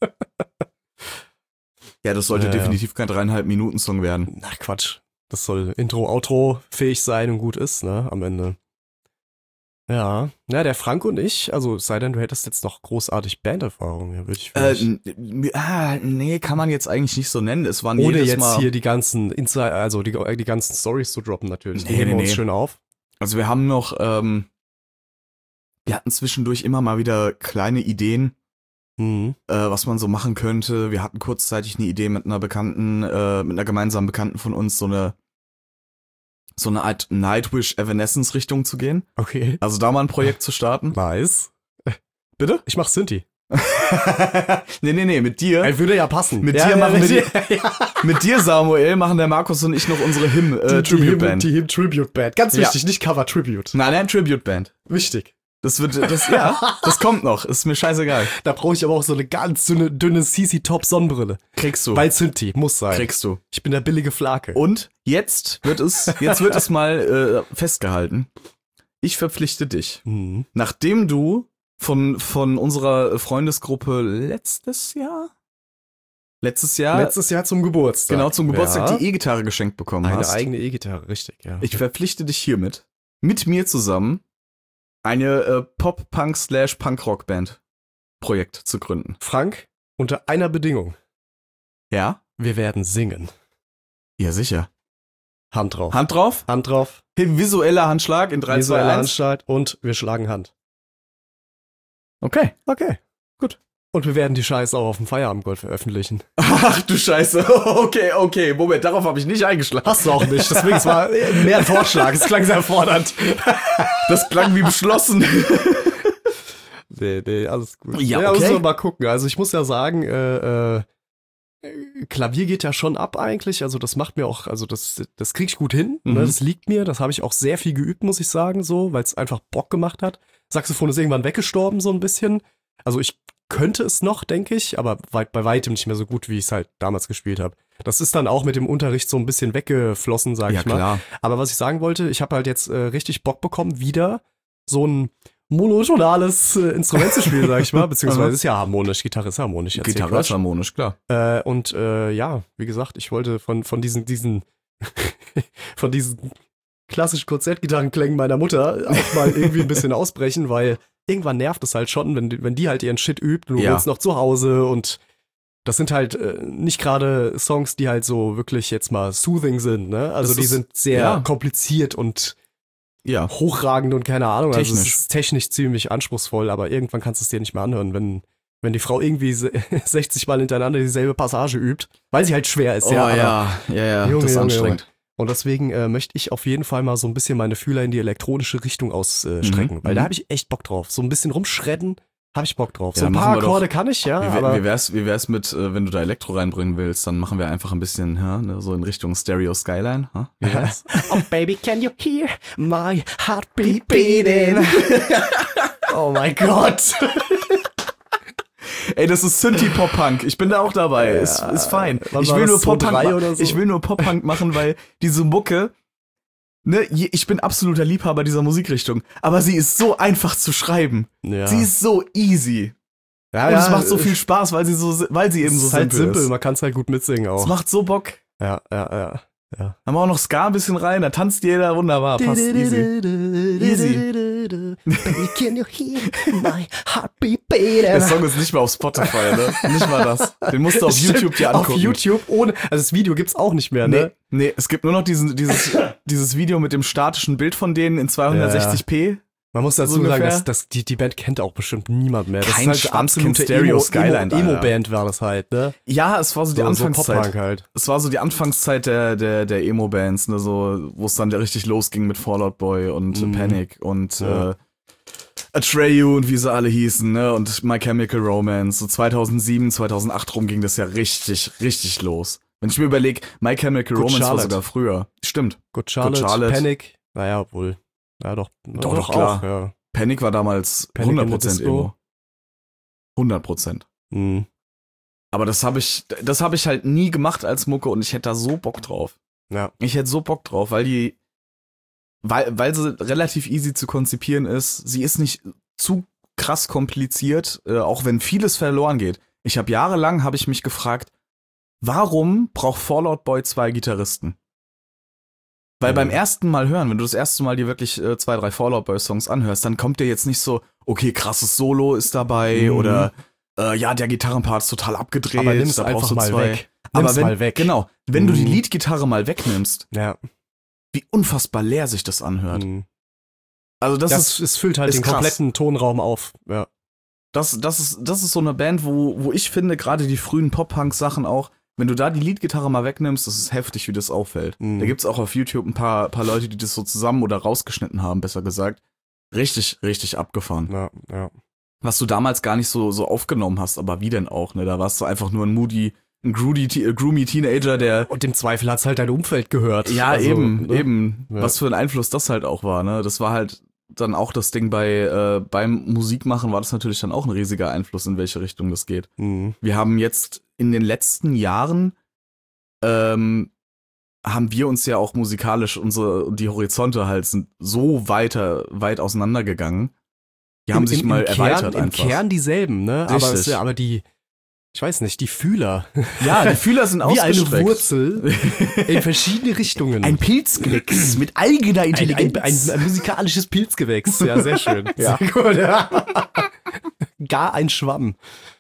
D: Ja, das sollte
E: Ja, ja.
D: definitiv kein dreieinhalb Minuten Song werden.
E: Ach Quatsch. Das soll Intro, Outro fähig sein und gut ist, ne? Am Ende. Ja. Ja, der Frank und ich, also es sei denn, du hättest jetzt noch großartig Banderfahrung, ja, würde ich
D: Äh,
E: vielleicht-
D: n- ah, nee, kann man jetzt eigentlich nicht so nennen. Es waren
E: Ohne
D: jedes
E: jetzt
D: Mal,
E: hier die ganzen Inside, also die, die ganzen Stories zu droppen natürlich. Die
D: Nee,
E: heben wir
D: nee,
E: uns
D: nee.
E: schön auf.
D: also wir haben noch, ähm, wir hatten zwischendurch immer mal wieder kleine Ideen,
E: Mhm.
D: äh, was man so machen könnte. Wir hatten kurzzeitig eine Idee mit einer Bekannten, äh, mit einer gemeinsamen Bekannten von uns, so eine so eine Art Nightwish Evanescence Richtung zu gehen.
E: Okay.
D: Also da mal ein Projekt zu starten.
E: Nice.
D: Bitte?
E: Ich mach Synthi.
D: nee, nee, nee, mit dir.
E: Würde ja passen.
D: Mit
E: ja,
D: dir
E: ja,
D: machen
E: mit
D: wir
E: dir. Ja.
D: Mit dir, Samuel, machen der Markus und ich noch unsere Hymn, äh,
E: Die
D: Tribute
E: Him-
D: Band.
E: Die Him Tribute Band. Ganz
D: Ja.
E: wichtig, nicht Cover Tribute.
D: Nein, nein, Tribute Band.
E: Wichtig.
D: Das wird, das, ja, das kommt noch. Ist mir scheißegal.
E: Da brauche ich aber auch so eine ganz dünne, dünne C C Top Sonnenbrille.
D: Kriegst du.
E: Bei Synthi, muss sein.
D: Kriegst du.
E: Ich bin der billige Flake.
D: Und jetzt wird es, jetzt wird es mal äh, festgehalten. Ich verpflichte dich.
E: Mhm.
D: Nachdem du von, von unserer Freundesgruppe letztes Jahr? Letztes Jahr,
E: Letztes Jahr zum Geburtstag.
D: genau zum Geburtstag
E: ja.
D: die E-Gitarre geschenkt bekommen
E: Eine
D: hast.
E: eigene E-Gitarre, richtig, ja.
D: Ich verpflichte dich hiermit, mit mir zusammen, eine äh, Pop-Punk-Slash-Punk-Rock-Band Projekt zu gründen.
E: Frank, unter einer Bedingung.
D: Ja?
E: Wir werden singen.
D: Ja, sicher.
E: Hand drauf.
D: Hand drauf?
E: Hand drauf.
D: Hey, visueller Handschlag in drei, zwei,
E: Visueller
D: eins.
E: Handschlag und wir schlagen Hand.
D: Okay.
E: Okay, gut. Und wir werden die Scheiße auch auf dem Feierabendgold veröffentlichen.
D: Ach du Scheiße. Okay, okay. Moment, darauf habe ich nicht eingeschlagen.
E: Hast du auch nicht, deswegen es war mehr ein Vorschlag. Es klang sehr fordernd.
D: Das klang wie beschlossen.
E: Nee, nee, alles gut.
D: Ja,
E: ja
D: okay.
E: müssen wir mal gucken. Also ich muss ja sagen, äh, äh, Klavier geht ja schon ab eigentlich. Also das macht mir auch, also das, das krieg ich gut hin.
D: Mhm.
E: Ne? Das liegt mir. Das habe ich auch sehr viel geübt, muss ich sagen, so, weil es einfach Bock gemacht hat. Saxophon ist irgendwann weggestorben, so ein bisschen. Also ich könnte es noch, denke ich, aber weit, bei weitem nicht mehr so gut, wie ich es halt damals gespielt habe. Das ist dann auch mit dem Unterricht so ein bisschen weggeflossen, sag
D: Ja,
E: ich mal.
D: klar.
E: Aber was ich sagen wollte, ich habe halt jetzt äh, richtig Bock bekommen, wieder so ein monotonales äh, Instrument zu spielen, sag ich mal. Beziehungsweise ist ja harmonisch, Gitarre ist harmonisch. Erzähl
D: Gitarre
E: Quatsch.
D: ist harmonisch, klar.
E: Äh, und äh, ja, wie gesagt, ich wollte von, von diesen, diesen, von diesen klassischen Konzertgitarrenklängen meiner Mutter auch mal irgendwie ein bisschen ausbrechen, weil irgendwann nervt es halt schon, wenn, die- wenn die halt ihren Shit übt und du
D: Ja.
E: wohnst noch zu Hause und das sind halt äh, nicht gerade Songs, die halt so wirklich jetzt mal soothing sind, ne? Also
D: Das
E: die
D: ist-
E: sind sehr
D: ja.
E: kompliziert und
D: Ja.
E: hochragend und keine Ahnung. Also
D: Technisch.
E: es ist technisch ziemlich anspruchsvoll, aber irgendwann kannst du es dir nicht mehr anhören, wenn, wenn die Frau irgendwie se- sechzig Mal hintereinander dieselbe Passage übt, weil sie halt schwer ist,
D: Oh
E: ja. aber-
D: ja, ja, ja.
E: Junge,
D: das ist
E: Junge,
D: anstrengend.
E: Und deswegen äh, möchte ich auf jeden Fall mal so ein bisschen meine Fühler in die elektronische Richtung ausstrecken,
D: Mhm,
E: weil da
D: mhm.
E: habe ich echt Bock drauf. So ein bisschen rumschredden, habe ich Bock drauf.
D: Ja,
E: so ein
D: machen
E: paar
D: wir doch.
E: Akkorde kann ich, ja,
D: Wie, wär-
E: aber
D: wie, wär's, wie wär's mit, äh, wenn du da Elektro reinbringen willst, dann machen wir einfach ein bisschen, ja, ne, so in Richtung Stereo Skyline. Ha? Wie wär's?
E: Oh baby, can you hear my heartbeat beating? Oh mein Gott.
D: Ey, das ist Synthie-Pop-Punk. Ich bin da auch dabei.
E: Ja.
D: Ist, ist fein.
E: Wann
D: Ich
E: war
D: will
E: das,
D: nur Pop-Punk
E: zwei drei
D: ma-
E: oder so?
D: Ich will nur Pop-Punk machen, weil diese Mucke, ne, je- ich bin absoluter Liebhaber dieser Musikrichtung, aber sie ist so einfach zu schreiben.
E: Ja.
D: Sie ist so easy.
E: ja,
D: Und
E: ja,
D: es macht so viel Spaß, weil sie so, weil sie eben
E: es
D: so
E: ist halt
D: simpel
E: simpel,
D: ist.
E: man kann es halt gut mitsingen
D: Es
E: auch.
D: macht so Bock.
E: Ja, ja, ja.
D: Haben wir auch noch Ska ein bisschen rein, da tanzt jeder wunderbar. Passt easy.
E: Baby, can you hear my heartbeat beating?
D: Der Song ist nicht mal auf Spotify, ne? Nicht mal das. Den musst du auf
E: Stimmt,
D: YouTube dir angucken.
E: Auf YouTube ohne, also das Video gibt's auch nicht mehr, ne?
D: Nee, nee, es gibt nur noch diesen, dieses, dieses Video mit dem statischen Bild von denen in zweihundertsechzig p.
E: Man muss dazu
D: So
E: sagen,
D: ungefähr.
E: dass, dass die, die Band kennt auch bestimmt niemand mehr. Das
D: Kein
E: ist halt
D: Schwanz kennt
E: absolute
D: Stereo
E: Emo,
D: Skyline,
E: Emo,
D: Alter.
E: Emo-Band war das halt, ne?
D: Ja, es war so die
E: So, so
D: Anfangszeit.
E: Pop-Punk halt.
D: Es war so die Anfangszeit der, der, der Emo-Bands, ne, so, wo es dann richtig losging mit Fall Out Boy und
E: Mhm.
D: Panic und
E: Ja.
D: äh, Atreyu und wie sie alle hießen, ne, und My Chemical Romance. So zweitausendsieben, zweitausendacht rum ging das ja richtig, richtig los. Wenn ich mir überlege, My Chemical
E: Good
D: Romance war
E: Charlotte.
D: sogar früher. Stimmt.
E: Good Charlotte,
D: Charlotte.
E: Panic, naja, wohl. Ja, doch.
D: Doch, doch, klar.
E: Auch, ja.
D: Panic war damals
E: Panic in the
D: hundert Prozent
E: Disco.
D: Emo. hundert Prozent.
E: Mhm.
D: Aber das habe ich, das habe ich halt nie gemacht als Mucke und ich hätte da so Bock drauf.
E: Ja.
D: Ich hätte so Bock drauf, weil die, weil, weil sie relativ easy zu konzipieren ist. Sie ist nicht zu krass kompliziert, äh, auch wenn vieles verloren geht. Ich habe jahrelang, habe ich mich gefragt, warum braucht Fall Out Boy zwei Gitarristen? Weil
E: Mhm.
D: beim ersten Mal hören, wenn du das erste Mal dir wirklich äh, zwei, drei Fall Out Boy Songs anhörst, dann kommt dir jetzt nicht so, okay, krasses Solo ist dabei
E: Mhm.
D: oder äh, ja, der Gitarrenpart ist total abgedreht.
E: Aber nimm's
D: da brauchst
E: einfach
D: du
E: mal
D: zwei.
E: weg.
D: Aber
E: Nimm's
D: wenn,
E: mal weg.
D: Genau, wenn du die
E: Mhm.
D: Leadgitarre mal wegnimmst,
E: Ja.
D: wie unfassbar leer sich das anhört.
E: Mhm.
D: Also das,
E: Das,
D: ist
E: es füllt halt
D: ist
E: den
D: krass.
E: kompletten Tonraum auf. Ja.
D: das, das ist das ist so eine Band, wo wo ich finde, gerade die frühen Pop-Punk-Sachen auch, wenn du da die Leadgitarre mal wegnimmst, das ist heftig, wie das auffällt.
E: Mhm.
D: Da gibt's auch auf YouTube ein paar paar Leute, die das so zusammen oder rausgeschnitten haben, besser gesagt. Richtig, richtig abgefahren.
E: Ja, ja.
D: Was du damals gar nicht so so aufgenommen hast, aber wie denn auch, ne? Da warst du einfach nur ein moody, ein groody, äh, groomy Teenager, der
E: Und im Zweifel hat's halt dein Umfeld gehört.
D: ja,
E: Also,
D: eben,
E: ne?
D: eben.
E: Ja.
D: Was für ein Einfluss das halt auch war, ne? Das war halt dann auch das Ding bei äh, beim Musikmachen war das natürlich dann auch ein riesiger Einfluss, in welche Richtung das geht.
E: Mhm.
D: Wir haben jetzt in den letzten Jahren ähm, haben wir uns ja auch musikalisch unsere die Horizonte halt sind so weiter weit auseinandergegangen. Die haben
E: Im-
D: sich
E: im,
D: mal
E: im
D: erweitert
E: Kern,
D: einfach.
E: Im Kern dieselben, ne? Aber,
D: Richtig.
E: es, ja, aber die, ich weiß nicht, die Fühler.
D: Ja, die Fühler sind
E: Wie eine
D: ausgestreckt.
E: Wurzel in verschiedene Richtungen.
D: Ein Pilzgewächs mit eigener
E: ein, ein,
D: Intelligenz.
E: ein, ein musikalisches Pilzgewächs. Ja, sehr schön.
D: Ja.
E: Sehr gut. Ja. Gar ein Schwamm.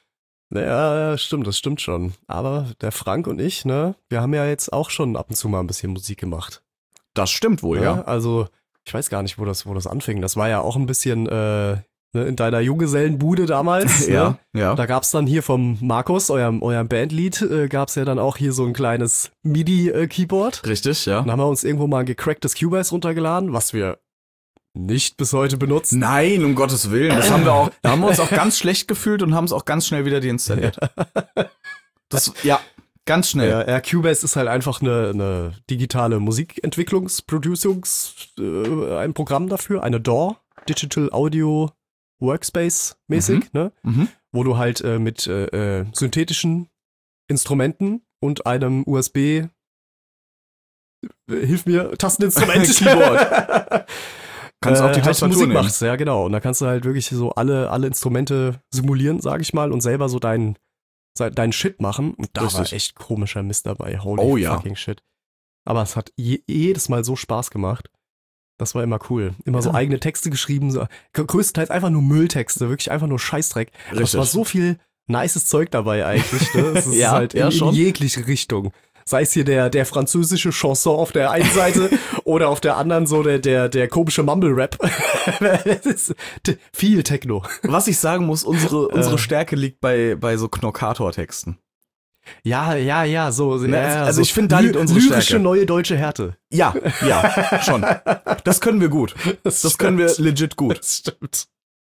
E: Ja, stimmt, das stimmt schon. Aber der Frank und ich, ne, wir haben ja jetzt auch schon ab und zu mal ein bisschen Musik gemacht.
D: Das stimmt wohl,
E: Ne?
D: ja.
E: Also, ich weiß gar nicht, wo das, wo das anfing. Das war ja auch ein bisschen äh, ne, in deiner Junggesellenbude damals.
D: Ja,
E: Ne?
D: ja.
E: Da gab's dann hier vom Markus, eurem, eurem Bandlied, äh, gab's ja dann auch hier so ein kleines MIDI-Keyboard.
D: Richtig, ja.
E: Dann haben wir uns irgendwo mal ein gecracktes Cubase runtergeladen, was wir nicht bis heute benutzen.
D: Nein, um Gottes Willen. Das haben wir auch, da haben wir uns auch ganz schlecht gefühlt und haben es auch ganz schnell wieder deinstalliert. Das, ja, ganz schnell.
E: Ja, ja, Cubase ist halt einfach eine, eine digitale Musikentwicklungs-, Producungs-, äh, ein Programm dafür, eine D A W, Digital Audio Workspace mäßig, ne?
D: Mhm.
E: Wo du halt äh, mit äh, äh, synthetischen Instrumenten und einem U S B, äh, hilf mir, Tasteninstrument,
D: Keyboard. Kannst auch die
E: halt
D: Tastatur
E: Musik
D: nehmen.
E: machst, ja genau. Und da kannst du halt wirklich so alle, alle Instrumente simulieren, sag ich mal, und selber so deinen deinen Shit machen. Und da
D: Richtig.
E: war echt komischer Mist dabei. Holy
D: Oh ja.
E: fucking shit. Aber es hat je, jedes Mal so Spaß gemacht. Das war immer cool. Immer so
D: Ja.
E: eigene Texte geschrieben, so, gr- größtenteils einfach nur Mülltexte, wirklich einfach nur Scheißdreck. Aber es
D: Richtig.
E: war so viel nices Zeug dabei eigentlich. Ne? Es ist
D: Ja,
E: halt in,
D: ja,
E: in
D: schon.
E: jegliche Richtung. Sei es hier der, der französische Chanson auf der einen Seite oder auf der anderen so der, der, der komische Mumble-Rap. Das ist t- viel Techno.
D: Was ich sagen muss, unsere, unsere
E: Äh.
D: Stärke liegt bei, bei so Knockator-Texten.
E: Ja, ja, ja, so.
D: Ne,
E: ja,
D: also
E: so
D: ich finde, da liegt unsere
E: lyrische
D: Stärke.
E: neue deutsche Härte.
D: Ja, ja, schon. Das können wir gut. Das können wir legit gut.
E: Das stimmt.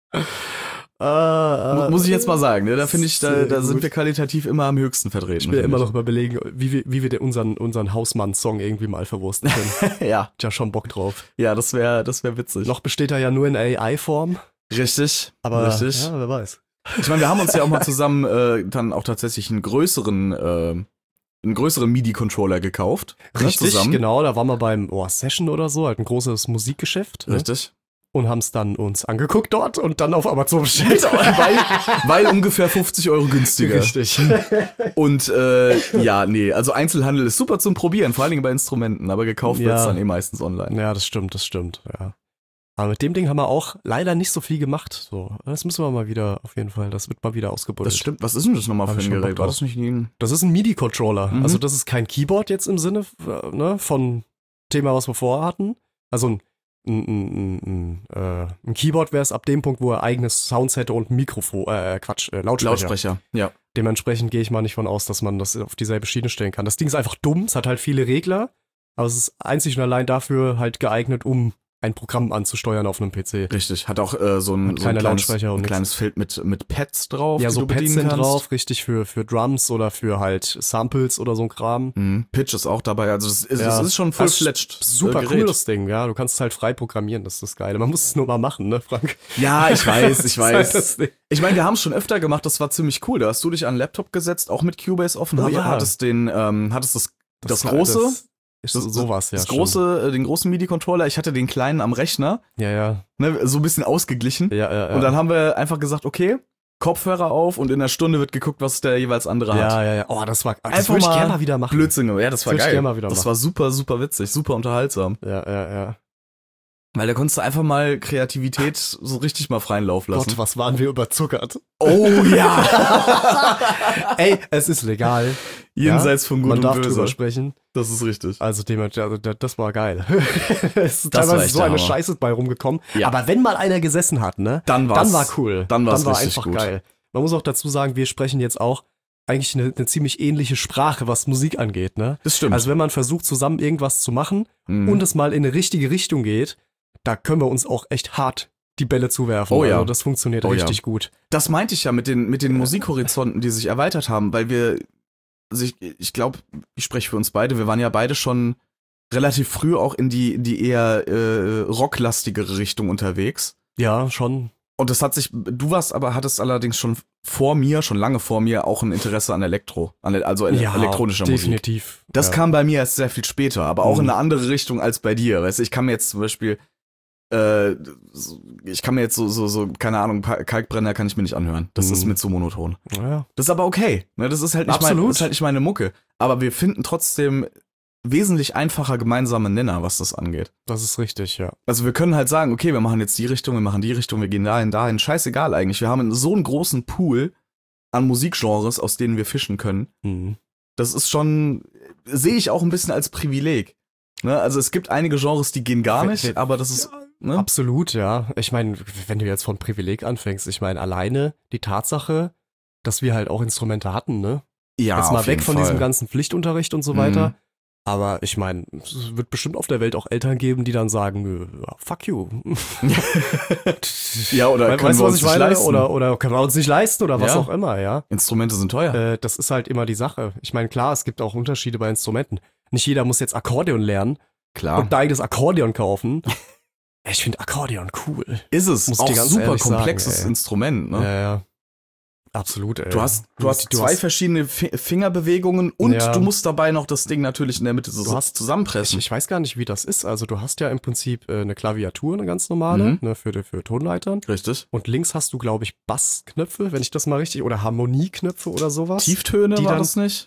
D: Mu-
E: Äh,
D: Muss ich jetzt mal sagen, ne? Da finde ich, da,
E: Sehr
D: da sind
E: gut.
D: wir qualitativ immer am höchsten vertreten.
E: Ich will
D: finde
E: immer noch überlegen, wie wir, wie wir den, unseren, unseren Hausmann-Song irgendwie mal verwursten können.
D: Ja,
E: Ja, schon Bock drauf.
D: ja, das wäre das wär witzig.
E: Noch besteht er ja nur in A I-Form,
D: Richtig,
E: aber
D: richtig.
E: ja, wer weiß.
D: Ich meine, wir haben uns ja auch mal zusammen äh, dann auch tatsächlich einen größeren, äh, einen größeren MIDI-Controller gekauft. ne,
E: Richtig,
D: zusammen.
E: genau, da waren wir beim oh, Session oder so, halt ein großes Musikgeschäft. Ne?
D: Richtig.
E: Und haben es dann uns angeguckt dort und dann auf Amazon bestellt.
D: weil, weil ungefähr fünfzig Euro günstiger.
E: Richtig.
D: Und äh, ja, nee, also Einzelhandel ist super zum Probieren, vor allen Dingen bei Instrumenten, aber gekauft
E: Ja.
D: wird's dann eh meistens online.
E: Ja, das stimmt, das stimmt, ja. Aber mit dem Ding haben wir auch leider nicht so viel gemacht. So, das müssen wir mal wieder, auf jeden Fall, das wird mal wieder ausgebuddelt.
D: Das stimmt. Was ist denn das nochmal
E: Hab
D: für
E: ich
D: ein
E: schon Bock
D: Gerät? War
E: drauf.
D: das nicht ein...
E: Das ist ein MIDI-Controller.
D: Mhm.
E: Also das ist kein Keyboard jetzt im Sinne äh, ne, von Thema, was wir vorher hatten. Also ein, ein, ein, ein, äh, ein Keyboard wäre es ab dem Punkt, wo er eigenes Sounds hätte und ein Mikrofon, äh, Quatsch, äh, Lautsprecher.
D: Lautsprecher, ja.
E: Dementsprechend gehe ich mal nicht von aus, dass man das auf dieselbe Schiene stellen kann. Das Ding ist einfach dumm, es hat halt viele Regler, aber es ist einzig und allein dafür halt geeignet, um ein Programm anzusteuern auf einem P C.
D: Richtig. Hat auch äh, so ein,
E: Hat
D: so ein
E: keine
D: kleines,
E: Lautsprecher und
D: ein
E: nix.
D: kleines Feld mit, mit Pads drauf,
E: Ja,
D: die
E: so
D: du
E: Pads
D: bedienen
E: sind
D: kannst.
E: drauf, richtig für, für Drums oder für halt Samples oder so ein Kram.
D: Mhm. Pitch ist auch dabei, also das ist,
E: Ja.
D: das ist schon
E: Das
D: full-fledged
E: Super
D: äh,
E: cool, das Ding, ja. Du kannst es halt frei programmieren, das ist das Geile. Man muss es nur mal machen, ne, Frank?
D: Ja, ich weiß, ich
E: Das ist halt
D: weiß.
E: das Ding.
D: Ich meine, wir haben es schon öfter gemacht, das war ziemlich cool. Da hast du dich an einen Laptop gesetzt, auch mit Cubase offen,
E: Oh
D: hat-
E: ja.
D: hattest den, ähm, hattest das, das,
E: war-
D: große,
E: das- Ist sowas, ja.
D: Das große, den großen MIDI-Controller, ich hatte den kleinen am Rechner,
E: Ja, ja.
D: ne, so ein bisschen ausgeglichen.
E: Ja, ja, ja.
D: Und dann haben wir einfach gesagt, okay, Kopfhörer auf und in einer Stunde wird geguckt, was der jeweils andere hat.
E: Ja, ja, ja. Oh, das war, das
D: Einfach
E: würde ich
D: mal
E: gerne mal wieder machen.
D: Blödsinn, ja, das war
E: Würde ich
D: geil.
E: gerne mal wieder
D: Das
E: machen.
D: war super, super witzig, super unterhaltsam.
E: Ja, ja, ja.
D: Weil da konntest du einfach mal Kreativität so richtig mal freien Lauf lassen.
E: Gott, was waren wir überzuckert.
D: Oh ja!
E: Ey, es ist legal.
D: Jenseits von Gut
E: Man
D: und
E: darf
D: Böse.
E: drüber sprechen.
D: Das ist richtig.
E: Also, dem, also das, das war geil. Es ist
D: Das war
E: teilweise
D: echt
E: so
D: der
E: eine
D: Hammer.
E: Scheiße bei rumgekommen.
D: Ja.
E: Aber wenn mal einer gesessen hat, ne?
D: Dann war's-
E: Dann war cool.
D: dann war's
E: war
D: richtig
E: einfach
D: gut.
E: geil. Man muss auch dazu sagen, wir sprechen jetzt auch eigentlich eine, eine ziemlich ähnliche Sprache, was Musik angeht, ne?
D: Das stimmt.
E: Also wenn man versucht, zusammen irgendwas zu machen
D: Mhm.
E: und es mal in eine richtige Richtung geht, da können wir uns auch echt hart die Bälle zuwerfen.
D: Oh ja.
E: Also das funktioniert
D: Oh ja.
E: richtig gut.
D: Das meinte ich ja mit den, mit den Musikhorizonten, die sich erweitert haben, weil wir, also ich, ich glaube, ich spreche für uns beide, wir waren ja beide schon relativ früh auch in die, in die eher äh, rocklastigere Richtung unterwegs.
E: Ja, schon.
D: Und das hat sich, du warst aber, hattest allerdings schon vor mir, schon lange vor mir, auch ein Interesse an Elektro, an, also ele
E: Ja,
D: elektronischer Musik.
E: definitiv.
D: Das
E: ja.
D: kam bei mir erst sehr viel später, aber auch
E: Mhm.
D: in eine andere Richtung als bei dir. Weißt du, ich kann mir jetzt zum Beispiel, äh, so- ich kann mir jetzt so, so, so, keine Ahnung, Pa- Kalkbrenner kann ich mir nicht anhören. Das
E: Mhm.
D: ist mir zu monoton.
E: Ja.
D: Das ist aber okay. Ne? Das ist halt nicht, mein,
E: Absolut.
D: das ist halt nicht meine Mucke. Aber wir finden trotzdem wesentlich einfacher gemeinsame Nenner, was das angeht.
E: Das ist richtig, ja.
D: Also wir können halt sagen, okay, wir machen jetzt die Richtung, wir machen die Richtung, wir gehen dahin, dahin. Scheißegal eigentlich. Wir haben so einen großen Pool an Musikgenres, aus denen wir fischen können.
E: Mhm.
D: Das ist schon, sehe ich auch ein bisschen als Privileg. Ne? Also es gibt einige Genres, die gehen gar
E: Wenn-
D: nicht,
E: wenn-
D: aber das ist, ne?
E: Absolut, ja. Ich meine, wenn du jetzt von Privileg anfängst, ich meine, alleine die Tatsache, dass wir halt auch Instrumente hatten, ne?
D: Ja,
E: jetzt mal
D: auf
E: weg
D: jeden
E: von
D: Fall.
E: diesem ganzen Pflichtunterricht und so
D: Mhm.
E: weiter. Aber ich meine, es wird bestimmt auf der Welt auch Eltern geben, die dann sagen, nö, fuck you.
D: Ja, oder
E: We-
D: können
E: weißt
D: wir
E: du, was
D: uns
E: ich
D: nicht
E: meine?
D: leisten?
E: Oder, oder können wir uns nicht leisten oder was
D: Ja.
E: auch immer, ja.
D: Instrumente sind teuer.
E: Äh, das ist halt immer die Sache. Ich meine, klar, es gibt auch Unterschiede bei Instrumenten. Nicht jeder muss jetzt Akkordeon lernen
D: Klar.
E: und ein eigenes Akkordeon kaufen. Ich finde Akkordeon cool.
D: Ist es.
E: muss ich
D: Auch
E: dir ganz
D: super
E: ehrlich sagen,
D: komplexes
E: ey.
D: Instrument, ne?
E: Ja, ja. Absolut, ey.
D: Du hast, du hast zwei verschiedene Fi- Fingerbewegungen und
E: Ja.
D: du musst dabei noch das Ding natürlich in der Mitte so
E: Du hast-
D: zusammenpressen.
E: Ich, ich weiß gar nicht, wie das ist. Also du hast ja im Prinzip äh, eine Klaviatur, eine ganz normale,
D: Mhm.
E: ne, für, für Tonleitern.
D: Richtig.
E: Und links hast du, glaube ich, Bassknöpfe, wenn ich das mal richtig, oder Harmonieknöpfe oder sowas.
D: Tieftöne
E: die
D: war
E: dann-
D: das nicht?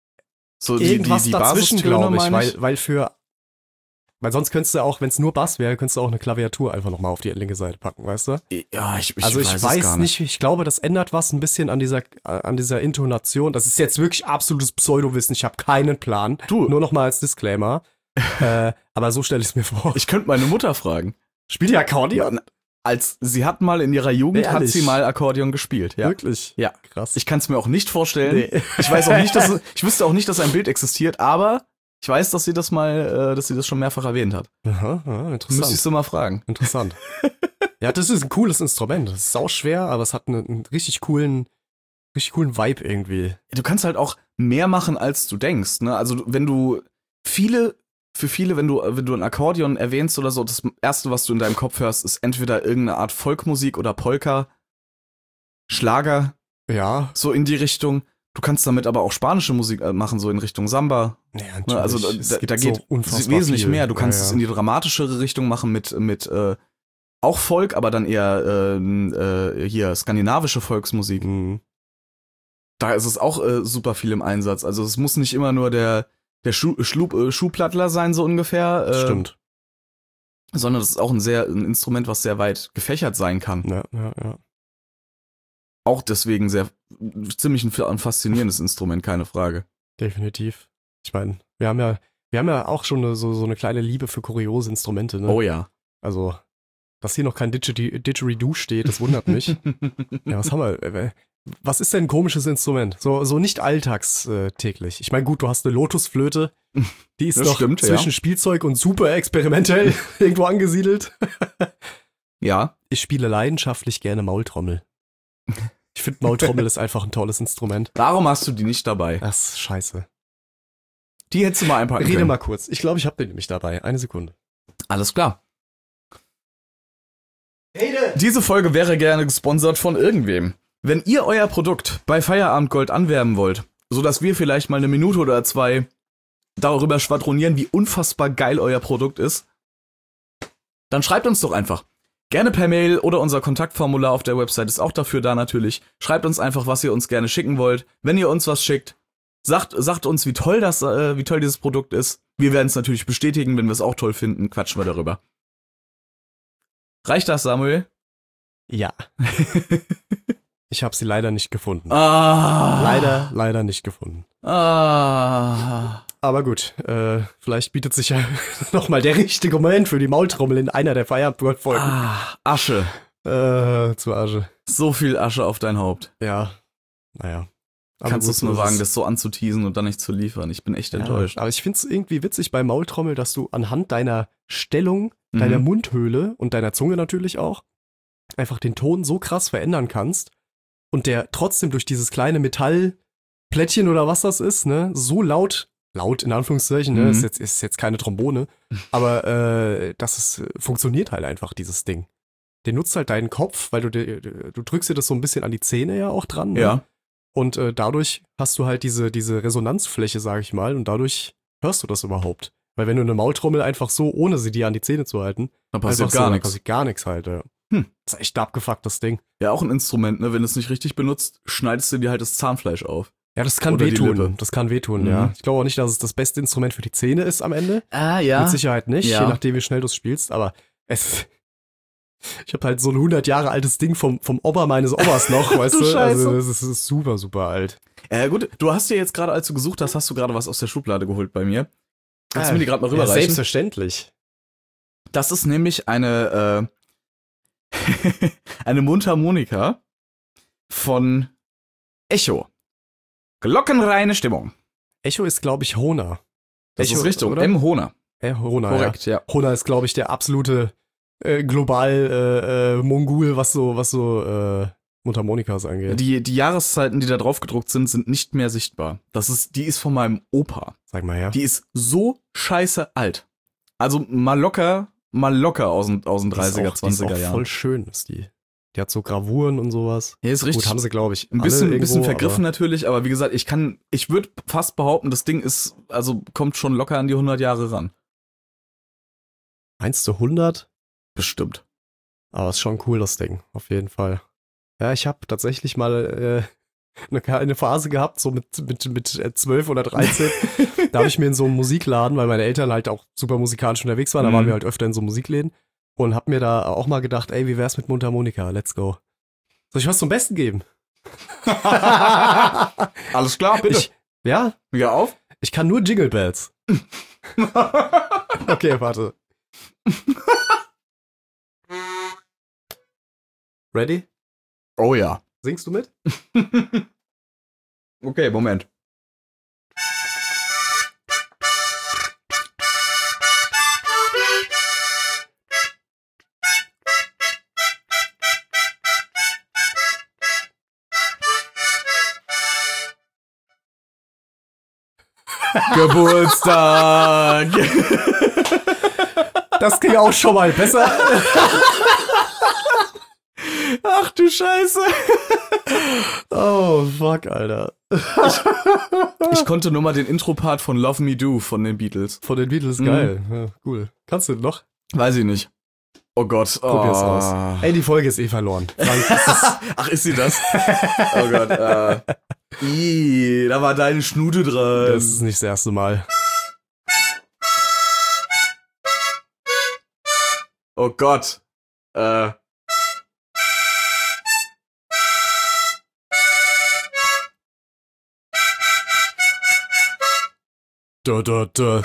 D: So
E: Irgendwas dazwischen, glaube ich,
D: meine
E: weil, weil für, weil sonst könntest du auch, wenn es nur Bass wäre, könntest du auch eine Klaviatur einfach nochmal auf die linke Seite packen, weißt du?
D: Ja, ich, ich
E: also ich
D: weiß,
E: weiß,
D: es gar
E: nicht, ich glaube, das ändert was ein bisschen an dieser, an dieser Intonation. Das ist jetzt wirklich absolutes Pseudowissen, ich habe keinen Plan.
D: Du.
E: Nur nochmal als Disclaimer. äh, aber so stelle ich es mir vor.
D: Ich könnte meine Mutter fragen.
E: Spielt die Akkordeon?
D: Als sie hat mal in ihrer Jugend, hat
E: Ehrlich?
D: sie mal Akkordeon gespielt. Ja.
E: Wirklich?
D: Ja.
E: Krass.
D: Ich kann es mir auch nicht vorstellen.
E: Nee.
D: Ich weiß auch nicht, dass es- ich wüsste auch nicht, dass ein Bild existiert, aber ich weiß, dass sie das mal, äh, dass sie das schon mehrfach erwähnt hat.
E: Aha, aha,
D: Müsste
E: interessant.
D: ich sie mal fragen.
E: Interessant. Ja, das ist ein cooles Instrument. Das ist sau schwer, aber es hat einen, einen richtig coolen, richtig coolen Vibe irgendwie.
D: Du kannst halt auch mehr machen, als du denkst. Ne? Also wenn du viele, für viele, wenn du, wenn du ein Akkordeon erwähnst oder so, das erste, was du in deinem Kopf hörst, ist entweder irgendeine Art Folkmusik oder Polka, Schlager,
E: Ja.
D: so in die Richtung. Du kannst damit aber auch spanische Musik äh, machen, so in Richtung Samba.
E: Ja,
D: Ne? Also da,
E: Es
D: da,
E: gibt
D: da
E: so
D: geht
E: unfassbar
D: wesentlich
E: viel.
D: mehr. Du kannst
E: ja,
D: es
E: ja.
D: in die dramatischere Richtung machen mit, mit äh, auch Folk, aber dann eher äh, äh, hier skandinavische Volksmusik.
E: Mhm.
D: Da ist es auch äh, super viel im Einsatz. Also es muss nicht immer nur der, der Schuh, Schlub, äh, Schuhplattler sein, so ungefähr. Äh,
E: Stimmt.
D: Sondern das ist auch ein sehr ein Instrument, was sehr weit gefächert sein kann.
E: Ja, ja, ja.
D: Auch deswegen sehr ziemlich ein, ein faszinierendes Instrument, keine Frage.
E: Definitiv. Ich meine, wir haben ja, wir haben ja auch schon eine, so, so eine kleine Liebe für kuriose Instrumente, ne?
D: Oh ja.
E: Also, dass hier noch kein Didgeri- Didgeridoo steht, das wundert mich. Ja, was haben wir? Äh, Was ist denn ein komisches Instrument? So, so nicht alltagstäglich. Ich meine, gut, du hast eine Lotusflöte, die ist
D: Das
E: noch
D: stimmt, ja.
E: zwischen Spielzeug und super experimentell irgendwo angesiedelt.
D: Ja.
E: Ich spiele leidenschaftlich gerne Maultrommel. Ich finde, Maultrommel ist einfach ein tolles Instrument.
D: Warum hast du die nicht dabei?
E: Das ist scheiße.
D: Die hättest du mal einpacken
E: Rede
D: können.
E: mal kurz. Ich glaube, ich habe den nämlich dabei. Eine Sekunde.
D: Alles klar. Diese Folge wäre gerne gesponsert von irgendwem. Wenn ihr euer Produkt bei Feierabend Gold anwerben wollt, sodass wir vielleicht mal eine Minute oder zwei darüber schwadronieren, wie unfassbar geil euer Produkt ist, dann schreibt uns doch einfach. Gerne per Mail oder unser Kontaktformular auf der Website ist auch dafür da natürlich. Schreibt uns einfach, was ihr uns gerne schicken wollt. Wenn ihr uns was schickt, sagt, sagt uns, wie toll das, äh, wie toll dieses Produkt ist. Wir werden es natürlich bestätigen, wenn wir es auch toll finden, quatschen wir darüber. Reicht das, Samuel?
E: Ja. Ich habe sie leider nicht gefunden.
D: Ah.
E: Leider, leider nicht gefunden.
D: Ah.
E: Aber gut, äh, vielleicht bietet sich ja nochmal der richtige Moment für die Maultrommel in einer der Feierabendfolgen.
D: Ah, Asche.
E: Äh, zu Asche.
D: So viel Asche auf dein Haupt.
E: Ja, naja. Aber
D: Kannst du
E: gut,
D: es nur
E: ist
D: wagen, das so anzuteasen und dann nicht zu liefern? Ich bin echt
E: ja,
D: enttäuscht.
E: aber ich find's irgendwie witzig bei Maultrommel, dass du anhand deiner Stellung, deiner
D: Mhm.
E: Mundhöhle und deiner Zunge natürlich auch, einfach den Ton so krass verändern kannst und der trotzdem durch dieses kleine Metallplättchen oder was das ist, ne, so laut, laut in Anführungszeichen, ne,
D: Mhm.
E: ist jetzt, ist jetzt keine Trombone, aber äh, das ist, funktioniert halt einfach, dieses Ding. Der nutzt halt deinen Kopf, weil du, dir- du drückst dir das so ein bisschen an die Zähne ja auch dran, ne?
D: Ja.
E: Und äh, dadurch hast du halt diese, diese Resonanzfläche, sag ich mal, und dadurch hörst du das überhaupt. Weil wenn du eine Maultrommel einfach so, ohne sie dir an die Zähne zu halten,
D: Da passiert
E: einfach so,
D: gar
E: da
D: nichts.
E: passiert gar nichts halt. Ja.
D: Hm.
E: Das ist echt ein abgefucktes Ding.
D: Ja, auch ein Instrument, ne? Wenn du es nicht richtig benutzt, schneidest du dir halt das Zahnfleisch auf.
E: Ja, das kann
D: Oder die Lippe.
E: wehtun. Das kann wehtun,
D: Mhm.
E: ja. Ich glaube auch nicht, dass es das beste Instrument für die Zähne ist am Ende.
D: Ah, ja.
E: Mit Sicherheit nicht,
D: Ja.
E: je nachdem, wie schnell du es spielst. Aber es ich habe halt so ein hundert Jahre altes Ding vom, vom Opa meines Opas noch, weißt
D: Du
E: du?
D: Scheiße.
E: Also das ist, das ist super, super alt.
D: Äh, gut, du hast dir jetzt gerade, als du gesucht hast, hast du gerade was aus der Schublade geholt bei mir. Kannst
E: Ah,
D: du mir die gerade mal
E: Ja,
D: rüberreichen?
E: selbstverständlich.
D: Das ist nämlich eine, äh, eine Mundharmonika von Echo. Glockenreine Stimmung.
E: Echo ist, glaube ich, Hona.
D: Das
E: Echo,
D: ist Richtung
E: oder?
D: M. Hona.
E: Äh, Hona,
D: Korrekt, ja.
E: ja. Hona ist, glaube ich, der absolute äh, global äh, äh, Mongol, was so, was so äh, Mundharmonikas angeht.
D: Die, die Jahreszeiten, die da drauf gedruckt sind, sind nicht mehr sichtbar. Das ist, die ist von meinem Opa.
E: Sag mal her.
D: Die ist so scheiße alt. Also mal locker, mal locker aus den, aus den
E: Die ist
D: dreißiger,
E: auch- die
D: zwanziger
E: ist auch
D: Jahren.
E: voll schön, ist die. Die hat so Gravuren und sowas.
D: Ja, ist richtig.
E: Gut, haben sie, glaube ich,
D: Ein
E: alle
D: bisschen, ein
E: irgendwo,
D: bisschen vergriffen
E: aber
D: natürlich, aber wie gesagt, ich kann, ich würde fast behaupten, das Ding ist, also kommt schon locker an die hundert Jahre ran.
E: eins zu hundert?
D: Bestimmt.
E: Aber ist schon cool, das Ding. Auf jeden Fall. Ja, ich habe tatsächlich mal äh, eine, eine Phase gehabt, so mit, mit, mit äh, zwölf oder dreizehn. Da habe ich mir in so einem Musikladen, weil meine Eltern halt auch super musikalisch unterwegs waren, da
D: Mhm.
E: waren wir halt öfter in so Musikläden und hab mir da auch mal gedacht, ey, wie wär's mit Mundharmonika? Let's go. Soll ich was zum Besten geben?
D: Alles klar, bitte.
E: Ich, ja,
D: Ja, auf.
E: ich kann nur Jingle Bells. Okay, warte. Ready?
D: Oh ja.
E: Singst du mit?
D: Okay, Moment. Geburtstag.
E: Das ging auch schon mal besser.
D: Ach du Scheiße.
E: Oh, fuck, Alter.
D: Ich konnte nur mal den Intro-Part von Love Me Do von den Beatles.
E: Von den Beatles,
D: Mhm.
E: geil. Ja, cool. Kannst du noch?
D: Weiß ich nicht. Oh Gott.
E: Probier's
D: oh.
E: aus. Ey, die Folge ist eh verloren. Frank, das ist,
D: Ach, ist sie das? Oh Gott. Äh. Ih, da war deine Schnute dran.
E: das ist nicht das erste Mal.
D: Oh Gott. Äh.
E: Da, da, da.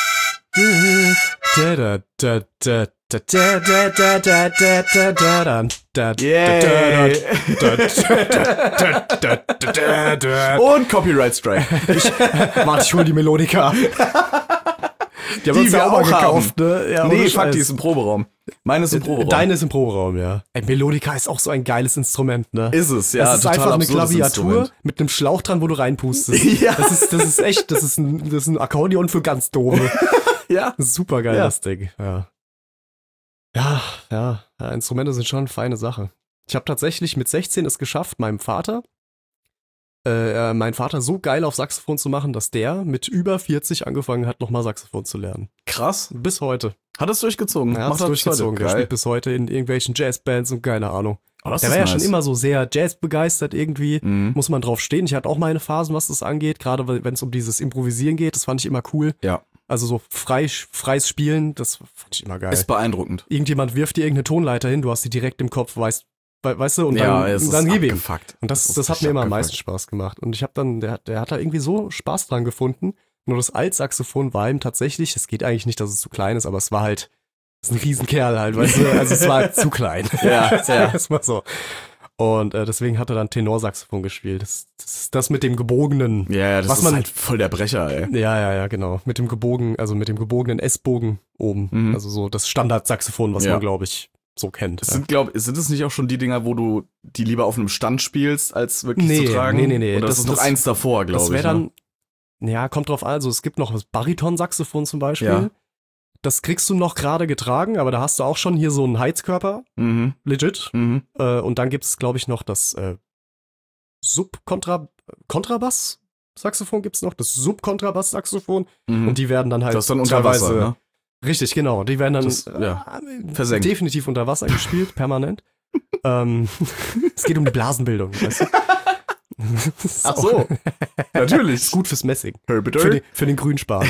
E: Da, da, da, da, da, da, da, da, da, da, da, da, da, da,
D: Yay.
E: da, da, da, da, da, da.
D: Und Copyright Strike.
E: Warte, ich hol die Melodika. Die haben
D: Die
E: uns
D: wir
E: ja auch mal
D: auch
E: gekauft, ne? Ja,
D: Nee,
E: ohne
D: fuck,
E: Scheiß.
D: die ist im Proberaum. Meine ist im Proberaum.
E: Deine ist im Proberaum, ja. Ey, Melodika ist auch so ein geiles Instrument, ne?
D: ist es, ja.
E: das ist
D: total
E: einfach eine
D: absurdes
E: Klaviatur
D: Instrument.
E: mit einem Schlauch dran, wo du reinpustest.
D: Ja.
E: Das ist, das ist echt, das ist ein, das ist ein Akkordeon für ganz Doofe.
D: Ja.
E: Super geil,
D: Ja.
E: das Ding. Ja. Ja, ja, ja, Instrumente sind schon eine feine Sache. Ich habe tatsächlich mit sechzehn es geschafft, meinem Vater äh, mein Vater so geil auf Saxophon zu machen, dass der mit über vierzig angefangen hat, nochmal Saxophon zu lernen.
D: Krass.
E: Bis heute.
D: Hat es durchgezogen?
E: Er hat es
D: das
E: durchgezogen.
D: heute?
E: Der
D: Geil.
E: spielt bis heute in irgendwelchen Jazzbands und keine Ahnung.
D: Oh, das
E: Der
D: ist
E: war ja
D: nice.
E: schon immer so sehr Jazz-begeistert irgendwie.
D: Mhm.
E: Muss man drauf stehen. Ich hatte auch meine Phasen, was das angeht. Gerade wenn es um dieses Improvisieren geht. Das fand ich immer cool.
D: Ja.
E: Also so frei, freies Spielen, das fand ich immer geil.
D: Ist beeindruckend.
E: Irgendjemand wirft dir irgendeine Tonleiter hin, du hast sie direkt im Kopf, weißt, we- weißt du, und dann,
D: ja, es
E: und dann
D: ist
E: gib ihm.
D: abgefuckt.
E: Und das,
D: Es
E: das
D: ist
E: hat
D: richtig
E: mir immer am
D: abgefuckt.
E: meisten Spaß gemacht. Und ich habe dann, der, der hat da irgendwie so Spaß dran gefunden. Nur das Altsaxophon war ihm tatsächlich, es geht eigentlich nicht, dass es zu klein ist, aber es war halt, es ist ein Riesenkerl halt, weißt du, also es war halt zu klein.
D: Ja, ja.
E: Erstmal so. Und äh, deswegen hat er dann Tenorsaxophon gespielt. Das, das, das mit dem gebogenen,
D: Ja, ja, das
E: Was
D: ist
E: man-
D: halt voll der Brecher, ey.
E: ja, ja, ja, genau. Mit dem gebogen, also mit dem gebogenen S-Bogen oben.
D: Mhm.
E: Also so das Standardsaxophon, was
D: Ja.
E: man, glaube ich, so kennt.
D: Es
E: Ja.
D: sind, glaub, sind es nicht auch schon die Dinger, wo du die lieber auf einem Stand spielst, als wirklich
E: Nee,
D: zu tragen?
E: nee, nee, nee.
D: Oder das,
E: Das-
D: ist noch
E: das-
D: eins davor, glaube
E: Das
D: ich.
E: wäre
D: ne?
E: dann, ja, kommt drauf an. Also es gibt noch das Baritonsaxophon zum Beispiel.
D: Ja.
E: Das kriegst du noch gerade getragen, aber da hast du auch schon hier so einen Heizkörper,
D: Mhm.
E: legit.
D: Mhm.
E: Äh, und dann gibt es, glaube ich, noch das äh, Sub-Kontra- Kontrabass-Saxophon gibt es noch, das Sub-Kontrabass-Saxophon.
D: Mhm.
E: Und die werden dann halt
D: das ist dann unter
E: teilweise,
D: Wasser, ne?
E: Richtig, genau. Die werden dann
D: Das- ja,
E: äh,
D: versenkt.
E: definitiv unter Wasser gespielt, permanent. ähm, es geht um die Blasenbildung, weißt du? Das ist
D: Ach
E: auch-
D: so. Natürlich.
E: Ist gut fürs Messing.
D: Herbert
E: Für den, für den Grünspan.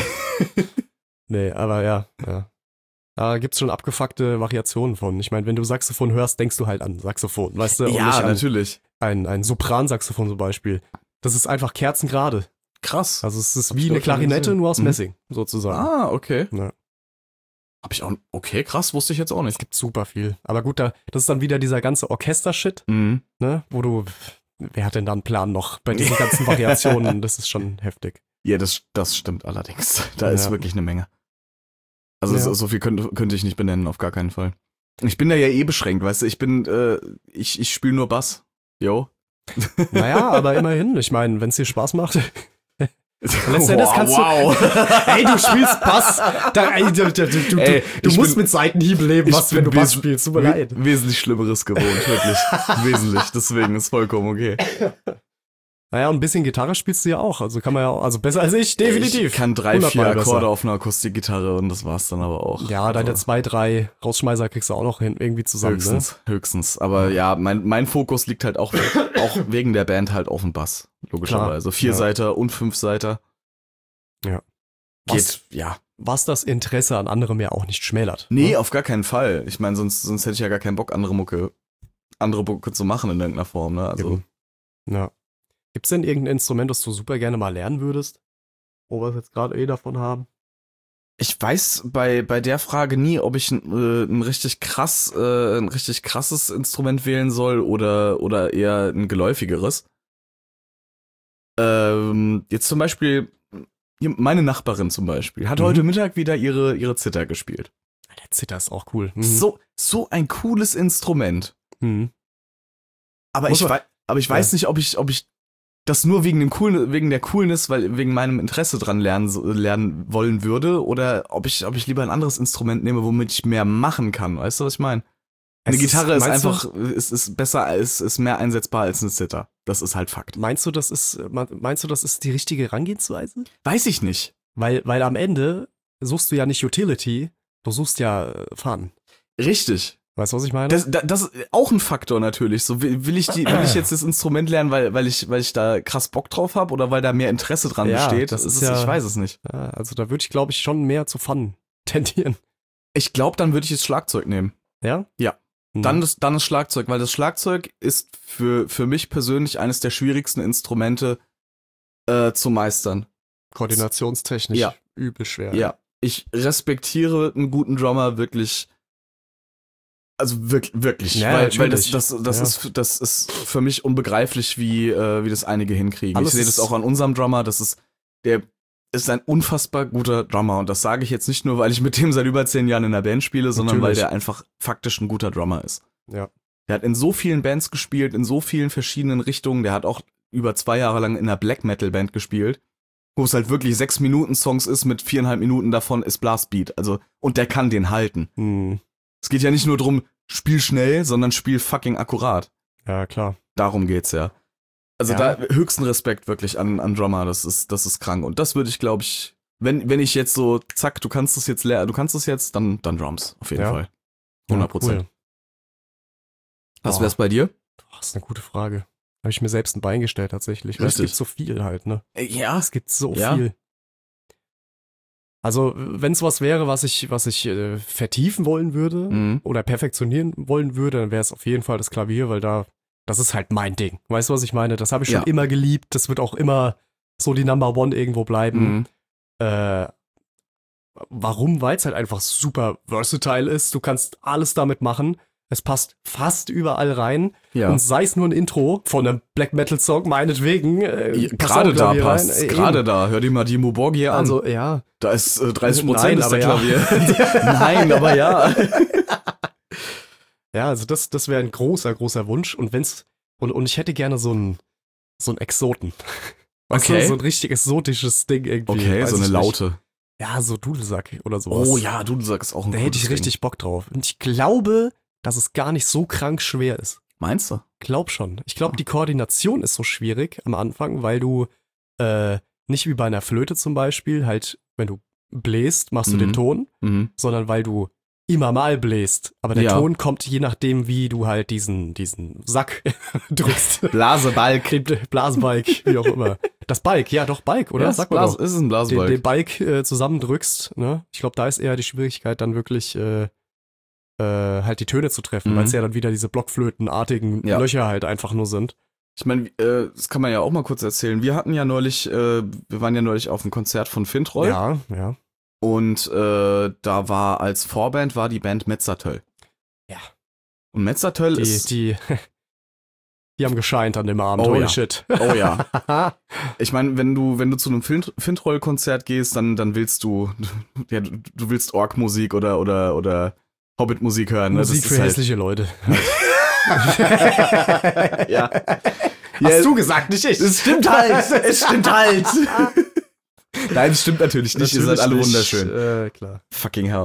E: Nee, aber ja, ja. Da gibt's schon abgefuckte Variationen von. Ich meine, wenn du Saxophon hörst, denkst du halt an Saxophon, weißt du? Und
D: Ja,
E: nicht an
D: natürlich.
E: ein, ein Sopransaxophon zum Beispiel. Das ist einfach kerzengerade.
D: Krass.
E: Also es ist
D: Hab
E: wie
D: ich
E: eine
D: auch schon
E: Klarinette,
D: gesehen.
E: nur aus
D: Mhm.
E: Messing, sozusagen.
D: Ah, okay.
E: Ja.
D: Hab ich auch. Okay, krass, wusste ich jetzt auch
E: Es
D: nicht.
E: gibt super viel. Aber gut, da, das ist dann wieder dieser ganze Orchester-Shit,
D: Mhm.
E: ne? Wo du, wer hat denn da einen Plan noch bei diesen ganzen Variationen? Das ist schon heftig.
D: Ja, das, das stimmt allerdings. Da ist
E: Ja.
D: wirklich eine Menge. Also
E: Ja.
D: so, so viel könnte, könnte ich nicht benennen, auf gar keinen Fall. Ich bin da ja eh beschränkt, weißt du, ich bin, äh, ich, ich spiele nur Bass. Jo.
E: Naja, aber immerhin. Ich meine, wenn es dir Spaß macht. Letzten Endes
D: wow,
E: kannst du-
D: wow.
E: Ey, du spielst Bass. Da, ey, du du, du, du,
D: Ey,
E: du
D: ich
E: musst
D: bin-
E: mit Seitenhieben leben,
D: ich
E: was,
D: bin
E: wenn du Bass
D: wes-
E: spielst. Tut mir
D: we-
E: leid.
D: Wesentlich Schlimmeres gewohnt, wirklich. Wesentlich, deswegen ist vollkommen okay.
E: Naja, und ein bisschen Gitarre spielst du ja auch. Also kann man ja auch, also besser als ich, definitiv.
D: Ich kann drei, vier
E: hundertmal besser.
D: Akkorde auf einer Akustikgitarre und das war's dann aber auch.
E: Ja, deine
D: Also,
E: zwei, drei Rausschmeißer kriegst du auch noch hin, irgendwie zusammen,
D: höchstens, höchstens. Aber ja, mein, mein Fokus liegt halt auch, auch wegen der Band halt auf dem Bass, logischerweise. Vier
E: ja.
D: Seiter und fünf Seiter.
E: Ja.
D: Geht,
E: Was-
D: ja.
E: ne? Was das Interesse an anderem ja auch nicht schmälert.
D: Nee,
E: ne?
D: auf gar keinen Fall. Ich meine, sonst, sonst hätte ich ja gar keinen Bock, andere Mucke, andere Mucke zu machen in irgendeiner Form, ne? Also,
E: Eben. Ja. Gibt's denn irgendein Instrument, das du super gerne mal lernen würdest? Wo wir es jetzt gerade eh davon haben?
D: ich weiß bei, bei der Frage nie, ob ich ein, äh, ein richtig krass, äh, ein richtig krasses Instrument wählen soll oder, oder eher ein geläufigeres. Ähm, jetzt zum Beispiel, hier, meine Nachbarin zum Beispiel, hat
E: Mhm.
D: heute Mittag wieder ihre, ihre Zither gespielt.
E: Der Zither ist auch cool. Mhm.
D: So, so ein cooles Instrument.
E: Mhm.
D: Aber
E: Muss
D: ich,
E: man-
D: wei aber ich weiß
E: Ja.
D: nicht, ob ich, ob ich das nur wegen dem coolen, wegen der Coolness, weil wegen meinem Interesse dran lernen, so- lernen wollen würde, oder ob ich, ob ich lieber ein anderes Instrument nehme, womit ich mehr machen kann. Weißt du, was ich meine? Eine
E: Es ist-
D: Gitarre ist
E: meinst du-
D: einfach, ist, ist besser, ist, ist mehr einsetzbar als eine Zither. Das ist halt Fakt.
E: Meinst du, das ist, meinst du, das ist die richtige Herangehensweise?
D: Weiß ich nicht.
E: Weil, weil am Ende suchst du ja nicht Utility, du suchst ja äh, Fun.
D: Richtig.
E: Weißt du, was ich meine?
D: Das, das, das ist auch ein Faktor natürlich. So will, will ich die, will ich jetzt das Instrument lernen, weil, weil ich, weil ich da krass Bock drauf habe oder weil da mehr Interesse dran
E: Ja,
D: besteht.
E: das ist
D: es-
E: ja-
D: ich weiß es nicht.
E: ja, also da würde ich, glaube ich, schon mehr zu Fun tendieren.
D: Ich glaube, dann würde ich jetzt Schlagzeug nehmen.
E: Ja?
D: Ja.
E: Mhm.
D: Dann das, dann das Schlagzeug, weil das Schlagzeug ist für, für mich persönlich eines der schwierigsten Instrumente äh, zu meistern.
E: Koordinationstechnisch
D: Ja.
E: übel schwer.
D: Ja. Ich respektiere einen guten Drummer wirklich. Also wirklich, wirklich.
E: Ja,
D: weil, weil das,
E: natürlich.
D: das, das,
E: Ja.
D: ist, das ist für mich unbegreiflich, wie, äh, wie das einige hinkriegen.
E: Alles
D: ich sehe das
E: ist-
D: auch an unserem Drummer. Das ist, der ist ein unfassbar guter Drummer. Und das sage ich jetzt nicht nur, weil ich mit dem seit über zehn Jahren in der Band spiele, sondern weil
E: Natürlich.
D: der einfach faktisch ein guter Drummer ist.
E: Ja.
D: Der hat in so vielen Bands gespielt, in so vielen verschiedenen Richtungen. Der hat auch über zwei Jahre lang in einer Black Metal Band gespielt, wo es halt wirklich sechs Minuten Songs ist, mit viereinhalb Minuten davon ist Blastbeat. Also, und der kann den halten.
E: Hm.
D: Es geht ja nicht nur drum, spiel schnell, sondern spiel fucking akkurat.
E: Ja, klar.
D: Darum geht's ja. Also
E: Ja.
D: da höchsten Respekt wirklich an, an Drummer, das ist, das ist krank. Und das würde ich, glaube ich, wenn, wenn ich jetzt so, zack, du kannst es jetzt lernen, du kannst es jetzt, dann, dann Drums, auf jeden
E: Ja.
D: Fall. hundert Prozent.
E: Ja, cool.
D: Was
E: Boah.
D: wär's bei dir?
E: Boah, das ist eine gute Frage. Habe ich mir selbst ein Bein gestellt tatsächlich. Weil es
D: Richtig.
E: gibt so viel halt, ne?
D: Ja.
E: Es gibt so
D: Ja.
E: viel. Also, wenn es was wäre, was ich, was ich äh, vertiefen wollen würde
D: Mhm.
E: oder perfektionieren wollen würde, dann wäre es auf jeden Fall das Klavier, weil da, das ist halt mein Ding. Weißt du, was ich meine? Das habe ich schon
D: Ja.
E: immer geliebt. Das wird auch immer so die Number One irgendwo bleiben.
D: Mhm.
E: Äh, warum? Weil es halt einfach super versatile ist. Du kannst alles damit machen. Es passt fast überall rein.
D: Ja.
E: Und sei es nur ein Intro von einem Black Metal Song, meinetwegen. Äh,
D: Ja,
E: passt
D: Gerade
E: auch
D: da
E: Klavier rein.
D: passt
E: Äh,
D: Gerade
E: eben.
D: da. Hör dir mal Dimo Borgir an.
E: Also, ja.
D: da ist äh, dreißig
E: Nein,
D: Prozent ist der
E: aber
D: Klavier.
E: ja.
D: Nein, aber ja.
E: Ja, also das, das wäre ein großer, großer Wunsch. Und wenn's, und, und ich hätte gerne so einen, so einen Exoten. Weißt
D: Okay.
E: du, so ein richtig exotisches Ding irgendwie.
D: Okay,
E: Weiß
D: so eine
E: ich nicht.
D: Laute.
E: Ja, so Dudelsack oder sowas.
D: Oh ja, du sagst auch ein
E: Da hätte ich
D: cooles
E: richtig Bock drauf. Und ich glaube, dass es gar nicht so krank schwer ist.
D: Ding. Meinst du?
E: Glaub schon. Ich glaube, die Koordination ist so schwierig am Anfang, weil du äh, nicht wie bei einer Flöte zum Beispiel, halt, wenn du bläst, machst du
D: Mhm.
E: den Ton,
D: Mhm.
E: sondern weil du immer mal bläst. Aber der
D: Ja.
E: Ton kommt je nachdem, wie du halt diesen, diesen Sack drückst.
D: Blasebalg.
E: Den Blasenbalg, wie auch immer. Das Balk, ja doch, Balk, oder?
D: Ja,
E: Sag
D: Blas,
E: mal doch.
D: ist es ein
E: Den,
D: Blasebalg.
E: den Balk äh, zusammendrückst, ne? Ich glaube, da ist eher die Schwierigkeit, dann wirklich äh, äh, halt die Töne zu treffen,
D: Mhm.
E: weil es ja dann wieder diese Blockflötenartigen
D: Ja.
E: Löcher halt einfach nur sind.
D: Ich meine, äh, das kann man ja auch mal kurz erzählen. Wir hatten ja neulich, äh, wir waren ja neulich auf einem Konzert von Fintroll.
E: Ja, ja.
D: Und äh, da war als Vorband war die Band Metzatöll.
E: Ja.
D: Und Metzatöll
E: Die,
D: ist.
E: die, die haben gescheint an dem Abend.
D: Oh
E: Holy
D: ja.
E: shit.
D: Oh ja. Ich meine, wenn du, wenn du zu einem Fin- Fintroll-Konzert gehst, dann, dann willst du, ja, du, du willst Ork-Musik oder, oder, oder Hobbit-Musik hören. Ne?
E: Musik
D: Das
E: für
D: ist
E: hässliche Leute.
D: halt, ja.
E: Hast du gesagt, nicht ich.
D: Es stimmt halt. Es stimmt halt. Nein, es stimmt natürlich nicht. Ihr seid alle
E: Natürlich
D: wunderschön.
E: nicht. Äh, klar.
D: Fucking hell.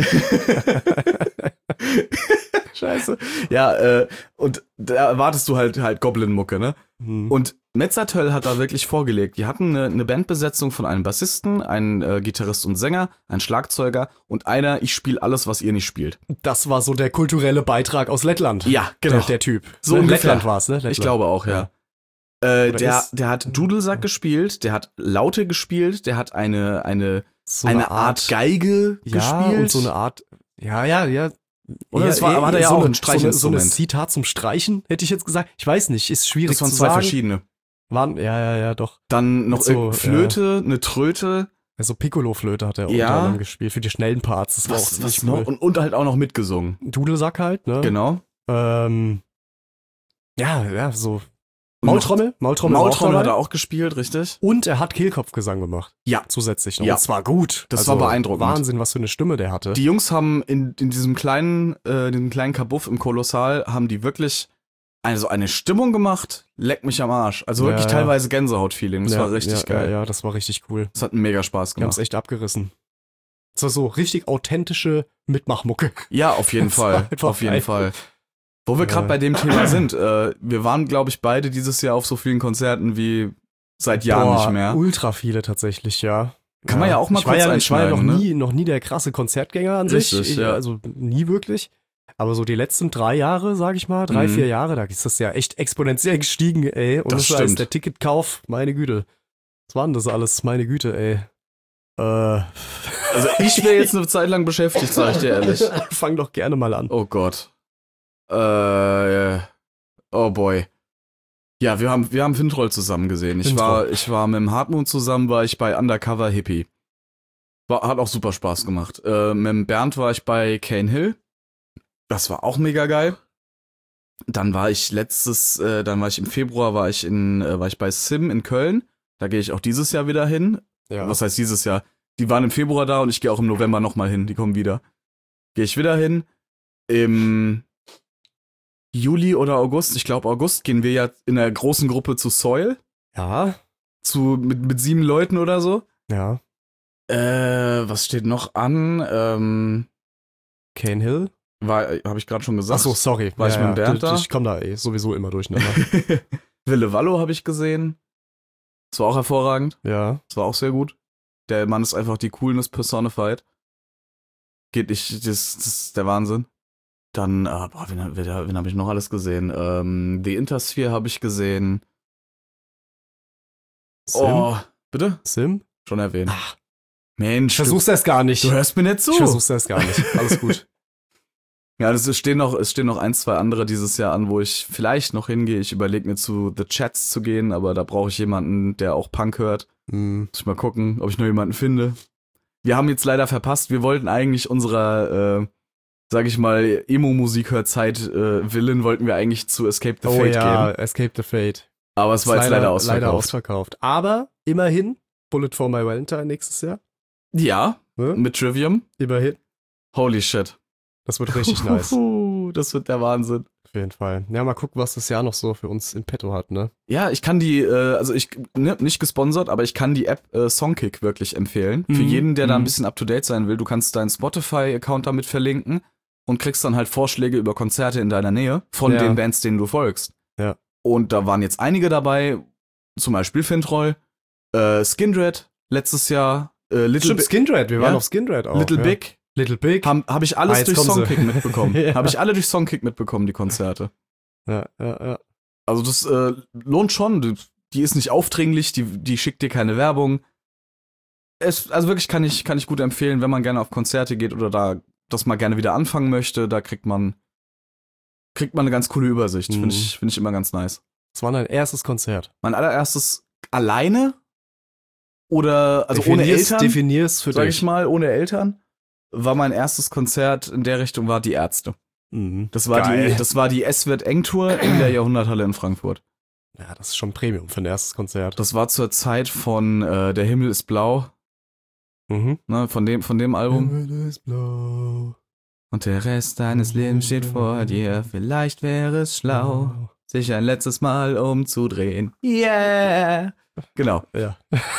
D: Scheiße. Ja, äh, und da erwartest du halt halt Goblin-Mucke, ne?
E: Hm.
D: Und Metzatöll hat da wirklich vorgelegt. Die hatten eine, eine Bandbesetzung von einem Bassisten, einen äh, Gitarrist und Sänger, einen Schlagzeuger und einer, ich spiele alles, was ihr nicht spielt.
E: Das war so der kulturelle Beitrag aus Lettland.
D: Ja, genau.
E: Der, der Typ.
D: So
E: Ne,
D: ungefähr.
E: Lettland war es, ne? Lettland.
D: Ich glaube auch, ja.
E: Ja.
D: Äh,
E: Oder
D: der,
E: ist-
D: der hat Dudelsack gespielt, der hat Laute gespielt, der hat eine, eine,
E: So
D: eine Art Geige
E: ja,
D: gespielt.
E: und so eine Art, ja, ja, ja.
D: Oder
E: ja,
D: es war-
E: eh,
D: war da ja
E: so
D: auch
E: eine,
D: ein
E: so eine, so
D: Streichinstrument.
E: eine Zitat zum Streichen, hätte ich jetzt gesagt. Ich weiß nicht, ist schwierig
D: Das waren
E: zu
D: zwei
E: sagen.
D: verschiedene.
E: Waren, ja, ja, ja, doch.
D: Dann noch
E: So,
D: irgendeine Flöte, eine Tröte,
E: Also Piccolo-Flöte hat er
D: Ja.
E: unter anderem gespielt für die schnellen Parts. Das war auch
D: was,
E: ziemlich
D: was noch?
E: cool.
D: Und, und halt auch noch mitgesungen.
E: Dudelsack halt, ne?
D: Genau.
E: Ähm, ja, ja, so. Maultrommel? Maultrommel,
D: Maultrommel hat
E: dabei.
D: er auch gespielt, richtig?
E: Und er hat Kehlkopfgesang gemacht.
D: Ja.
E: Zusätzlich noch.
D: Ja.
E: Und zwar gut.
D: Das war beeindruckend.
E: Wahnsinn, was für eine Stimme der hatte.
D: Die Jungs haben in, in diesem kleinen, äh, diesem kleinen Kabuff im Kolossal, haben die wirklich also eine Stimmung gemacht, leck mich am Arsch. Also wirklich
E: Ja.
D: teilweise Gänsehaut-Feeling. Das
E: ja,
D: war richtig
E: ja,
D: geil.
E: Ja, ja, das war richtig cool.
D: Das hat mega Spaß
E: Die haben es
D: gemacht.
E: echt abgerissen. Das war so richtig authentische Mitmachmucke.
D: Ja, auf jeden
E: Das war
D: Fall.
E: einfach
D: Auf jeden
E: geil.
D: Fall. Wo wir gerade
E: Äh.
D: bei dem Thema sind, äh, wir waren, glaube ich, beide dieses Jahr auf so vielen Konzerten wie seit Jahren
E: Boah,
D: nicht mehr.
E: Ultra viele tatsächlich, ja.
D: Kann man ja auch mal
E: ich war
D: kurz
E: ja, Ich war ja noch
D: einschneiden,
E: nie, noch nie der krasse Konzertgänger an
D: Richtig,
E: sich. Ich,
D: ja.
E: Also nie wirklich. Aber so die letzten drei Jahre, sag ich mal, drei,
D: Mhm.
E: vier Jahre, da ist das ja echt exponentiell gestiegen, ey. Und
D: Das
E: das, heißt,
D: stimmt.
E: der Ticketkauf, meine Güte. Was war denn das alles? Meine Güte, ey. Äh,
D: Also ich wäre jetzt eine Zeit lang beschäftigt, sag ich dir ehrlich.
E: fang doch gerne mal an.
D: Oh Gott. Äh, oh boy. Ja, wir haben, wir haben Fintroll zusammen gesehen. Ich
E: Fintroll.
D: war, ich war mit dem Hartmut zusammen, war ich bei Undercover Hippie. War, hat auch super Spaß gemacht. Äh, mit dem Bernd war ich bei Cane Hill. Das war auch mega geil. Dann war ich letztes, äh, dann war ich im Februar, war ich in, äh, war ich bei Sim in Köln. Da gehe ich auch dieses Jahr wieder hin.
E: Ja.
D: Was heißt dieses Jahr? Die waren im Februar da und ich gehe auch im November nochmal hin. Die kommen wieder. Gehe ich wieder hin. Im Juli oder August, ich glaube August, gehen wir ja in einer großen Gruppe zu Soil.
E: Ja,
D: Zu, mit, mit sieben Leuten oder so.
E: ja.
D: Äh, was steht noch an? Ähm,
E: Cane Hill.
D: war, habe ich gerade schon gesagt.
E: Achso, sorry.
D: War ich mit dem Bernd
E: d-
D: da?
E: Ich komme da eh sowieso immer durcheinander.
D: Wille Wallo habe ich gesehen. Das war auch hervorragend.
E: Ja.
D: Das war auch sehr gut. Der Mann ist einfach die Coolness personified. Geht nicht, das, das ist der Wahnsinn. Dann, äh, boah, wen, wen, wen habe ich noch alles gesehen? Ähm, The Intersphere habe ich gesehen.
E: Sim?
D: Oh, bitte?
E: Sim?
D: Schon erwähnt.
E: Ach,
D: Mensch,
E: ich versuch's erst gar nicht.
D: du, du hörst mir nicht zu.
E: Ich versuch's erst gar nicht. Alles gut.
D: Ja, es stehen noch, es stehen noch ein, zwei andere dieses Jahr an, wo ich vielleicht noch hingehe. Ich überlege mir zu The Chats zu gehen, aber da brauche ich jemanden, der auch Punk hört.
E: Mm.
D: Muss ich mal gucken, ob ich noch jemanden finde. Wir haben jetzt leider verpasst, wir wollten eigentlich unserer, äh, sag ich mal, Emo-Musik-Hörzeit äh, willen, wollten wir eigentlich zu Escape the
E: Oh
D: Fate
E: ja,
D: gehen.
E: Escape the Fate.
D: Aber es war jetzt leider ausverkauft.
E: Leider ausverkauft. Aber immerhin, Bullet for My Valentine nächstes Jahr.
D: Ja,
E: Ne?
D: mit Trivium.
E: Immerhin.
D: Holy shit.
E: Das wird richtig nice.
D: Das wird der Wahnsinn.
E: Auf jeden Fall. Ja, mal gucken, was das Jahr noch so für uns in petto hat, ne?
D: Ja, ich kann die, äh, also ich, ne, nicht gesponsert, aber ich kann die App äh, Songkick wirklich empfehlen. Für
E: Mhm.
D: jeden, der da ein
E: Mhm.
D: bisschen up-to-date sein will. Du kannst deinen Spotify-Account damit verlinken und kriegst dann halt Vorschläge über Konzerte in deiner Nähe von
E: Ja.
D: den Bands, denen du folgst.
E: Ja.
D: Und da waren jetzt einige dabei, zum Beispiel Fintroll, äh, Skindred letztes Jahr, äh, Little,
E: Stimmt,
D: Bi-
E: Skindred, wir waren
D: Ja.
E: auf Skindred auch.
D: Little
E: ja.
D: Big,
E: Little Big.
D: habe hab ich alles
E: Ah, jetzt
D: durch
E: kommen sie.
D: Songkick mitbekommen.
E: Ja.
D: Habe ich alle durch Songkick mitbekommen, die Konzerte.
E: Ja, ja, ja.
D: Also das äh, lohnt schon. Die, die ist nicht aufdringlich, die, die schickt dir keine Werbung. Es, also wirklich kann ich, kann ich gut empfehlen, wenn man gerne auf Konzerte geht oder da das mal gerne wieder anfangen möchte, da kriegt man kriegt man eine ganz coole Übersicht.
E: Mhm.
D: Finde ich, finde ich immer ganz nice.
E: Das war dein erstes Konzert.
D: Mein allererstes alleine oder also ohne
E: Definier's-
D: Eltern,
E: Definier's für
D: sag
E: dich.
D: ich mal, ohne Eltern, war mein erstes Konzert in der Richtung war die Ärzte.
E: Mhm.
D: Das war
E: Geil.
D: die, das war die S-Wird-Eng-Tour in der Jahrhunderthalle in Frankfurt.
E: Ja, das ist schon Premium für ein erstes Konzert.
D: Das war zur Zeit von äh, Der Himmel ist blau,
E: Mhm.
D: ne, von dem, von dem Album.
E: Himmel ist blau.
D: Und der Rest deines Lebens steht vor dir. Vielleicht wäre es schlau, sich ein letztes Mal umzudrehen. Yeah! Genau.
E: Ja.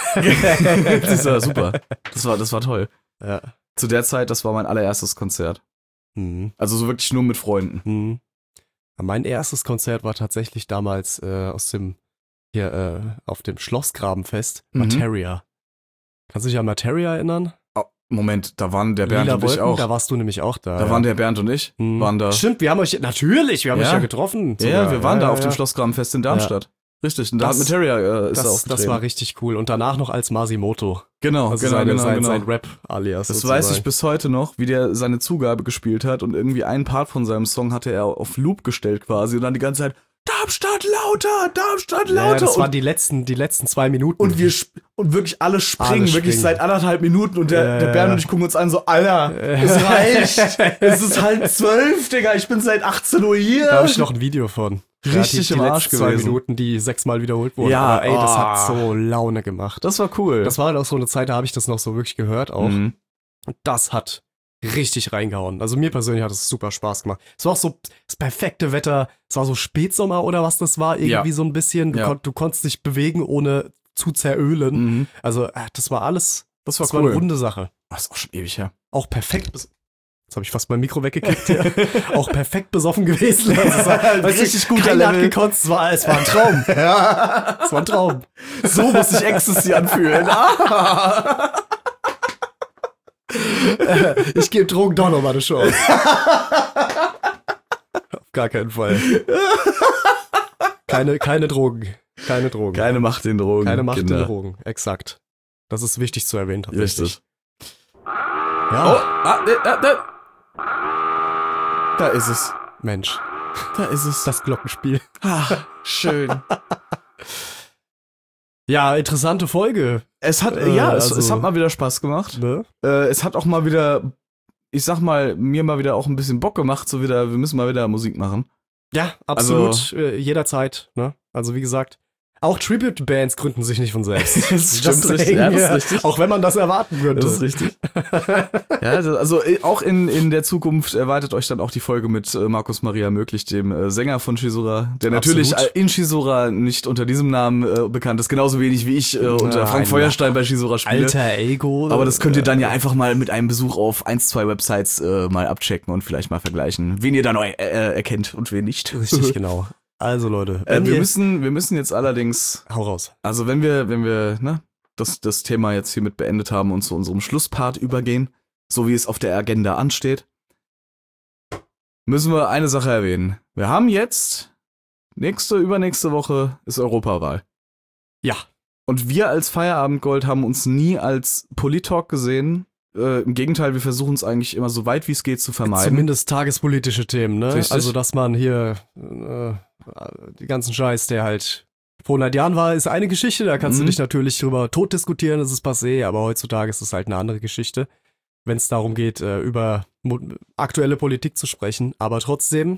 D: Das war super. Das war, das war toll.
E: Ja.
D: Zu der Zeit, das war mein allererstes Konzert.
E: Mhm.
D: Also so wirklich nur mit Freunden.
E: Mhm. Mein erstes Konzert war tatsächlich damals äh, aus dem, hier, äh, auf dem Schlossgrabenfest,
D: Mhm.
E: Materia. Kannst du dich an Materia erinnern?
D: Oh, Moment, da waren der Bernd
E: Lila
D: und ich
E: Wolken,
D: auch.
E: Da warst du nämlich auch da.
D: Da
E: ja.
D: waren der Bernd und ich,
E: Mhm.
D: waren da.
E: Stimmt, wir haben euch, natürlich, wir haben
D: Ja.
E: euch ja getroffen.
D: Ja,
E: sogar.
D: wir waren
E: ja,
D: da auf
E: ja.
D: dem Schlossgrabenfest in Darmstadt. Richtig, und da
E: Das-
D: hat Materia äh, ist er
E: Das,
D: aufgetreten.
E: das war richtig cool. Und danach noch als Masimoto.
D: Genau,
E: Also
D: genau,
E: seine,
D: genau,
E: sein,
D: genau.
E: sein Rap-Alias.
D: Das
E: sozusagen.
D: weiß ich bis heute noch, wie der seine Zugabe gespielt hat und irgendwie einen Part von seinem Song hatte er auf Loop gestellt quasi und dann die ganze Zeit Darmstadt lauter, Darmstadt
E: Ja,
D: lauter
E: das waren
D: und,
E: die letzten, die letzten zwei Minuten.
D: und wir sp- und wirklich alle springen,
E: Alle
D: wirklich
E: springen.
D: seit anderthalb Minuten und der,
E: Ja,
D: der
E: ja,
D: Bernd
E: ja.
D: und ich gucken uns an so, Alter, es reicht, es ist halb zwölf, Digga, ich bin seit achtzehn Uhr hier.
E: Da habe ich noch ein Video von.
D: Richtig
E: die,
D: im
E: die
D: Arsch
E: letzten zwei
D: gewesen.
E: Minuten, die sechsmal wiederholt wurden.
D: Ja,
E: Aber ey, das
D: oh.
E: hat so Laune gemacht.
D: Das war cool.
E: Das war halt auch so eine Zeit, da habe ich das noch so wirklich gehört auch.
D: Mhm.
E: Und das hat richtig reingehauen. Also mir persönlich hat es super Spaß gemacht. Es war auch so das perfekte Wetter. Es war so Spätsommer oder was das war. Irgendwie
D: Ja.
E: so ein bisschen. Du,
D: Ja.
E: kon du konntest dich bewegen, ohne zu zerölen.
D: Mhm.
E: Also äh, das war alles,
D: Das war
E: das war
D: cool.
E: eine runde Sache.
D: Das ist auch schon ewig her.
E: Auch perfekt. bes- Jetzt habe ich fast mein Mikro weggekickt. Ja. Auch perfekt besoffen gewesen. Also es war, weißt du,
D: Richtig guter
E: keiner hat
D: Level.
E: gekotzt. Es war, es war ein Traum. Ja. Es war ein Traum.
D: So muss sich Ecstasy anfühlen. Ah.
E: Ich gebe Drogen doch noch mal eine Chance. Auf gar keinen Fall. Keine, keine Drogen. Keine Drogen.
D: Keine Macht den Drogen.
E: Keine Macht
D: Kinder.
E: in Drogen. Exakt. Das ist wichtig zu erwähnen tatsächlich.
D: Richtig. Oh,
E: Ja,
D: ah, äh, äh, äh. Da ist es.
E: Mensch.
D: Da ist es.
E: Das Glockenspiel.
D: Ah, schön.
E: Ja, interessante Folge.
D: Es hat,
E: Äh,
D: ja, es,
E: also-
D: es hat mal wieder Spaß gemacht.
E: Ne?
D: Äh, es hat auch mal wieder, ich sag mal, mir mal wieder auch ein bisschen Bock gemacht, so wieder, wir müssen mal wieder Musik machen.
E: Ja, absolut.
D: Also-
E: äh, jederzeit. Ne? Also wie gesagt, auch Tribute-Bands gründen sich nicht von selbst.
D: Das stimmt richtig, ja, das ist richtig.
E: Auch wenn man das erwarten könnte.
D: Das ist richtig. Ja, also, also äh, auch in, in der Zukunft erwartet euch dann auch die Folge mit äh, Markus Maria Möglich, dem äh, Sänger von Shizura, der natürlich
E: Absolut.
D: äh, in Shizura nicht unter diesem Namen äh, bekannt ist, genauso wenig wie ich äh, unter
E: Ja,
D: Frank
E: ein
D: Feuerstein bei Shizura spiele.
E: Alter Ego.
D: Aber das könnt ihr dann ja einfach mal mit einem Besuch auf eins, zwei Websites äh, mal abchecken und vielleicht mal vergleichen, wen ihr dann eu- äh, erkennt und wen nicht.
E: Richtig, genau. Also Leute,
D: Äh,
E: wenn
D: wir
E: ihr-
D: müssen, wir müssen jetzt allerdings,
E: hau raus.
D: also wenn wir, wenn wir, ne, das, das Thema jetzt hiermit beendet haben und zu unserem Schlusspart übergehen, so wie es auf der Agenda ansteht, müssen wir eine Sache erwähnen. Wir haben jetzt, nächste, übernächste Woche ist Europawahl.
E: Ja.
D: Und wir als Feierabendgold haben uns nie als Polit-Talk gesehen. Äh, Im Gegenteil, wir versuchen es eigentlich immer so weit wie es geht zu vermeiden.
E: Zumindest tagespolitische Themen, ne?
D: Richtig.
E: Also, dass man hier äh, die ganzen Scheiß, der halt vor hundert Jahren war, ist eine Geschichte. Da kannst
D: Mhm.
E: du dich natürlich drüber tot diskutieren, das ist passé. Aber heutzutage ist es halt eine andere Geschichte, wenn es darum geht, äh, über mo- aktuelle Politik zu sprechen. Aber trotzdem,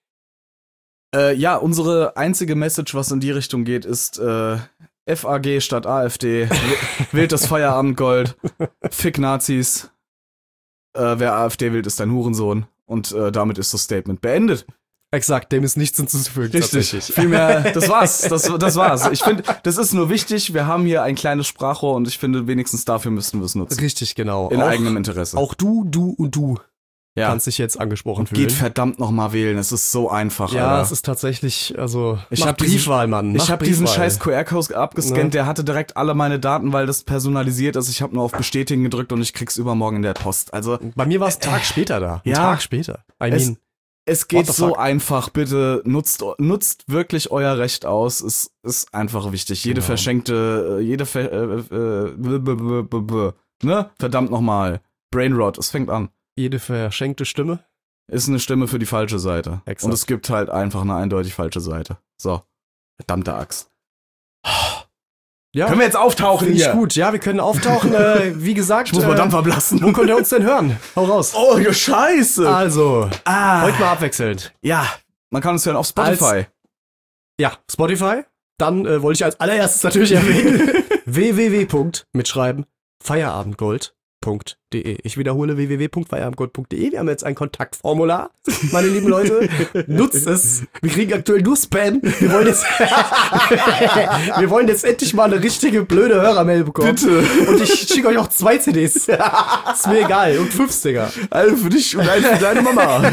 D: Äh, ja, unsere einzige Message, was in die Richtung geht, ist äh, F A G statt A F D. Wählt das Feierabendgold. Fick Nazis. Äh, wer A F D wählt, ist ein Hurensohn. Und äh, damit ist das Statement beendet.
E: exakt, dem ist nichts hinzuzufügen. tatsächlich.
D: Vielmehr, das war's. Das, das war's. Ich finde, das ist nur wichtig. Wir haben hier ein kleines Sprachrohr und ich finde, wenigstens dafür müssten wir es nutzen.
E: Richtig, genau.
D: In
E: auch,
D: eigenem Interesse.
E: Auch du, du und du
D: ja.
E: kannst dich jetzt angesprochen fühlen.
D: Geht verdammt nochmal wählen. Es ist so einfach,
E: ja,
D: Alter.
E: es ist tatsächlich, also,
D: Ich
E: mach
D: hab diesen-
E: Briefwahl, Mann.
D: Ich
E: mach
D: habe diesen
E: Briefwahl.
D: scheiß Q R-Code abgescannt,
E: Ne?
D: der hatte direkt alle meine Daten, weil das personalisiert ist. Ich habe nur auf Bestätigen gedrückt und ich krieg's übermorgen in der Post. Also
E: Bei mir war es einen Tag später da. Einen
D: ja.
E: Tag später. I
D: Es-
E: mean,
D: es geht
E: What the
D: so
E: fuck?
D: einfach. Bitte nutzt nutzt wirklich euer Recht aus. Es ist einfach wichtig. Jede
E: Genau.
D: verschenkte, äh, jede ver äh, äh, b- b- b- b- b- ne? Verdammt nochmal. Brainrot, es fängt an.
E: jede verschenkte Stimme.
D: Ist eine Stimme für die falsche Seite.
E: Exakt.
D: Und es gibt halt einfach eine eindeutig falsche Seite. So. Verdammte Axt.
E: Ja,
D: Können wir jetzt auftauchen
E: finde ich
D: hier?
E: gut. Ja, wir können auftauchen. äh, wie gesagt,
D: Ich muss mal
E: äh,
D: Dampf ablassen.
E: wo könnt ihr uns denn hören? Hau raus.
D: Oh, ihr Scheiße.
E: Also,
D: Ah.
E: heute mal abwechselnd.
D: Ja, man kann uns hören auf Spotify.
E: Ja, Spotify. Dann äh, wollte ich als allererstes natürlich erwähnen w w w Punkt mitschreiben feierabendgold Punkt de. Ich wiederhole w w w Punkt feierabendgold Punkt de. Wir haben jetzt ein Kontaktformular, meine lieben Leute. Nutzt es. Wir kriegen aktuell nur Spam. Wir wollen jetzt, wir wollen jetzt endlich mal eine richtige blöde Hörermail bekommen.
D: Bitte.
E: Und ich schicke euch auch zwei C Ds. Ist mir egal. Und fünf Sticker.
D: Eine für dich und eine für deine Mama.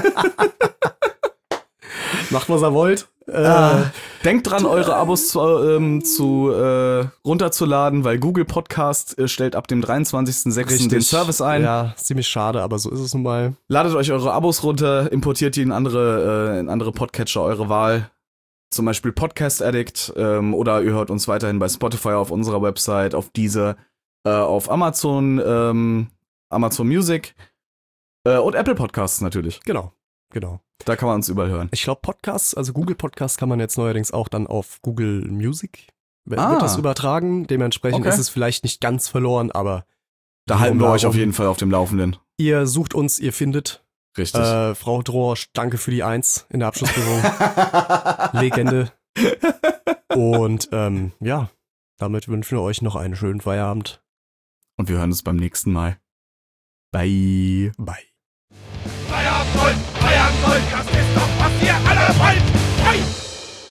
E: Macht, was ihr wollt. Äh,
D: Ah. Denkt dran, eure Abos zu, ähm, zu äh, runterzuladen, weil Google Podcast äh, stellt ab dem dreiundzwanzigsten sechsten den Service ein.
E: Ja, ist ziemlich schade, aber so ist es nun mal.
D: Ladet euch eure Abos runter, importiert die in andere, äh, in andere Podcatcher eure Wahl. Zum Beispiel Podcast Addict ähm, oder ihr hört uns weiterhin bei Spotify auf unserer Website, auf diese, äh, auf Amazon, ähm, Amazon Music äh, und Apple Podcasts natürlich.
E: Genau, genau.
D: Da kann man uns überall hören.
E: Ich glaube, Podcasts, also Google Podcasts kann man jetzt neuerdings auch dann auf Google Music. Wird
D: Ah.
E: das übertragen? Dementsprechend
D: Okay.
E: ist es vielleicht nicht ganz verloren, aber
D: Da halten wir
E: Warum?
D: euch auf jeden Fall auf dem Laufenden.
E: ihr sucht uns, ihr findet.
D: Richtig.
E: Äh, Frau Drosch, danke für die Eins in der Abschlussprüfung. Legende. Und ähm, ja, damit wünschen wir euch noch einen schönen Feierabend.
D: Und wir hören uns beim nächsten Mal. Bye.
E: Bye.
B: Feierabend, Gold, Feierabend, Gold, das ist doch, was ihr alle wollt. Hey!